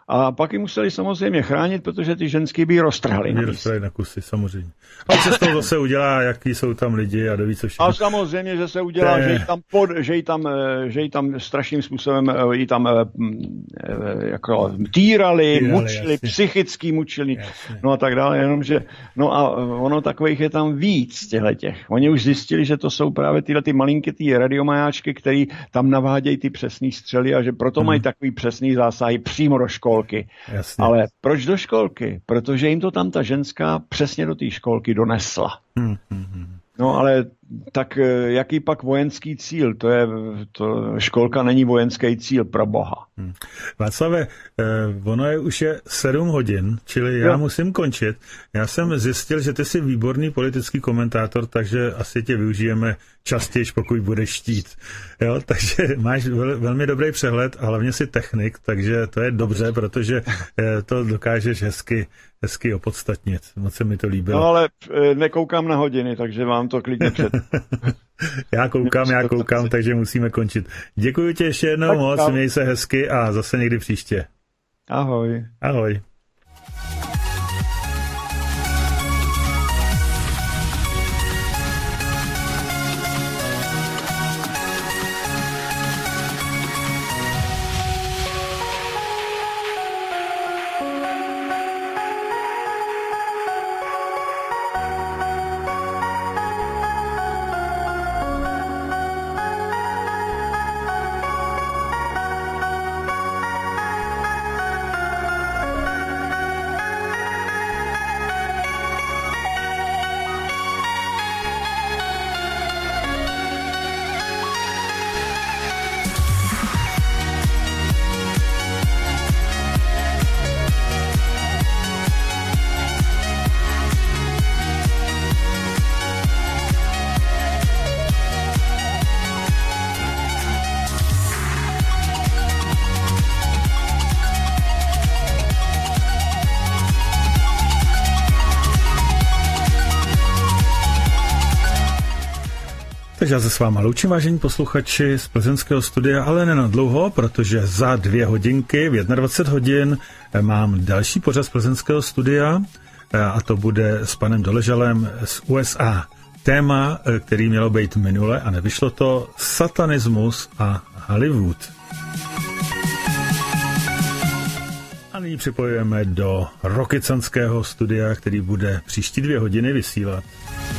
S6: A pak ji museli samozřejmě chránit, protože ty ženský by ji roztrhali.
S2: By roztrhali na kusy, samozřejmě. A co z toho zase udělá, jaký jsou tam lidi a doví co všechno.
S6: A samozřejmě, že se udělá, Té... že ji tam, pod, že ji tam, že ji tam strašným způsobem ji tam jako týrali, týrali mučili, jasně. psychicky mučili, jasně. no a tak dále, jenomže, no a ono takových je tam víc těchto. Oni už zjistili, že to jsou právě tyhle ty malinké ty radiomajáčky, které tam navádějí ty přesný střely a že proto hmm. mají takový přesný zásahy přímo do školky.
S2: Jasně.
S6: Ale proč do školky? Protože jim to tam ta ženská přesně do té školky donesla.
S2: Hmm, hmm, hmm.
S6: No ale tak jaký pak vojenský cíl? To je, to, školka není vojenský cíl, pro boha.
S2: Hmm. Václave, eh, ono je už je sedm hodin, čili já jo. musím končit. Já jsem zjistil, že ty jsi výborný politický komentátor, takže asi tě využijeme častěji, pokud budeš štít. Jo, takže máš vel, velmi dobrý přehled a hlavně jsi technik, takže to je dobře, protože eh, to dokážeš hezky, hezky opodstatnit. Moc se mi to líbilo.
S6: No ale eh, nekoukám na hodiny, takže vám to klidně před.
S2: Já koukám, já koukám, takže musíme končit. Děkuji ti ještě jednou moc, měj se hezky a zase někdy příště.
S6: Ahoj.
S2: Ahoj. Takže já se s váma loučím, vážení posluchači z plzeňského studia, ale ne na dlouho, protože za dvě hodinky, v dvacet jedna hodin, mám další pořad z plzeňského studia a to bude s panem Doležalem z U S A. Téma, který mělo být minule a nevyšlo to, satanismus a Hollywood. A nyní připojujeme do Rokycanského studia, který bude příští dvě hodiny vysílat.